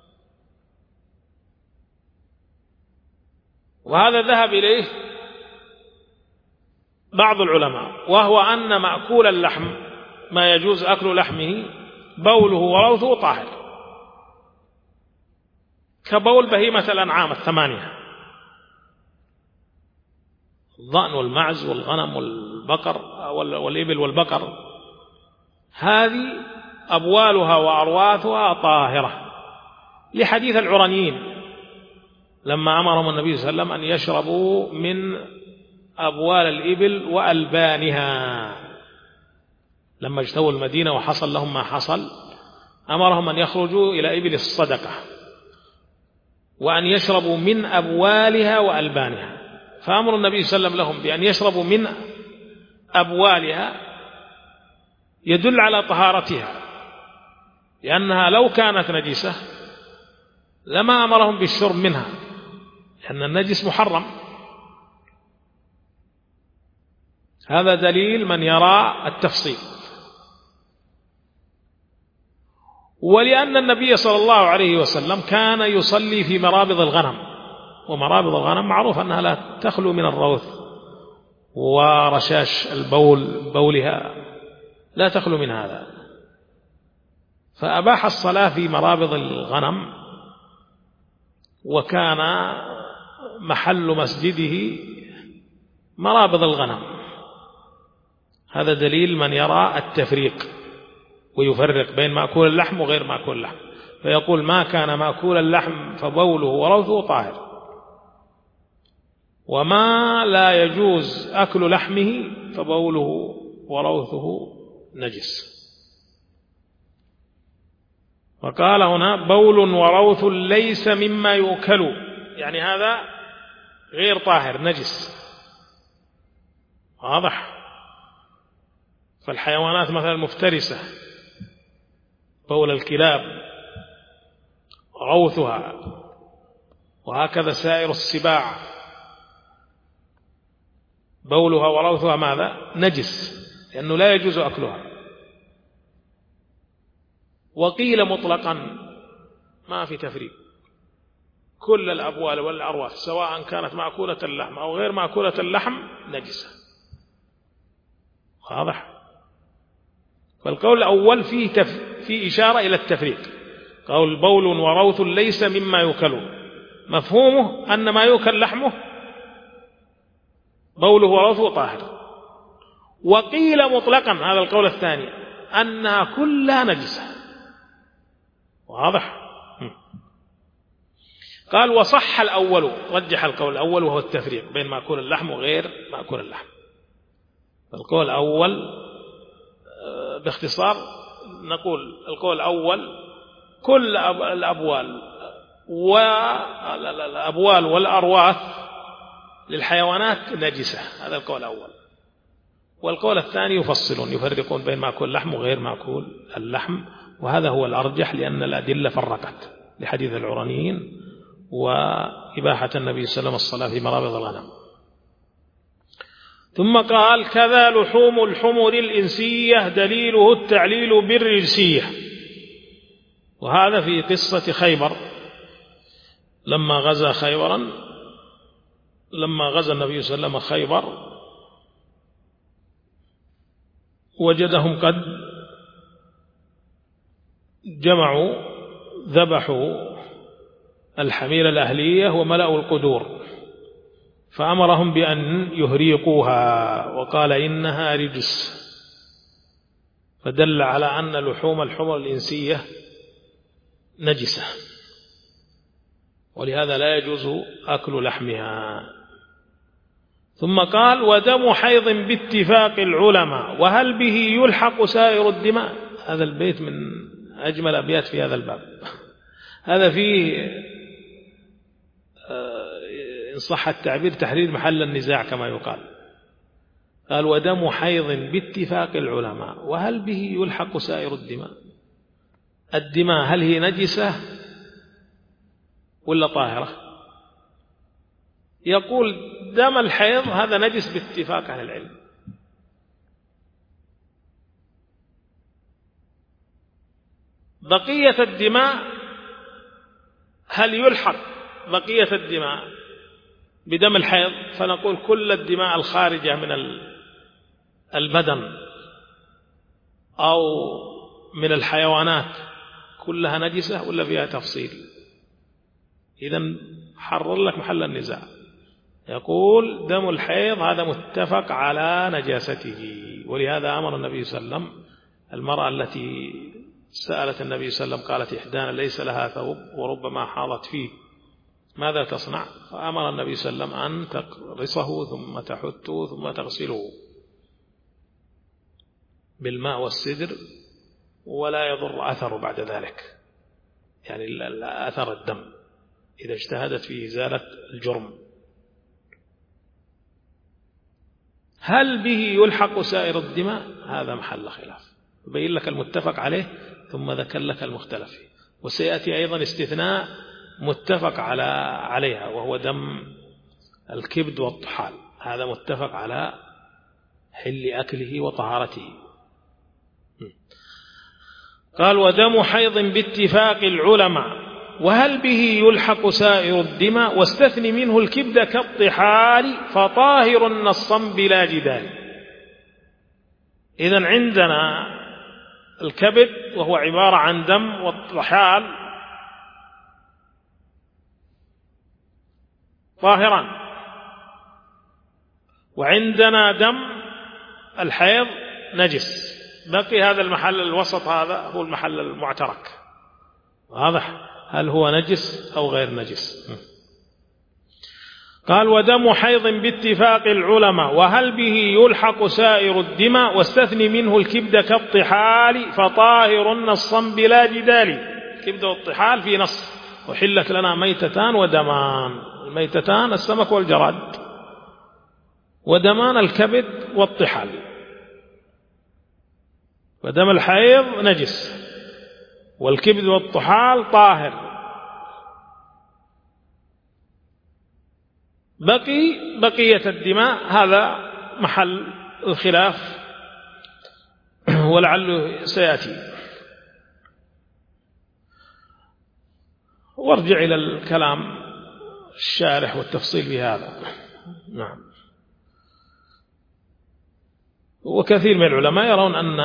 وهذا ذهب إليه بعض العلماء، وهو أن مأكول اللحم ما يجوز أكل لحمه بوله وروثه طاهر، كبول بهيمة الأنعام الثمانية، الضأن والمعز والغنم والبقر والإبل والبقر، هذه أبوالها وأرواثها طاهرة، لحديث العرنيين لما أمرهم النبي صلى الله عليه وسلم أن يشربوا من أبوال الإبل وألبانها. لما اجتووا المدينة وحصل لهم ما حصل أمرهم أن يخرجوا إلى إبل الصدقة وأن يشربوا من أبوالها وألبانها، فأمر النبي صلى الله عليه وسلم لهم بأن يشربوا من أبوالها يدل على طهارتها، لأنها لو كانت نجسة لما أمرهم بالشرب منها، لأن النجس محرم. هذا دليل من يرى التفصيل. ولأن النبي صلى الله عليه وسلم كان يصلي في مرابض الغنم، ومرابض الغنم معروف أنها لا تخلو من الروث ورشاش البول بولها، لا تخلو من هذا، فأباح الصلاة في مرابض الغنم، وكان محل مسجده مرابض الغنم. هذا دليل من يرى التفريق ويفرق بين مأكول اللحم وغير مأكول اللحم، فيقول ما كان مأكول اللحم فبوله وروثه طاهر، وما لا يجوز أكل لحمه فبوله وروثه نجس. وقال هنا بول وروث ليس مما يؤكل، يعني هذا غير طاهر نجس، واضح. فالحيوانات مثلا المفترسة بول الكلاب روثها، وهكذا سائر السباع بولها وروثها ماذا؟ نجس، لأنه لا يجوز أكلها. وقيل مطلقا ما في تفريق، كل الأبوال والأرواث سواء كانت مأكولة اللحم أو غير مأكولة اللحم نجسة، واضح. فالقول الأول فيه, تف... فيه إشارة إلى التفريق، قول بول وروث ليس مما يؤكل، مفهومه أن ما يؤكل لحمه بوله وروثه طاهر. وقيل مطلقا، هذا القول الثاني، أنها كلها نجسة، واضح. قال وصح الأول، رجح القول الأول وهو التفريق بين مأكول اللحم وغير مأكول اللحم. القول الأول باختصار نقول القول الأول كل الأبوال والأبوال والأرواث للحيوانات نجسة، هذا القول الأول. والقول الثاني يفصلون يفرقون بين مأكول اللحم وغير مأكول اللحم، وهذا هو الأرجح لأن الأدلة فرقت لحديث العرنيين وإباحة النبي صلى الله عليه وسلم الصلاة في مرابض الغنم. ثم قال كذا لحوم الحمر الإنسية دليله التعليل بالرجسية. وهذا في قصة خيبر، لما غزا خيبرا لما غزا النبي صلى الله عليه وسلم خيبر وجدهم قد جمعوا ذبحوا الحمير الأهلية وملأوا القدور، فأمرهم بأن يهريقوها وقال إنها رجس، فدل على أن لحوم الحمر الإنسية نجسة، ولهذا لا يجوز أكل لحمها. ثم قال ودم حيض باتفاق العلماء وهل به يلحق سائر الدماء. هذا البيت من أجمل أبيات في هذا الباب. هذا فيه إن صح التعبير تحرير محل النزاع كما يقال. قال ودم حيض باتفاق العلماء وهل به يلحق سائر الدماء. الدماء هل هي نجسة ولا طاهرة؟ يقول دم الحيض هذا نجس باتفاق أهل العلم، بقية الدماء هل يلحق بقية الدماء بدم الحيض؟ فنقول كل الدماء الخارجة من البدن أو من الحيوانات كلها نجسة ولا فيها تفصيل؟ إذن حرر لك محل النزاع. يقول دم الحيض هذا متفق على نجاسته، ولهذا أمر النبي صلى الله عليه وسلم المرأة التي سألت النبي صلى الله عليه وسلم قالت إحدانا ليس لها ثوب وربما حاضت فيه ماذا تصنع؟ فأمر النبي صلى الله عليه وسلم أن تقرصه ثم تحته ثم تغسله بالماء والسدر ولا يضر أثر بعد ذلك، يعني أثر الدم إذا اجتهدت في إزالة الجرم. هل به يلحق سائر الدماء؟ هذا محل خلاف، يبين لك المتفق عليه ثم ذكر لك المختلف فيه، وسيأتي أيضا استثناء متفق على عليها وهو دم الكبد والطحال، هذا متفق على حل أكله وطهارته. قال ودم حيض باتفاق العلماء وهل به يلحق سائر الدماء واستثني منه الكبد كالطحال فطاهر نصا بلا جدال. إذن عندنا الكبد وهو عبارة عن دم، والطحال طاهران، وعندنا دم الحيض نجس. بقي هذا المحل الوسط، هذا هو المحل المعترك. واضح هل هو نجس أو غير نجس. قال ودم حيض باتفاق العلماء وهل به يلحق سائر الدماء واستثني منه الكبد كالطحال فطاهر نصا بلا جدال. الكبد والطحال في نص وحلت لنا ميتتان ودمان، الميتتان السمك والجراد، ودمان الكبد والطحال. ودم الحيض نجس والكبد والطحال طاهر. بقي بقية الدماء هذا محل الخلاف ولعله سيأتي. وارجع إلى الكلام الشارح والتفصيل في هذا. نعم. وكثير من العلماء يرون أن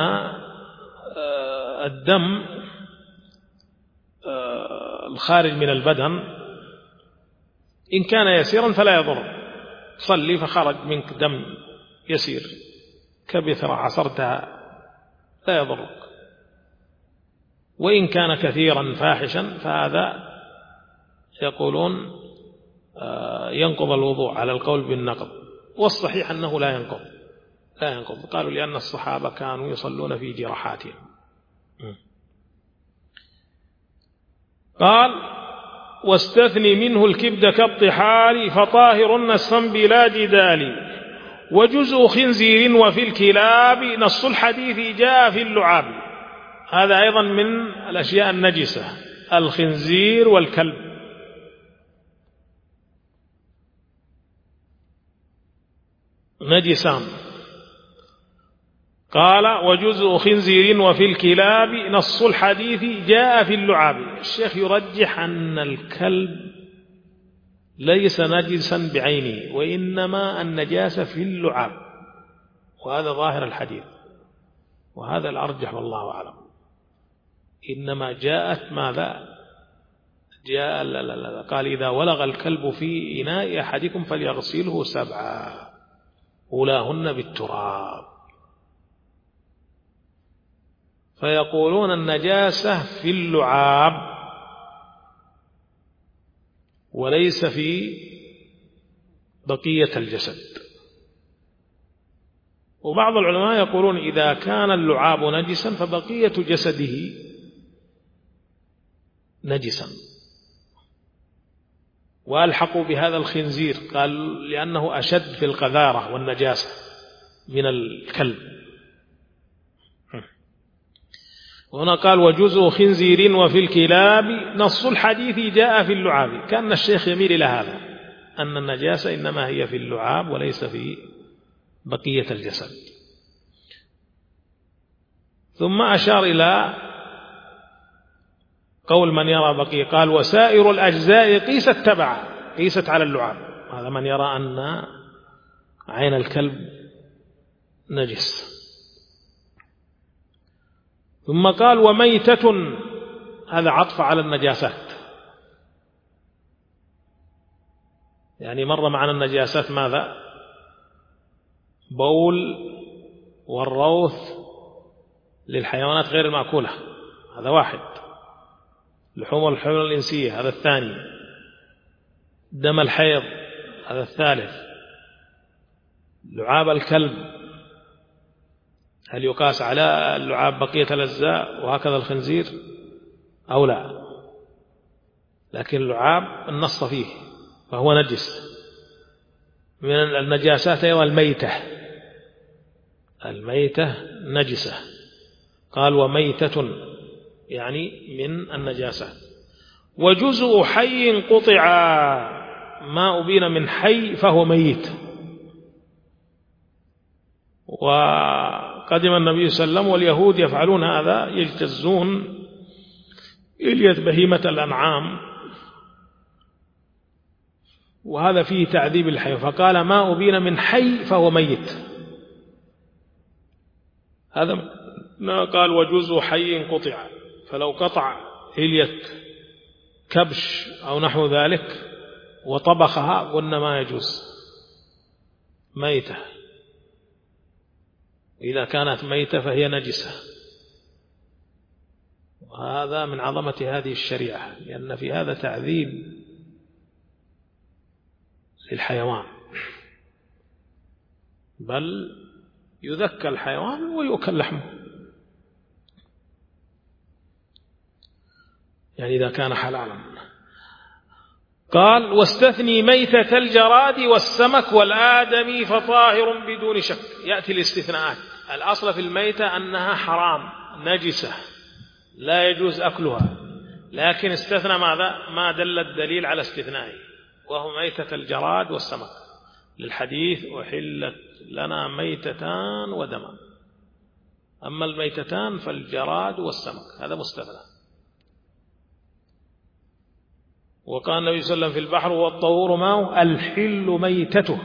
الدم الخارج من البدن إن كان يسيرا فلا يضر، صلي فخرج منك دم يسير كبثرة عصرتها لا يضرك، وإن كان كثيرا فاحشا فهذا يقولون ينقض الوضوء على القول بالنقض، والصحيح أنه لا ينقض لا ينقض قالوا لأن الصحابة كانوا يصلون في جراحاتهم. قال واستثني منه الكبد كالطحال فطاهر نصا بلا جدال وجزء خنزير وفي الكلاب نص الحديث جاء في اللعاب. هذا أيضا من الأشياء النجسة، الخنزير والكلب. نجسان. قال وجزء خنزير وفي الكلاب نص الحديث جاء في اللعاب. الشيخ يرجح أن الكلب ليس نجسا بعينه، وإنما النجاسة في اللعاب، وهذا ظاهر الحديث، وهذا الأرجح والله أعلم. إنما جاءت ماذا جاء لا لا لا قال إذا ولغ الكلب في إناء أحدكم فليغسله سبعا أولاهن بالتراب. فيقولون النجاسة في اللعاب وليس في بقية الجسد. وبعض العلماء يقولون إذا كان اللعاب نجسا فبقية جسده نجسا، وألحقوا بهذا الخنزير، قال لأنه أشد في القذارة والنجاسة من الكلب. وهنا قال وجزء خنزير وفي الكلاب، نص الحديث جاء في اللعاب. كان الشيخ يميل إلى هذا، أن النجاسة إنما هي في اللعاب وليس في بقية الجسد. ثم أشار إلى قول من يرى بقية، قال وسائر الأجزاء قيست تبع قيست على اللعاب. هذا من يرى أن عين الكلب نجس. ثم قال وميتة، هذا عطف على النجاسات، يعني مر معنا النجاسات ماذا؟ بول والروث للحيوانات غير المأكولة، هذا واحد. لحوم الحيوان الإنسية، هذا الثاني. دم الحيض، هذا الثالث. لعاب الكلب هل يقاس على اللعاب بقية الأجزاء وهكذا الخنزير أو لا؟ لكن اللعاب النص فيه فهو نجس. من النجاسات أيضا الميتة، الميتة نجسة. قال وميتة يعني من النجاسات. وجزء حي قطع، ما أبين من حي فهو ميت. وقدم النبي صلى الله عليه وسلم واليهود يفعلون هذا، يجتزون إلية بهيمة الأنعام، وهذا فيه تعذيب الحي. فقال ما أبين من حي فهو ميت. هذا ما قال وجزء حي قطع، فلو قطع إلية كبش أو نحو ذلك وطبخها قلنا ما يجوز، ميتة. إذا كانت ميتة فهي نجسة. وهذا من عظمة هذه الشريعة، لأن في هذا تعذيب للحيوان، بل يذكى الحيوان ويؤكل لحمه، يعني إذا كان حلالا. قال واستثني ميتة الجراد والسمك والآدمي فطاهر بدون شك. يأتي الاستثناءات. الأصل في الميتة أنها حرام نجسة لا يجوز أكلها، لكن استثنى ماذا؟ ما دل الدليل على استثنائه، وهو ميتة الجراد والسمك، للحديث أحلت لنا ميتتان ودمان. أما الميتتان فالجراد والسمك، هذا مستثنى. وقال النبي صلى الله عليه وسلم في البحر والطهور ماءه الحل ميتته،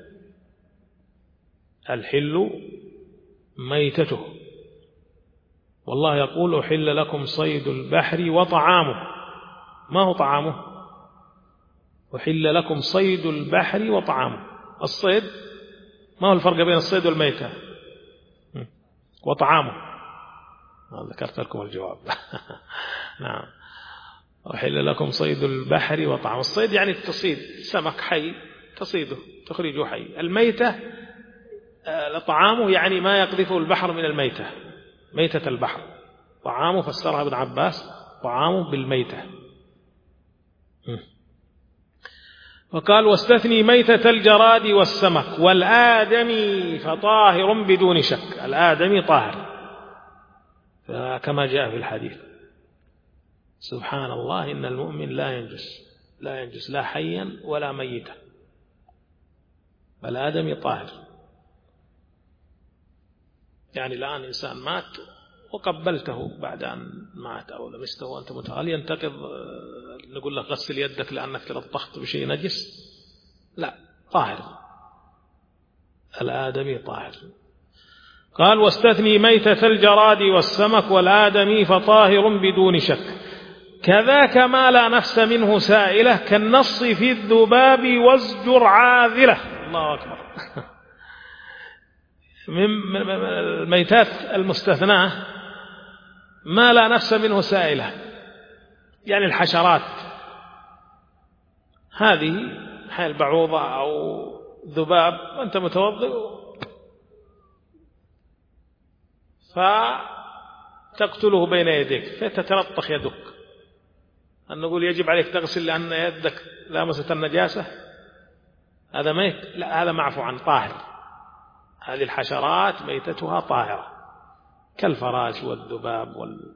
الحل ميتته. والله يقول أحل لكم صيد البحر وطعامه. ما هو طعامه؟ أحل لكم صيد البحر وطعامه. الصيد ما هو الفرق بين الصيد والميتة؟ وطعامه. ذكرت لكم الجواب. نعم. أحل لكم صيد البحر وطعامه. الصيد يعني تصيد سمك حي تصيده تخرجه حي. الميتة طعامه يعني ما يقذفه البحر من الميتة، ميتة البحر. طعامه فسرها ابن عباس طعامه بالميتة. وقال واستثني ميتة الجراد والسمك والآدمي فطاهر بدون شك. الآدمي طاهر كما جاء في الحديث. سبحان الله، إن المؤمن لا ينجس لا ينجس لا حيا ولا ميتا، فالآدمي طاهر. يعني الآن إنسان مات وقبلته بعد أن مات أو لمسته وأنت مت، هل ينتقض نقول لك غسل يدك لأنك تلطخت بشيء نجس؟ لا، طاهر. الآدمي طاهر. قال واستثني ميتة الجراد والسمك والآدمي فطاهر بدون شك. كذاك ما لا نفس منه سائلة كالنص في الذباب وازجر عاذلة. الله أكبر. من الميتات المستثناة ما لا نفس منه سائلة، يعني الحشرات هذه حال بعوضة أو ذباب وأنت متوضئ فتقتله بين يديك فتتلطخ يدك، أن نقول يجب عليك تغسل لأن يدك لامست النجاسة، هذا ميت؟ لا، هذا معفو عن طاهر. هذه الحشرات ميتتها طاهرة كالفراش والذباب وال...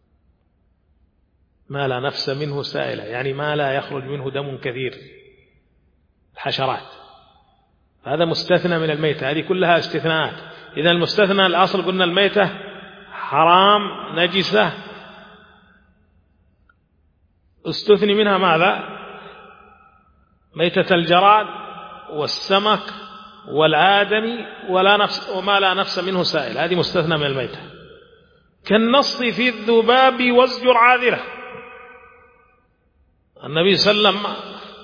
ما لا نفس منه سائلة، يعني ما لا يخرج منه دم كثير، الحشرات هذا مستثنى من الميتة، هذه كلها استثناءات. إذا المستثنى الأصل قلنا الميتة حرام نجسة، استثني منها ماذا؟ ميتة الجراد والسمك والآدمي ولا نفس وما لا نفس منه سائل، هذه مستثنى من الميتة. كالنص في الذباب وازجر عاذله، النبي صلى الله عليه وسلم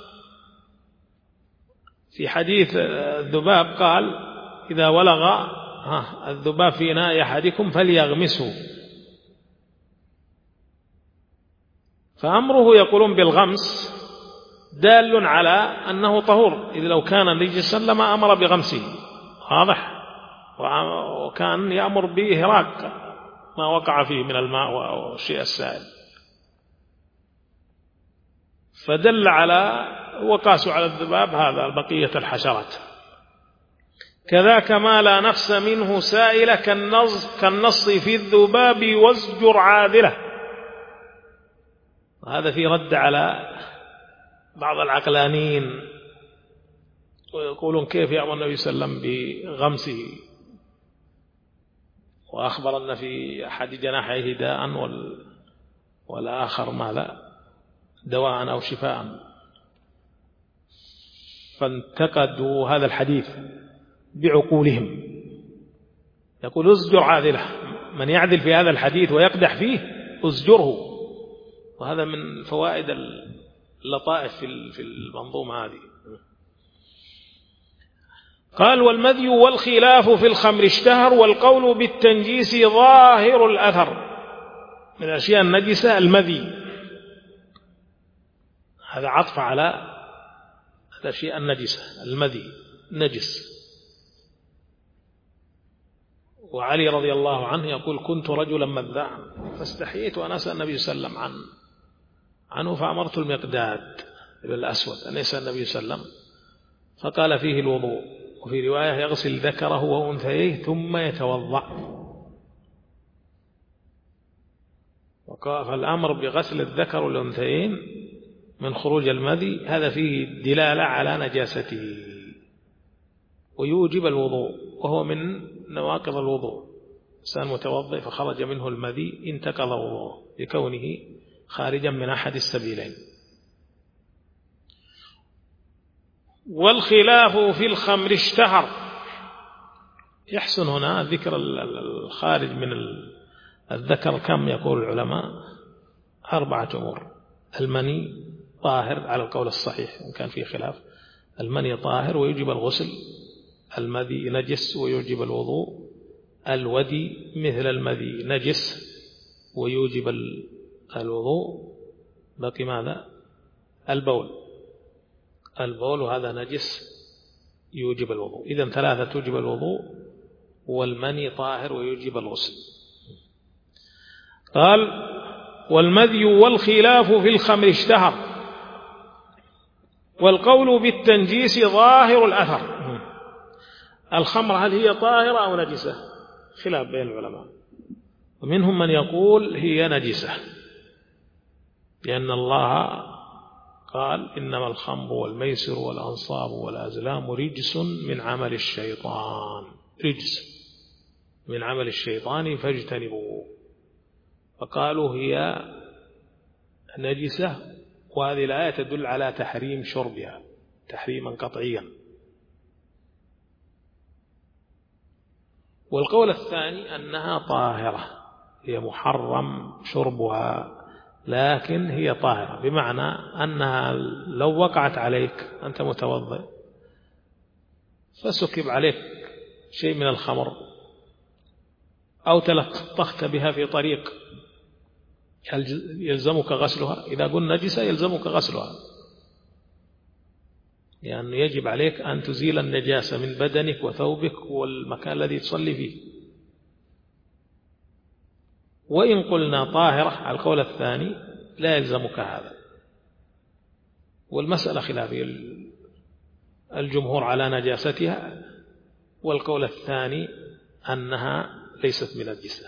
في حديث الذباب قال إذا ولغ الذباب في إناء أحدكم فليغمسه، فأمره يقولون بالغمس دال على أنه طهور، إذ لو كان نجسا لما أمر بغمسه، واضح؟ وكان يأمر بإهراق ما وقع فيه من الماء والشيء السائل، فدل على وقاسوا على الذباب هذا بقية الحشرات. كذاك ما لا نفس منه سائلة كالنص, كالنص في الذباب وازجر عاذله، وهذا في رد على بعض العقلانيين ويقولون كيف يأمر النبي صلى الله عليه وسلم بغمسه، وأخبر أن في أحد جناحيه داء والآخر ماذا دواء أو شفاء، فانتقدوا هذا الحديث بعقولهم. يقول ازجر عاذله، من يعدل في هذا الحديث ويقدح فيه ازجره، وهذا من فوائد اللطائف في المنظومة هذه. قال والمذي والخلاف في الخمر اشتهر، والقول بالتنجيس ظاهر الأثر. من الأشياء النجسة المذي، هذا عطف على الأشياء النجسة، المذي نجس. وعلي رضي الله عنه يقول كنت رجلا مذاعا فاستحييت أن أسأل النبي صلى الله عليه وسلم عن عنه فأمرت المقداد بن الأسود أن يسأل النبي صلى الله عليه وسلم، فقال فيه الوضوء، وفي رواية يغسل ذكره وأنثيه ثم يتوضأ. فالأمر بغسل الذكر والأنثيين من خروج المذي هذا فيه دلالة على نجاسته ويوجب الوضوء، وهو من نواقض الوضوء. إنسان متوضئ فخرج منه المذي انتقض وضوءه لكونه خارجا من أحد السبيلين. والخلاف في الخمر اشتهر، يحسن هنا ذكر الخارج من الذكر. كم يقول العلماء؟ أربعة أمور. المني طاهر على القول الصحيح، إن كان فيه خلاف. المني طاهر ويجب الغسل، المذي نجس ويوجب الوضوء، الودي مثل المذي نجس ويوجب الوضوء. بقي ماذا؟ البول، البول وهذا نجس يوجب الوضوء. إذن ثلاثة توجب الوضوء، والمني طاهر ويوجب الغسل. قال والمذي والخلاف في الخمر اشتهر، والقول بالتنجيس ظاهر الأثر. الخمر هل هي طاهرة أو نجسة؟ خلاف بين العلماء، ومنهم من يقول هي نجسة، لأن الله قال إنما الخمر والميسر والأنصاب والأزلام رجس من عمل الشيطان، رجس من عمل الشيطان فاجتنبوه. فقالوا هي نجسة، وهذه الآية تدل على تحريم شربها تحريما قطعيا. والقول الثاني أنها طاهرة، هي محرم شربها لكن هي طاهرة، بمعنى أنها لو وقعت عليك أنت متوضئ فسكب عليك شيء من الخمر أو تلطخت بها في طريق هل يلزمك غسلها؟ إذا قلنا نجسة يلزمك غسلها، لأنه يعني يجب عليك أن تزيل النجاسة من بدنك وثوبك والمكان الذي تصلي فيه. وإن قلنا طاهرة على القول الثاني لا يلزمك هذا، والمسألة خلافية، الجمهور على نجاستها، والقول الثاني أنها ليست بنجسة.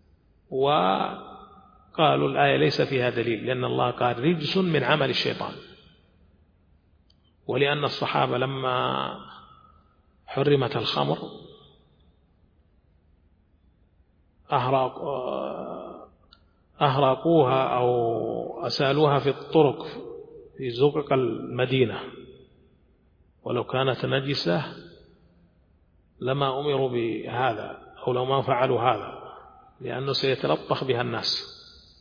وقالوا الآية ليس فيها دليل، لأن الله قال رجس من عمل الشيطان، ولأن الصحابة لما حرمت الخمر أهراقوها أو أسالوها في الطرق في زقق المدينة، ولو كانت نجسة لما أمروا بهذا أو لو ما فعلوا هذا، لأنه سيتلطخ بها الناس.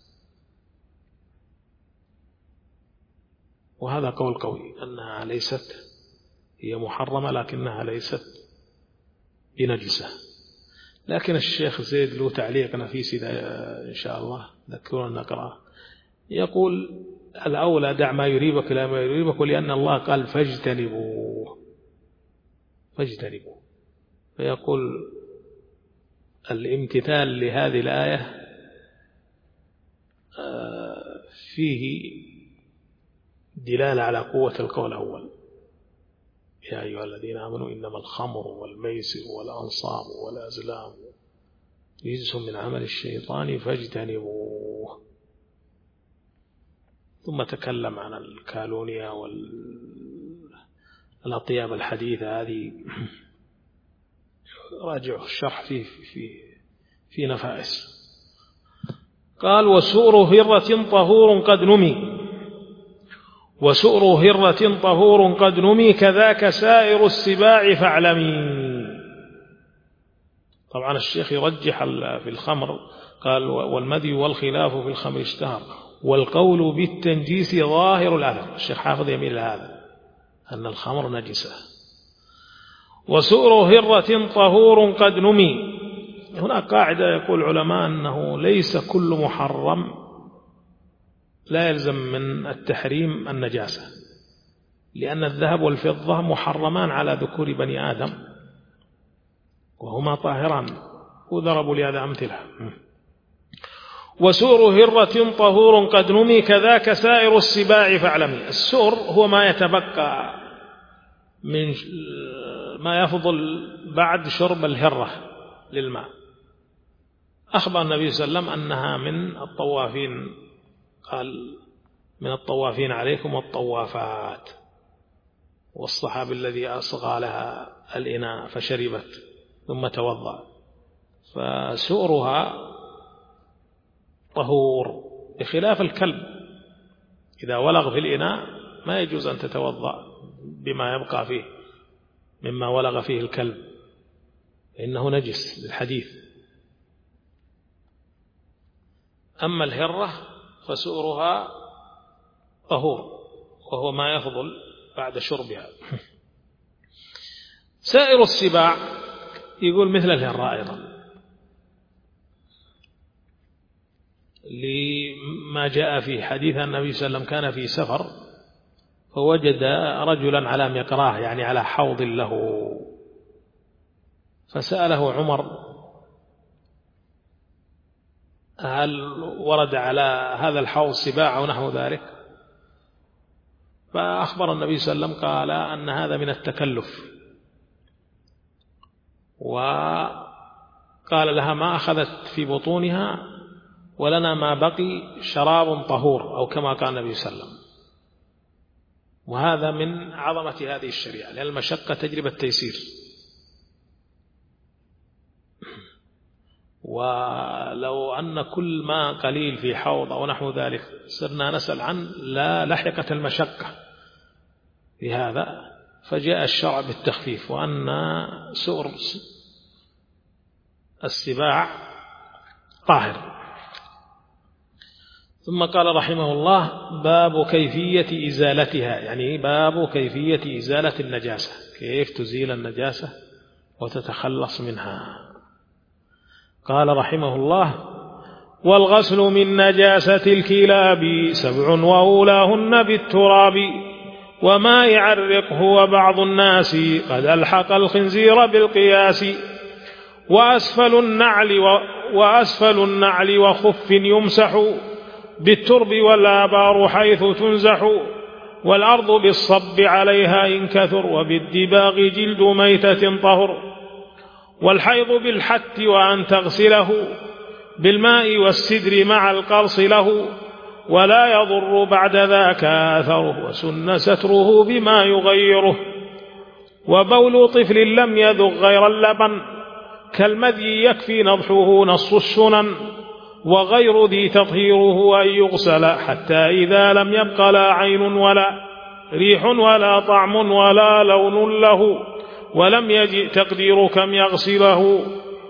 وهذا قول قوي أنها ليست هي محرمة لكنها ليست بنجسة. لكن الشيخ زيد له تعليق نفيس إذا إن شاء الله ذكرنا نقرأه، يقول الأولى دع ما يريبك لا ما يريبك، ولأن الله قال فاجتنبوه فاجتنبوه فيقول الامتثال لهذه الآية فيه دلالة على قوة القول الأول، يا أيها الذين آمنوا إنما الخمر والميسر والأنصاب والأزلام رجس من عمل الشيطان فاجتنبوه. ثم تكلم عن الكالونيا والأطياب الحديثة، هذه راجع الشرح في في في نفائس. قال وسؤر هرة طهور قد نمي، وسؤر هرة طهور قد نمي كذاك سائر السباع فاعلمي. طبعا الشيخ يرجح في الخمر، قال والمذي والخلاف في الخمر اشتهر، والقول بالتنجيس ظاهر الأثر. الشيخ حافظ يميل هذا أن الخمر نجسة. وسؤر هرة طهور قد نمي، هنا قاعدة يقول علماء أنه ليس كل محرم لا يلزم من التحريم النجاسة، لأن الذهب والفضة محرمان على ذكور بني آدم وهما طاهران، وضربوا لهذا أمثلة. وسؤر هرة طهور قد نمي كذاك سائر السباع فاعلمي. السؤر هو ما يتبقى من ما يفضل بعد شرب الهرة للماء. أخبر النبي صلى الله عليه وسلم أنها من الطوافين، قال من الطوافين عليكم والطوافات، والصحابي الذي أصغى لها الإناء فشربت ثم توضأ. فسؤرها طهور بخلاف الكلب، إذا ولغ في الإناء ما يجوز أن تتوضأ بما يبقى فيه مما ولغ فيه الكلب، إنه نجس للحديث. أما الهرة فسؤرها طهور، وهو ما يفضل بعد شربها. سائر السباع يقول مثل الهرة أيضا، لما جاء في حديث النبي صلى الله عليه وسلم كان في سفر فوجد رجلا على مقراه، يعني على حوض له، فسأله عمر هل ورد على هذا الحوض سباع أو نحو ذلك؟ فأخبر النبي صلى الله عليه وسلم قال أن هذا من التكلف، وقال لها ما أخذت في بطونها ولنا ما بقي شراب طهور، أو كما قال النبي صلى الله عليه وسلم. وهذا من عظمة هذه الشريعة، لأن المشقة تجربة التيسير. ولو أن كل ما قليل في حوض أو نحو ذلك صرنا نسأل عنه لا لحقت المشقة في هذا، فجاء الشرع بالتخفيف، وأن سؤر السباع طاهر. ثم قال رحمه الله باب كيفية إزالتها، يعني باب كيفية إزالة النجاسة، كيف تزيل النجاسة وتتخلص منها. قال رحمه الله والغسل من نجاسة الكلاب سبع وأولاهن بالتراب وما يعرقه وبعض الناس قد ألحق الخنزير بالقياس وأسفل النعل, و وأسفل النعل وخف يمسح بالترب والآبار حيث تنزح والأرض بالصب عليها إن كثر وبالدباغ جلد ميتة طهر والحيض بالحت وأن تغسله بالماء والسدر مع القرص له ولا يضر بعد ذاك آثره وسن ستره بما يغيره وبول طفل لم يذق غير اللبن كالمذي يكفي نضحه نص السنن وغير ذي تطهيره أن يغسل حتى إذا لم يبق لا عين ولا ريح ولا طعم ولا لون له ولم يجئ تقدير كم يغسله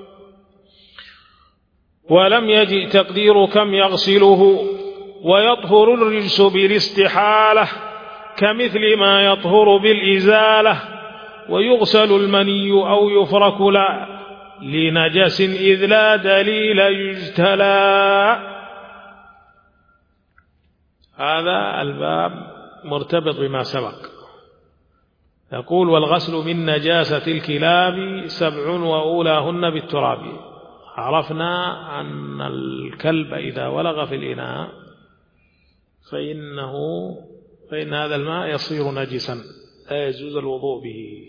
ولم يجئ تقدير كم يغسله ويطهر الرجس بالاستحالة كمثل ما يطهر بالإزالة ويغسل المني أو يفرك لا لنجس إذ لا دليل يجتلى. هذا الباب مرتبط بما سبق. يقول والغسل من نجاسة الكلاب سبع وأولاهن بالتراب. عرفنا أن الكلب إذا ولغ في الإناء فإنه فإن هذا الماء يصير نجسا لا يجوز الوضوء به.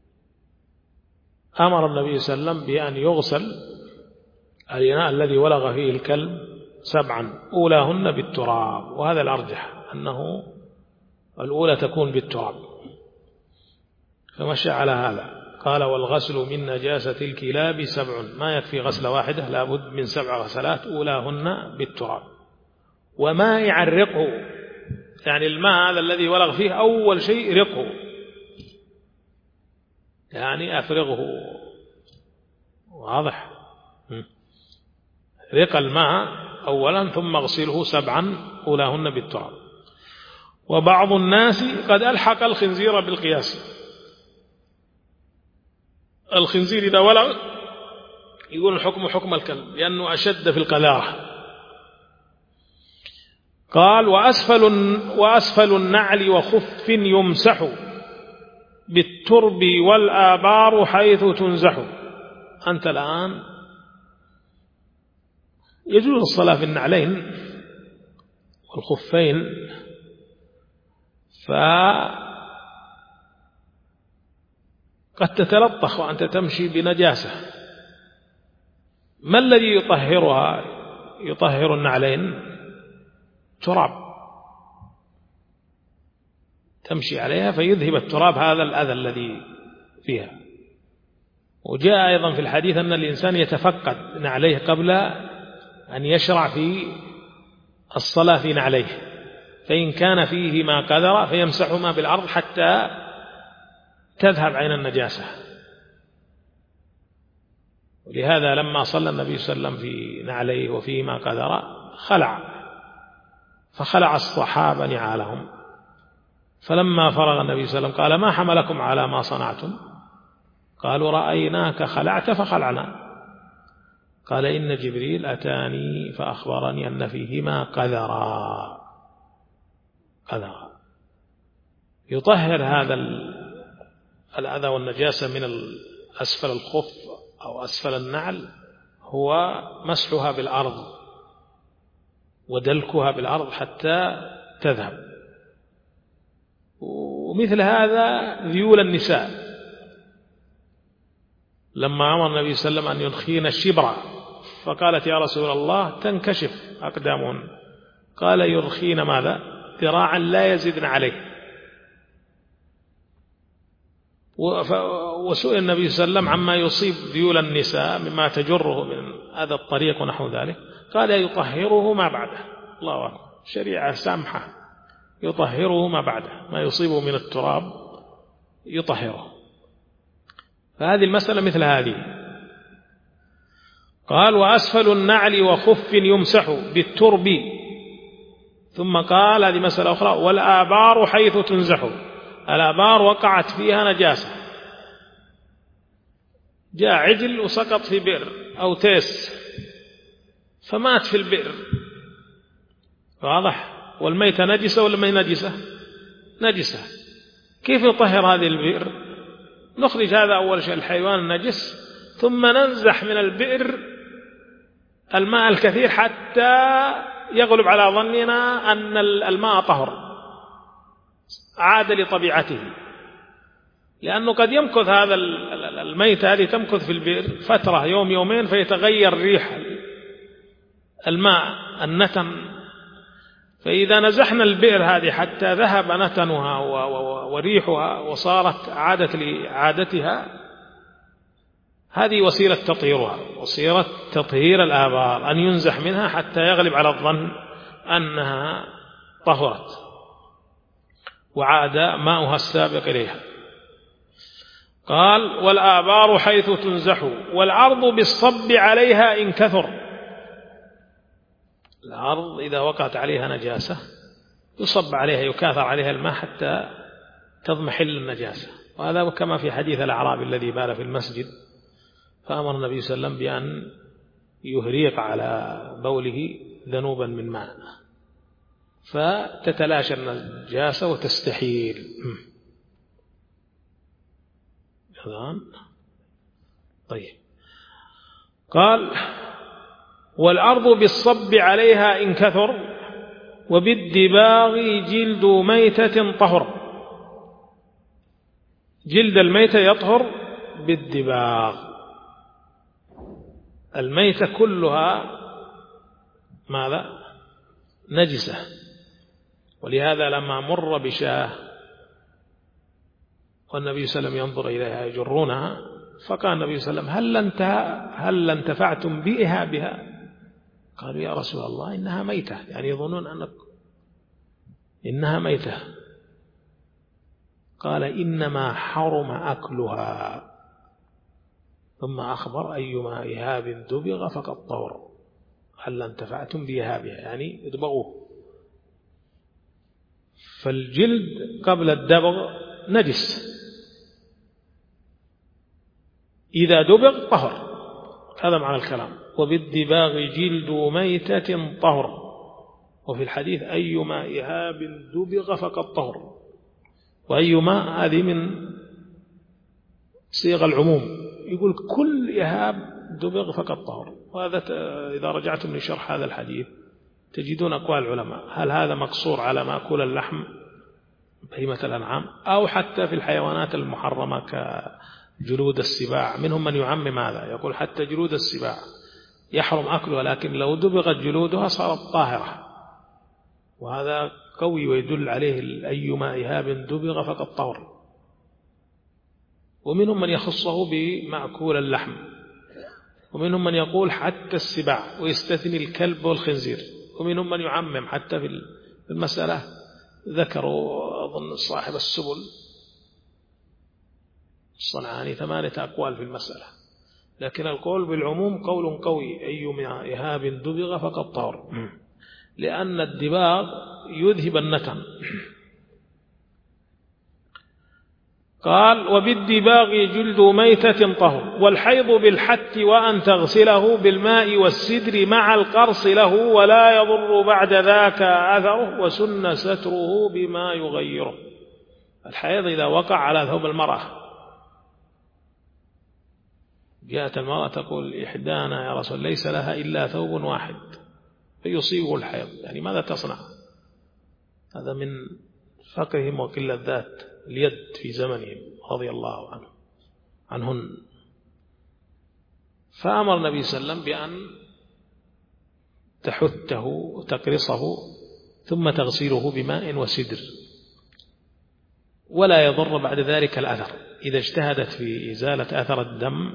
أمر النبي صلى الله عليه وسلم بأن يغسل الإناء الذي ولغ فيه الكلب سبعا أولاهن بالتراب، وهذا الأرجح أنه الأولى تكون بالتراب، فمشى على هذا. قال والغسل من نجاسة الكلاب سبع، ما يكفي غسلة واحدة، لابد من سبع غسلات أولاهن بالتراب. وما يعرقه، يعني الماء هذا الذي ولغ فيه أول شيء رقه، يعني أفرغه، واضح، رق الماء أولا ثم اغسله سبعا أولاهن بالتراب. وبعض الناس قد ألحق الخنزير بالقياس. الخنزير إذا ولغ يقول الحكم حكم الكلب لأنه أشد في القذارة. قال وأسفل, وأسفل النعل وخف يمسح بالترب والآبار حيث تنزح. أنت الآن يجوز الصلاة في النعلين والخفين، فقد تتلطخ وأنت تمشي بنجاسة. ما الذي يطهرها؟ يطهر النعلين تراب تمشي عليها فيذهب التراب هذا الأذى الذي فيها. وجاء أيضا في الحديث أن الإنسان يتفقد نعليه قبل أن يشرع في الصلاة في نعليه، فإن كان فيه ما قذر فيمسحهما بالأرض حتى تذهب عين النجاسة. ولهذا لما صلى النبي صلى الله عليه وسلم في نعليه وفيه ما قذر خلع، فخلع الصحابة نعالهم، فلما فرغ النبي صلى الله عليه وسلم قال ما حملكم على ما صنعتم؟ قالوا رأيناك خلعت فخلعنا. قال إن جبريل أتاني فأخبرني أن فيهما قذرا. قذرا يطهر هذا الأذى والنجاسة من أسفل الخف أو أسفل النعل هو مسحها بالأرض ودلكها بالأرض حتى تذهب. ومثل هذا ذيول النساء، لما أمر النبي صلى الله عليه وسلم أن ينخين الشبرة فقالت يا رسول الله تنكشف أقدامهن، قال يرخين ماذا؟ ذراعا لا يزيدن عليه. وسئل النبي صلى الله عليه وسلم عما يصيب ذيول النساء مما تجره من هذا الطريق ونحو ذلك، قال يطهره ما بعده. الله أكبر، شريعة سامحة، يطهره ما بعده، ما يصيبه من التراب يطهره. فهذه المسألة مثل هذه. قال وأسفل النعل وخف يمسح بالترب، ثم قال هذه مسألة أخرى والآبار حيث تنزح. الآبار وقعت فيها نجاسة، جاء عجل وسقط في بئر أو تيس فمات في البئر، واضح؟ والميتة نجسة ولا ما هي نجسة؟ نجسة. كيف نطهر هذه البئر؟ نخرج هذا أول شيء الحيوان النجس، ثم ننزح من البئر الماء الكثير حتى يغلب على ظننا أن الماء طهر عاد لطبيعته، لأنه قد يمكث هذا الميتة هذه تمكث في البئر فترة يوم يومين فيتغير ريح الماء النتن، فإذا نزحنا البئر هذه حتى ذهب نتنها وريحها وصارت عادت لعادتها، هذه وسيلة تطهيرها، وسيلة تطهير الآبار أن ينزح منها حتى يغلب على الظن أنها طهرت وعاد ماؤها السابق إليها. قال: والآبار حيث تنزح والعرض بالصب عليها إن كثر. الأرض إذا وقعت عليها نجاسة يصب عليها، يكاثر عليها الماء حتى تضمحل النجاسة، وهذا كما في حديث الأعرابي الذي بال في المسجد فأمر النبي صلى الله عليه وسلم بأن يهريق على بوله ذنوبا من ماء فتتلاشى النجاسة وتستحيل. طيب. قال: والأرض بالصب عليها إن كثر وبالدباغ جلد ميتة طهر. جلد الميتة يطهر بالدباغ. الميتة كلها ماذا؟ نجسة، ولهذا لما مر بشاه والنبي صلى الله عليه وسلم ينظر إليها يجرونها، فقال النبي صلى الله عليه وسلم: هل انتهى هل انتفعتم بإهابها؟ قالوا: يا رسول الله إنها ميتة، يعني يظنون أنك إنها ميتة. قال: إنما حرم أكلها. ثم أخبر: أيما إهاب دبغ فقد طهر. هل انتفعتم بإهابها يعني يدبغوه. فالجلد قبل الدبغ نجس، إذا دبغ طهر، هذا معنى الكلام. وبالدباغ جلد ميتة طهر. وفي الحديث: أيما إهاب دبغ فقد طهر. وأيما هذه من صيغ العموم، يقول كل إهاب دبغ فقد طهر. وهذا إذا رجعتم لشرح هذا الحديث تجدون أقوال العلماء، هل هذا مقصور على مأكول اللحم بهيمة الأنعام أو حتى في الحيوانات المحرمة كجلود السباع؟ منهم من يعمم هذا، يقول حتى جلود السباع يحرم أكلها، لكن لو دبغت جلودها صارت طاهرة، وهذا قوي ويدل عليه أيما إهاب دبغ فقد طهر. ومنهم من يخصه بمأكول اللحم، ومنهم من يقول حتى السباع ويستثني الكلب والخنزير، ومنهم من يعمم حتى في المسألة. ذكروا أظن صاحب السبل الصنعاني ثمانية أقوال في المسألة، لكن القول بالعموم قول قوي: أيما إهاب دبغ فقد طهر، لأن الدباغ يذهب النتن. قال: وبالدباغ جلد ميتة طهر. والحيض بالحت وأن تغسله بالماء والسدر مع القرص له ولا يضر بعد ذاك أثره وسن ستره بما يغيره. الحيض إذا وقع على ثوب المرأة، جاءت المرأة تقول: إحدانا يا رسول ليس لها إلا ثوب واحد فيصيبه الحيض، يعني ماذا تصنع؟ هذا من فقرهم وقلة ذات اليد في زمنهم رضي الله عنه عنهن. فأمر النبي صلى الله عليه وسلم بأن تحته وتقرصه ثم تغسله بماء وسدر، ولا يضر بعد ذلك الأثر. إذا اجتهدت في إزالة أثر الدم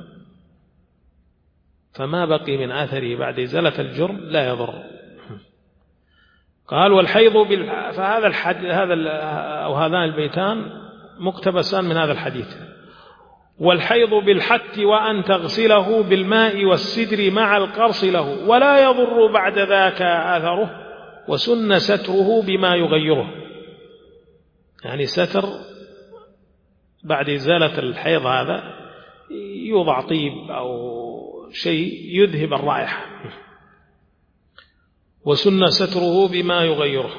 فما بقي من أثره بعد إزالة الجرم لا يضر. قال: والحيض بال... فهذا الحد... هذا ال... أو هذان البيتان مقتبسان من هذا الحديث. والحيض بالحت وأن تغسله بالماء والسدر مع القرص له ولا يضر بعد ذاك أثره وسن ستره بما يغيره. يعني ستر بعد إزالة الحيض هذا يوضع طيب أو شيء يذهب الرائحة، وسن ستره بما يغيره.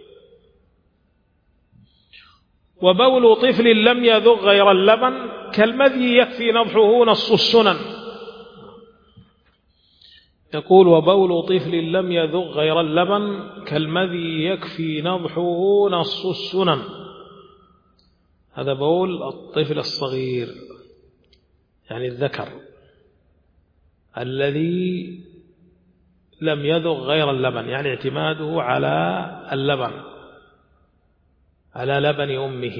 وبول طفل لم يذق غير اللبن كالمذي يكفي نضحه نص السنن. يقول وبول طفل لم يذق غير اللبن كالمذي يكفي نضحه نص السنن. هذا بول الطفل الصغير يعني الذكر الذي لم يذق غير اللبن، يعني اعتماده على اللبن، على لبن أمه،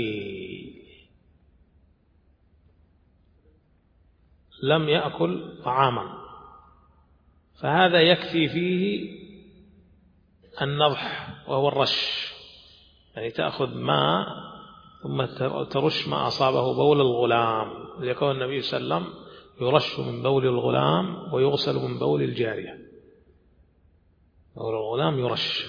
لم يأكل طعاما، فهذا يكفي فيه النضح وهو الرش، يعني تأخذ ماء ثم ترش ما أصابه بول الغلام، ليكون النبي صلى الله عليه وسلم يرش من بول الغلام ويغسل من بول الجارية. بول الغلام يرش.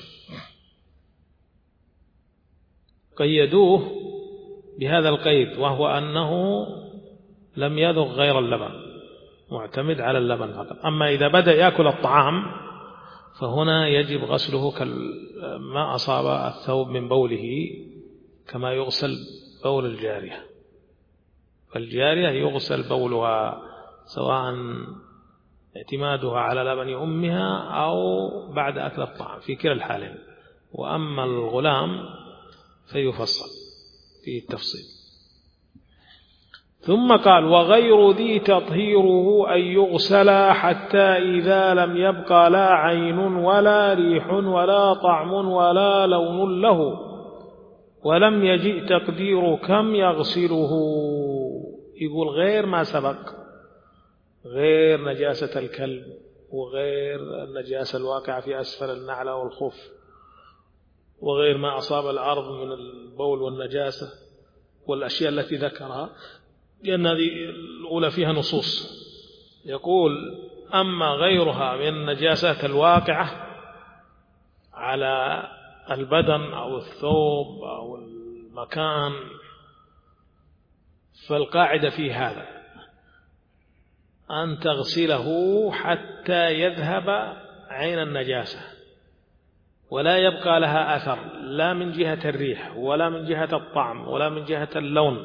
قيدوه بهذا القيد وهو أنه لم يذق غير اللبن، معتمد على اللبن فقط. أما إذا بدأ يأكل الطعام فهنا يجب غسله كما أصاب الثوب من بوله كما يغسل بول الجارية. فالجارية يغسل بولها سواء اعتمادها على لبن أمها أو بعد أكل الطعام في كلا الحالين. وأما الغلام فيفصل فيه التفصيل. ثم قال وغير ذي تطهيره أن يغسل حتى إذا لم يبقى لا عين ولا ريح ولا طعم ولا لون له ولم يجئ تقدير كم يغسله. يقول غير ما سبق، غير نجاسة الكلب وغير النجاسة الواقعة في أسفل النعلة والخف وغير ما أصاب الأرض من البول والنجاسة والأشياء التي ذكرها، لأن هذه الأولى فيها نصوص. يقول أما غيرها من النجاسات الواقعة على البدن أو الثوب أو المكان فالقاعدة في هذا أن تغسله حتى يذهب عين النجاسة ولا يبقى لها أثر، لا من جهة الريح ولا من جهة الطعم ولا من جهة اللون.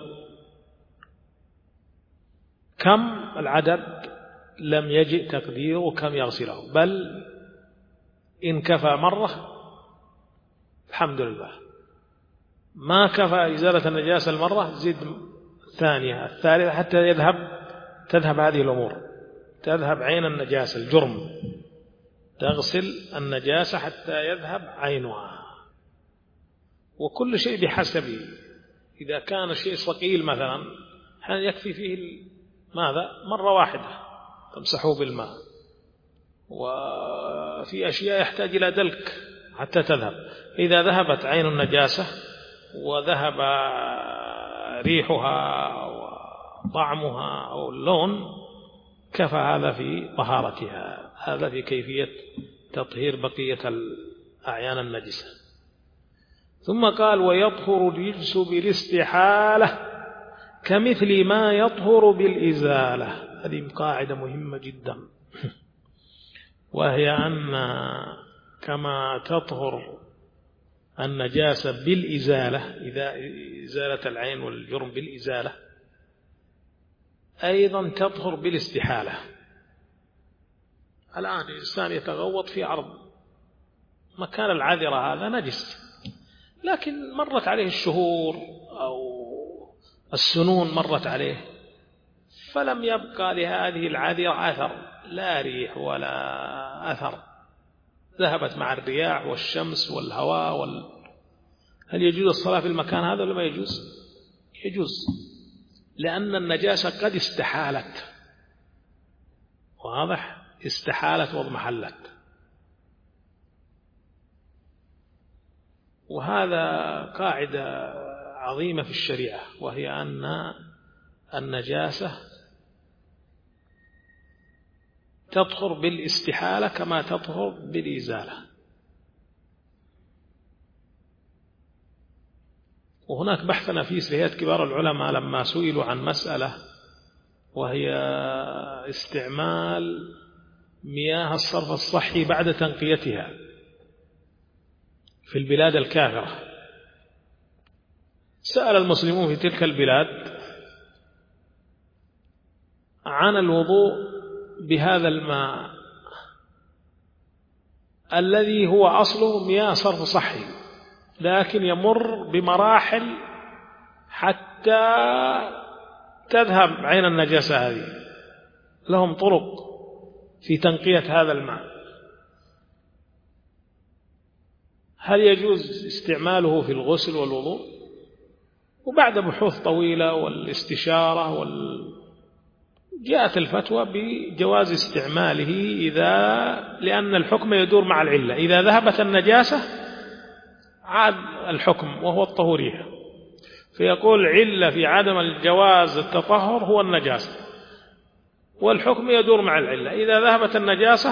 كم العدد لم يجئ تقديره كم يغسله، بل إن كفى مرة الحمد لله، ما كفى إزالة النجاسة المرة زد الثانية الثالثة حتى يذهب تذهب هذه الأمور، تذهب عين النجاسة الجرم، تغسل النجاسة حتى يذهب عينها. وكل شيء بحسبه. إذا كان شيء ثقيل مثلا يكفي فيه ماذا مرة واحدة تمسحوه بالماء، وفي أشياء يحتاج إلى دلك حتى تذهب. إذا ذهبت عين النجاسة وذهب ريحها وطعمها أو اللون كفى هذا في طهارتها. هذا في كيفية تطهير بقية الأعيان النجسة. ثم قال ويطهر الرجس بالاستحالة كمثل ما يطهر بالإزالة. هذه قاعدة مهمة جدا، وهي أن كما تطهر النجاسة بالإزالة، إذا إزالة العين والجرم بالإزالة، أيضا تطهر بالاستحالة. الآن الإنسان يتغوط في عرض مكان العذرة هذا نجس، لكن مرت عليه الشهور أو السنون مرت عليه فلم يبقى لهذه العذرة أثر، لا ريح ولا أثر، ذهبت مع الرياح والشمس والهواء وال... هل يجوز الصلاة في المكان هذا ولا ما يجوز؟ يجوز، لأن النجاسة قد استحالت، واضح؟ استحالت واضمحلت. وهذا قاعدة عظيمة في الشريعة، وهي أن النجاسة تطهر بالاستحالة كما تطهر بالإزالة. وهناك بحث نفيس لهيئة كبار العلماء لما سئلوا عن مسألة وهي استعمال مياه الصرف الصحي بعد تنقيتها، في البلاد الكافرة. سأل المسلمون في تلك البلاد عن الوضوء بهذا الماء الذي هو أصله مياه صرف صحي، لكن يمر بمراحل حتى تذهب عين النجاسة هذه. لهم طرق في تنقية هذا الماء. هل يجوز استعماله في الغسل والوضوء؟ وبعد بحوث طويلة والاستشارة وال... جاءت الفتوى بجواز استعماله إذا لأن الحكم يدور مع العلة. إذا ذهبت النجاسة عاد الحكم وهو الطهورية، فيقول علة في عدم الجواز التطهر هو النجاسة، والحكم يدور مع العلة. إذا ذهبت النجاسة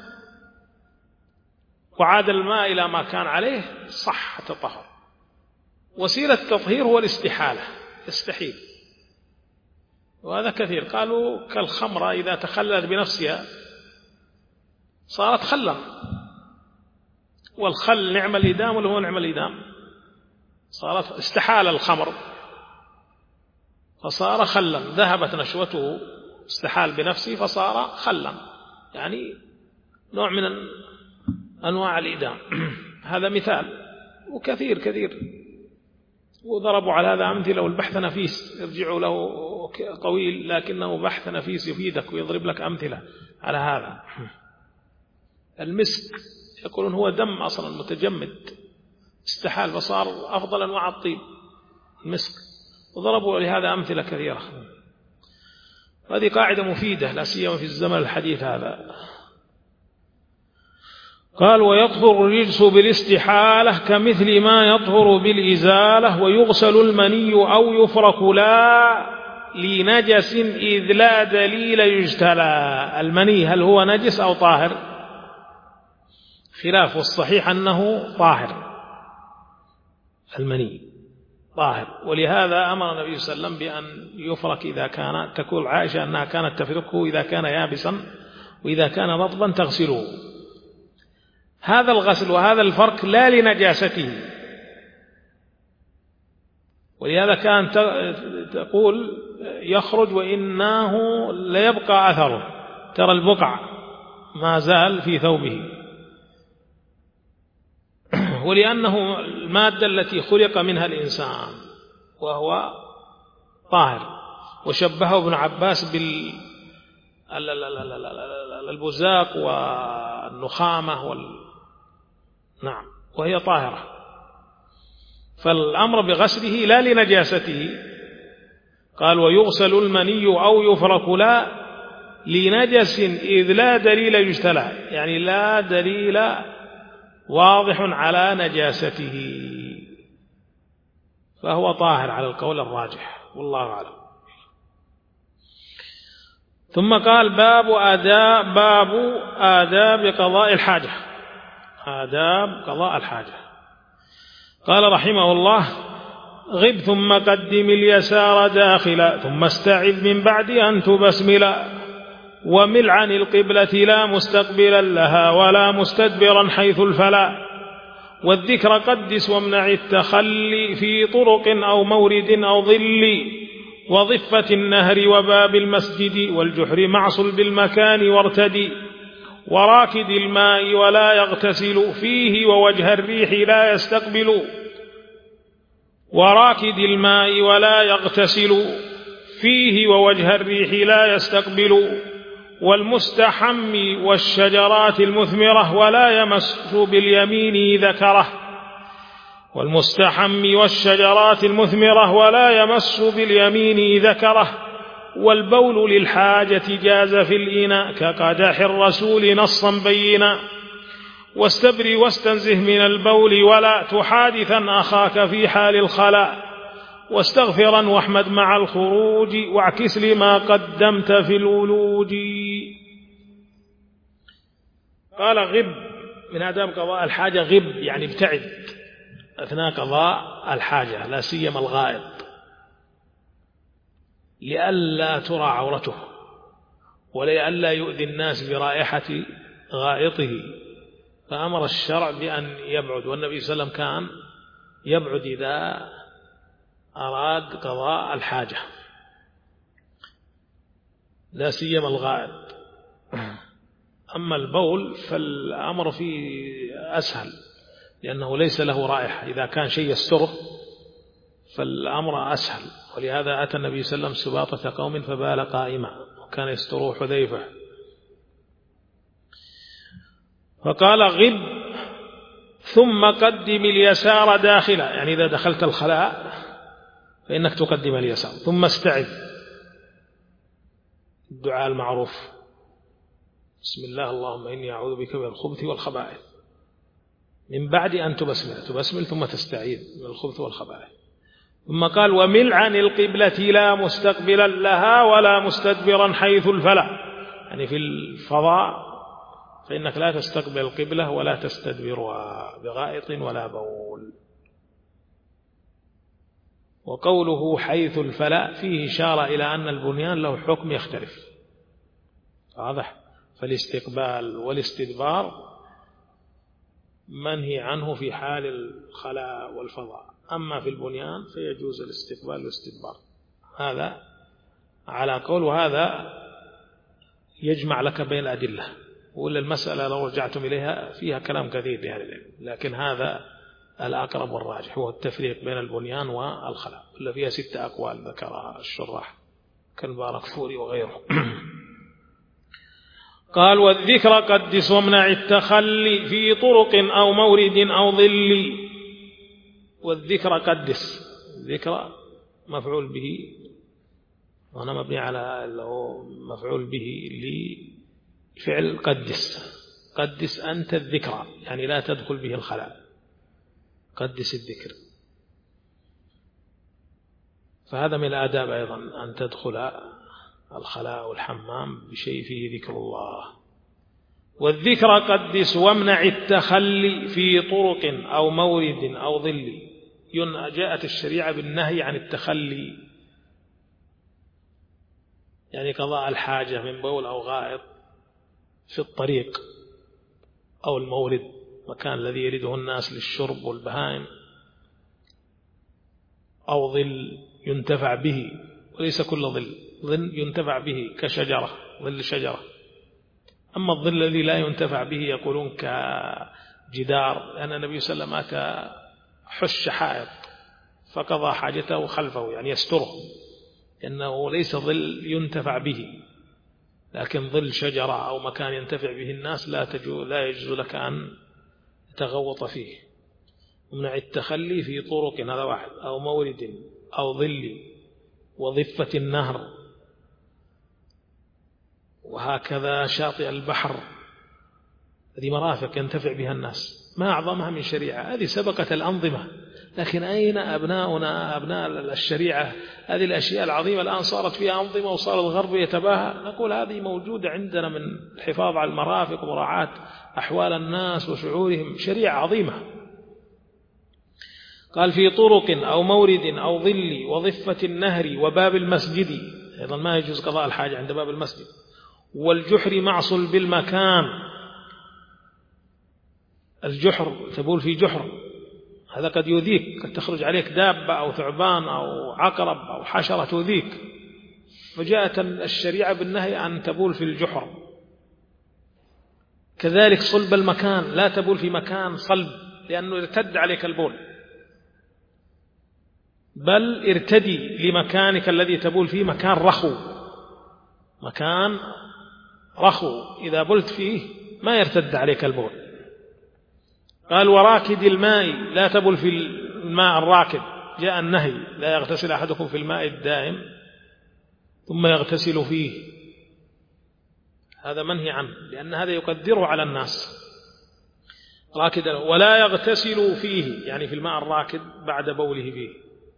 وعاد الماء إلى ما كان عليه صح التطهر. وسيلة التطهير هو الاستحالة، يستحيل، وهذا كثير. قالوا كالخمرة إذا تخللت بنفسها صارت خلا، والخل نعم الإدام ولا هو نعم الإدام، صارت استحال الخمر فصار خلا، ذهبت نشوته استحال بنفسه فصار خلا، يعني نوع من أنواع الإدام. هذا مثال، وكثير كثير وضربوا على هذا أمثلة، والبحث نفيس يرجعوا له طويل، لكنه بحث نفيس يفيدك ويضرب لك أمثلة على هذا. المسك يقولون هو دم أصلا متجمد استحال فصار أفضل أنواع الطيب المسك، وضربوا لهذا أمثلة كثيرة. هذه قاعدة مفيدة لا سيما في الزمن الحديث هذا. قال ويطهر الرجس بالاستحالة كمثل ما يطهر بالإزالة، ويغسل المني أو يفرك لا لنجس إذ لا دليل يجتلى. المني هل هو نجس أو طاهر؟ خلاف، والصحيح أنه طاهر، المني طاهر. ولهذا أمر النبي صلى الله عليه وسلم بأن يفرك إذا كان، تقول عائشة أنها كانت تفركه إذا كان يابسا، وإذا كان رطبا تغسله. هذا الغسل وهذا الفرك لا لنجاسته، ولهذا كان تقول يخرج وإنه ليبقى أثره، ترى البقع ما زال في ثوبه، ولأنه المادة التي خلق منها الإنسان وهو طاهر. وشبهه ابن عباس بالبزاق والنخامة وال... نعم، وهي طاهرة. فالأمر بغسله لا لنجاسته. قال ويغسل المني أو يفرك لا لنجس إذ لا دليل يجتلى، يعني لا دليل واضح على نجاسته، فهو طاهر على القول الراجح والله أعلم. ثم قال باب آداب باب آداب قضاء الحاجة، آداب قضاء الحاجة. قال رحمه الله غب ثم قدم اليسار داخلا، ثم استعذ من بعد أن تبسملا، ومل عن القبلة لا مستقبلا لها ولا مستدبرا حيث الفلا، والذكر قدس وامنع التخلي في طرق أو مورد أو ظل، وضفة النهر وباب المسجد والجحر مع صلب المكان وارتدي، وراكد الماء ولا يغتسل فيه ووجه الريح لا يستقبل، وراكد الماء ولا يغتسل فيه ووجه الريح لا يستقبل، والمستحم والشجرات المثمرة ولا يمس باليمين ذكره، والمستحم والشجرات المثمرة ولا يمس باليمين ذكره، والبول للحاجة جاز في الإناء كقدح الرسول نصا بينا، واستبري واستنزه من البول ولا تحادثا أخاك في حال الخلاء، واستغفرا واحمد مع الخروج واعكس لما قدمت في الولوج. قال غب من آداب قضاء الحاجة، غب يعني ابتعد أثناء قضاء الحاجة، لا سيما الغائط، لئلا ترى عورته ولئلا يؤذي الناس برائحة غائطه، فأمر الشرع بأن يبعد، والنبي صلى الله عليه وسلم كان يبعد إذا أراد قضاء الحاجة، لا سيما الغائط. أما البول فالأمر فيه أسهل لأنه ليس له رائحة، إذا كان شيء يستره فالأمر أسهل، ولهذا أتى النبي صلى الله عليه وسلم سباطة قوم فبال قائما وكان يستره حذيفة، فقال غب ثم قدم اليسار داخلا، يعني إذا دخلت الخلاء فإنك تقدم اليسار، ثم استعذ الدعاء المعروف بسم الله اللهم إني أعوذ بك من الخبث والخبائث، من بعد أن تبسمل تبسمل ثم تستعيذ من الخبث والخبائث. ثم قال ومل عن القبلة لا مستقبلا لها ولا مستدبرا حيث الفلا، يعني في الفضاء فإنك لا تستقبل القبلة ولا تستدبرها بغائط ولا بول. وقوله حيث الفلا فيه إشارة إلى أن البنيان له حكم يختلف، واضح؟ فالاستقبال والاستدبار منهي عنه في حال الخلاء والفضاء، أما في البنيان فيجوز الاستقبال والاستدبار. هذا على قول، وهذا يجمع لك بين الأدلة، ولا المسألة لو رجعتم إليها فيها كلام كثير لأهل العلم، لكن هذا الأقرب والراجح هو التفريق بين البنيان والخلاء، اللي فيها ستة أقوال ذكرها الشراح كالباركفوري وغيره. قال والذكر قدس وامنع التخلي في طرق أو مورد أو ظل. والذكر قدس، الذكر مفعول به وأنا مبني على مفعول به لفعل قدس، قدس أنت الذكر، يعني لا تدخل به الخلاء، قدس الذكر. فهذا من الآداب أيضا أن تدخل الخلاء والحمام بشيء فيه ذكر الله. والذكر قدس وامنع التخلي في طرق أو مورد أو ظل. جاءت الشريعة بالنهي عن التخلي، يعني قضاء الحاجة من بول أو غائط في الطريق أو المورد، مكان الذي يريده الناس للشرب والبهائم، أو ظل ينتفع به، وليس كل ظل، ظل ينتفع به كشجرة، ظل شجرة. أما الظل الذي لا ينتفع به يقولون كجدار، لأن النبي صلى الله عليه وسلم أتى حش حائط فقضى حاجته خلفه، يعني يستره، لأنه ليس ظل ينتفع به، لكن ظل شجرة أو مكان ينتفع به الناس لا تجوز لا يجوز لك أن تغوط فيه. ومنع التخلي في طرق، هذا واحد، أو مورد أو ظل وضفة النهر، وهكذا شاطئ البحر، هذه مرافق ينتفع بها الناس، ما أعظمها من شريعة. هذه سبقت الأنظمة، لكن أين أبناؤنا أبناء الشريعة؟ هذه الأشياء العظيمة الآن صارت فيها أنظمة وصار الغرب يتباهى. نقول هذه موجودة عندنا من الحفاظ على المرافق ومراعاة أحوال الناس وشعورهم، شريعة عظيمة. قال في طرق أو مورد أو ظل وضفة النهر وباب المسجد، أيضا ما يجوز قضاء الحاجة عند باب المسجد. والجحر معصل بالمكان، الجحر تبول في جحر، هذا قد يؤذيك، قد تخرج عليك دابة أو ثعبان أو عقرب أو حشرة تؤذيك، فجاءت الشريعة بالنهي أن تبول في الجحر. كذلك صلب المكان، لا تبول في مكان صلب لأنه ارتد عليك البول، بل ارتدي لمكانك الذي تبول فيه مكان رخو، مكان رخو إذا بلت فيه ما يرتد عليك البول. قال وراكد الماء، لا تبل في الماء الراكد، جاء النهي لا يغتسل أحدكم في الماء الدائم ثم يغتسل فيه، هذا منهي عنه لأن هذا يقدره على الناس. راكد ولا يغتسل فيه، يعني في الماء الراكد بعد بوله فيه.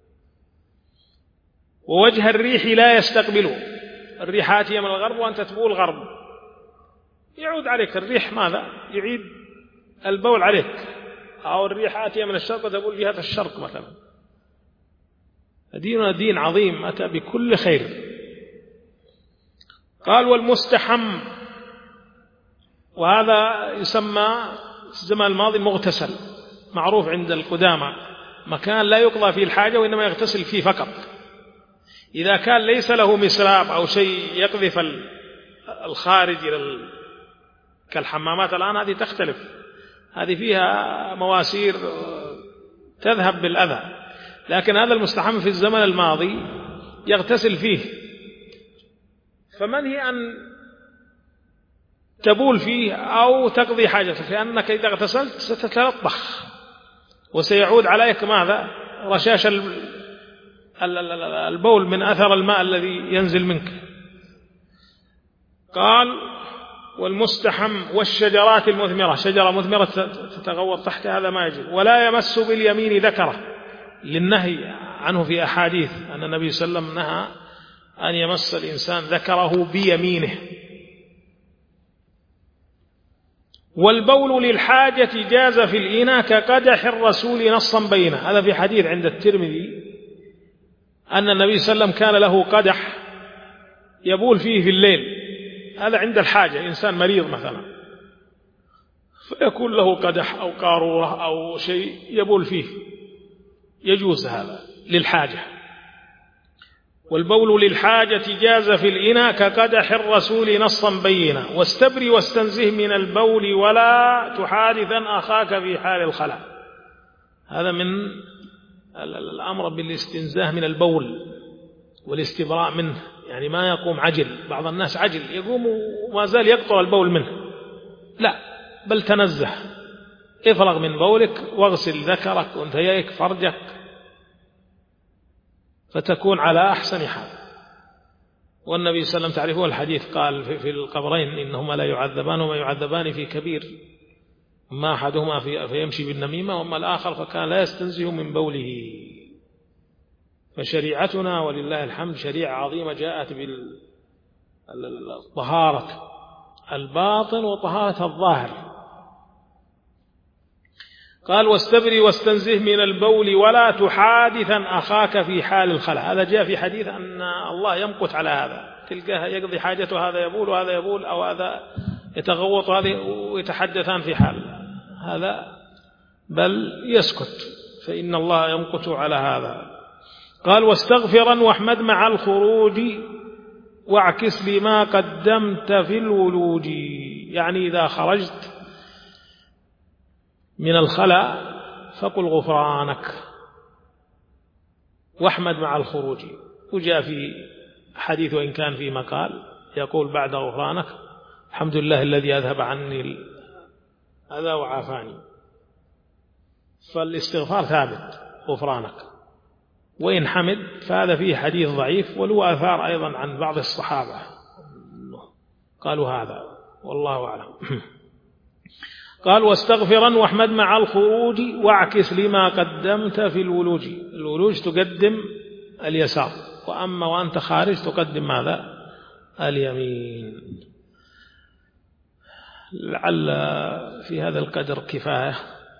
ووجه الريح لا يستقبله، الريح آتية من الغرب وأنت تبول غرب، يعود عليك الريح ماذا؟ يعيد البول عليك. أو الريح آتية من الشرق وتبول جهة الشرق مثلا. ديننا دين عظيم أتى بكل خير. قال والمستحم، وهذا يسمى الزمن الماضي مغتسل معروف عند القدامى مكان لا يقضى فيه الحاجة وإنما يغتسل فيه فقط. إذا كان ليس له مسراب أو شيء يقذف الخارج إلى كالحمامات الآن هذه تختلف، هذه فيها مواسير تذهب بالأذى، لكن هذا المستحم في الزمن الماضي يغتسل فيه، فمنهي أن تبول فيه أو تقضي حاجتك، لأنك إذا اغتسلت ستتلطخ وسيعود عليك ماذا؟ رشاش البول من أثر الماء الذي ينزل منك. قال والمستحم والشجرات المثمرة، شجرة مثمرة تتغوط تحت هذا ما يجب. ولا يمس باليمين ذكره للنهي عنه في أحاديث أن النبي صلى الله عليه وسلم نهى أن يمس الإنسان ذكره بيمينه. والبول للحاجة جاز في الإناء كقدح الرسول نصا بينه، هذا في حديث عند الترمذي أن النبي صلى الله عليه وسلم كان له قدح يبول فيه في الليل، هذا عند الحاجة، إنسان مريض مثلا فيكون له قدح أو قارورة أو شيء يبول فيه، يجوز هذا للحاجة. والبول للحاجة جاز في الإناء كقدح الرسول نصا بينا. واستبري واستنزه من البول ولا تحادثا أخاك في حال الخلاء، هذا من الأمر بالاستنزاه من البول والاستبراء منه، يعني ما يقوم عجل، بعض الناس عجل يقوم وما زال يقطر البول منه، لا بل تنزه، افرغ من بولك واغسل ذكرك وانثييك فرجك فتكون على أحسن حال. والنبي صلى الله عليه وسلم تعرفه الحديث قال في القبرين إنهما لا يعذبان وما يعذبان في كبير، ما أحدهما في فيمشي بالنميمة وما الآخر فكان لا يستنزه من بوله. فشريعتنا ولله الحمد شريعة عظيمة جاءت بالطهارة الباطن وطهارة الظاهر. قال واستبري واستنزه من البول ولا تحادثا أخاك في حال الخلاء، هذا جاء في حديث أن الله يمقت على هذا، تلقاه يقضي حاجته هذا يبول وهذا يبول أو هذا يتغوط وهذا ويتحدثان في حال هذا، بل يسكت فإن الله يمقت على هذا. قال واستغفرا واحمد مع الخروج واعكس لما قدمت في الولوج، يعني إذا خرجت من الخلاء فقل غفرانك واحمد مع الخروج. وجاء في حديث وإن كان في مقال يقول بعد غفرانك الحمد لله الذي أذهب عني هذا وعافاني، فالاستغفار ثابت غفرانك. وإن حمد فهذا فيه حديث ضعيف وله آثار أيضا عن بعض الصحابة قالوا هذا والله أعلم. قال واستغفرا واحمد مع الخروج واعكس لما قدمت في الولوج، الولوج تقدم اليسار، وأما وأنت خارج تقدم ماذا؟ اليمين. لعل في هذا القدر كفاية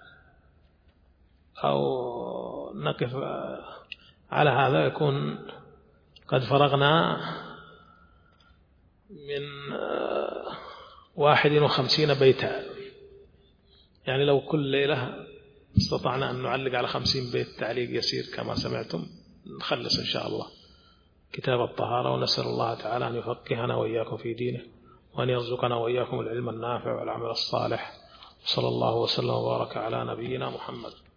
أو نقف على هذا، يكون قد فرغنا من واحد وخمسين بيتا، يعني لو كل ليلة استطعنا أن نعلق على خمسين بيت تعليق يسير كما سمعتم نخلص إن شاء الله كتاب الطهارة. ونسأل الله تعالى أن يفقهنا وإياكم في دينه وأن يرزقنا وإياكم العلم النافع والعمل الصالح. صلى الله وسلم وبارك على نبينا محمد.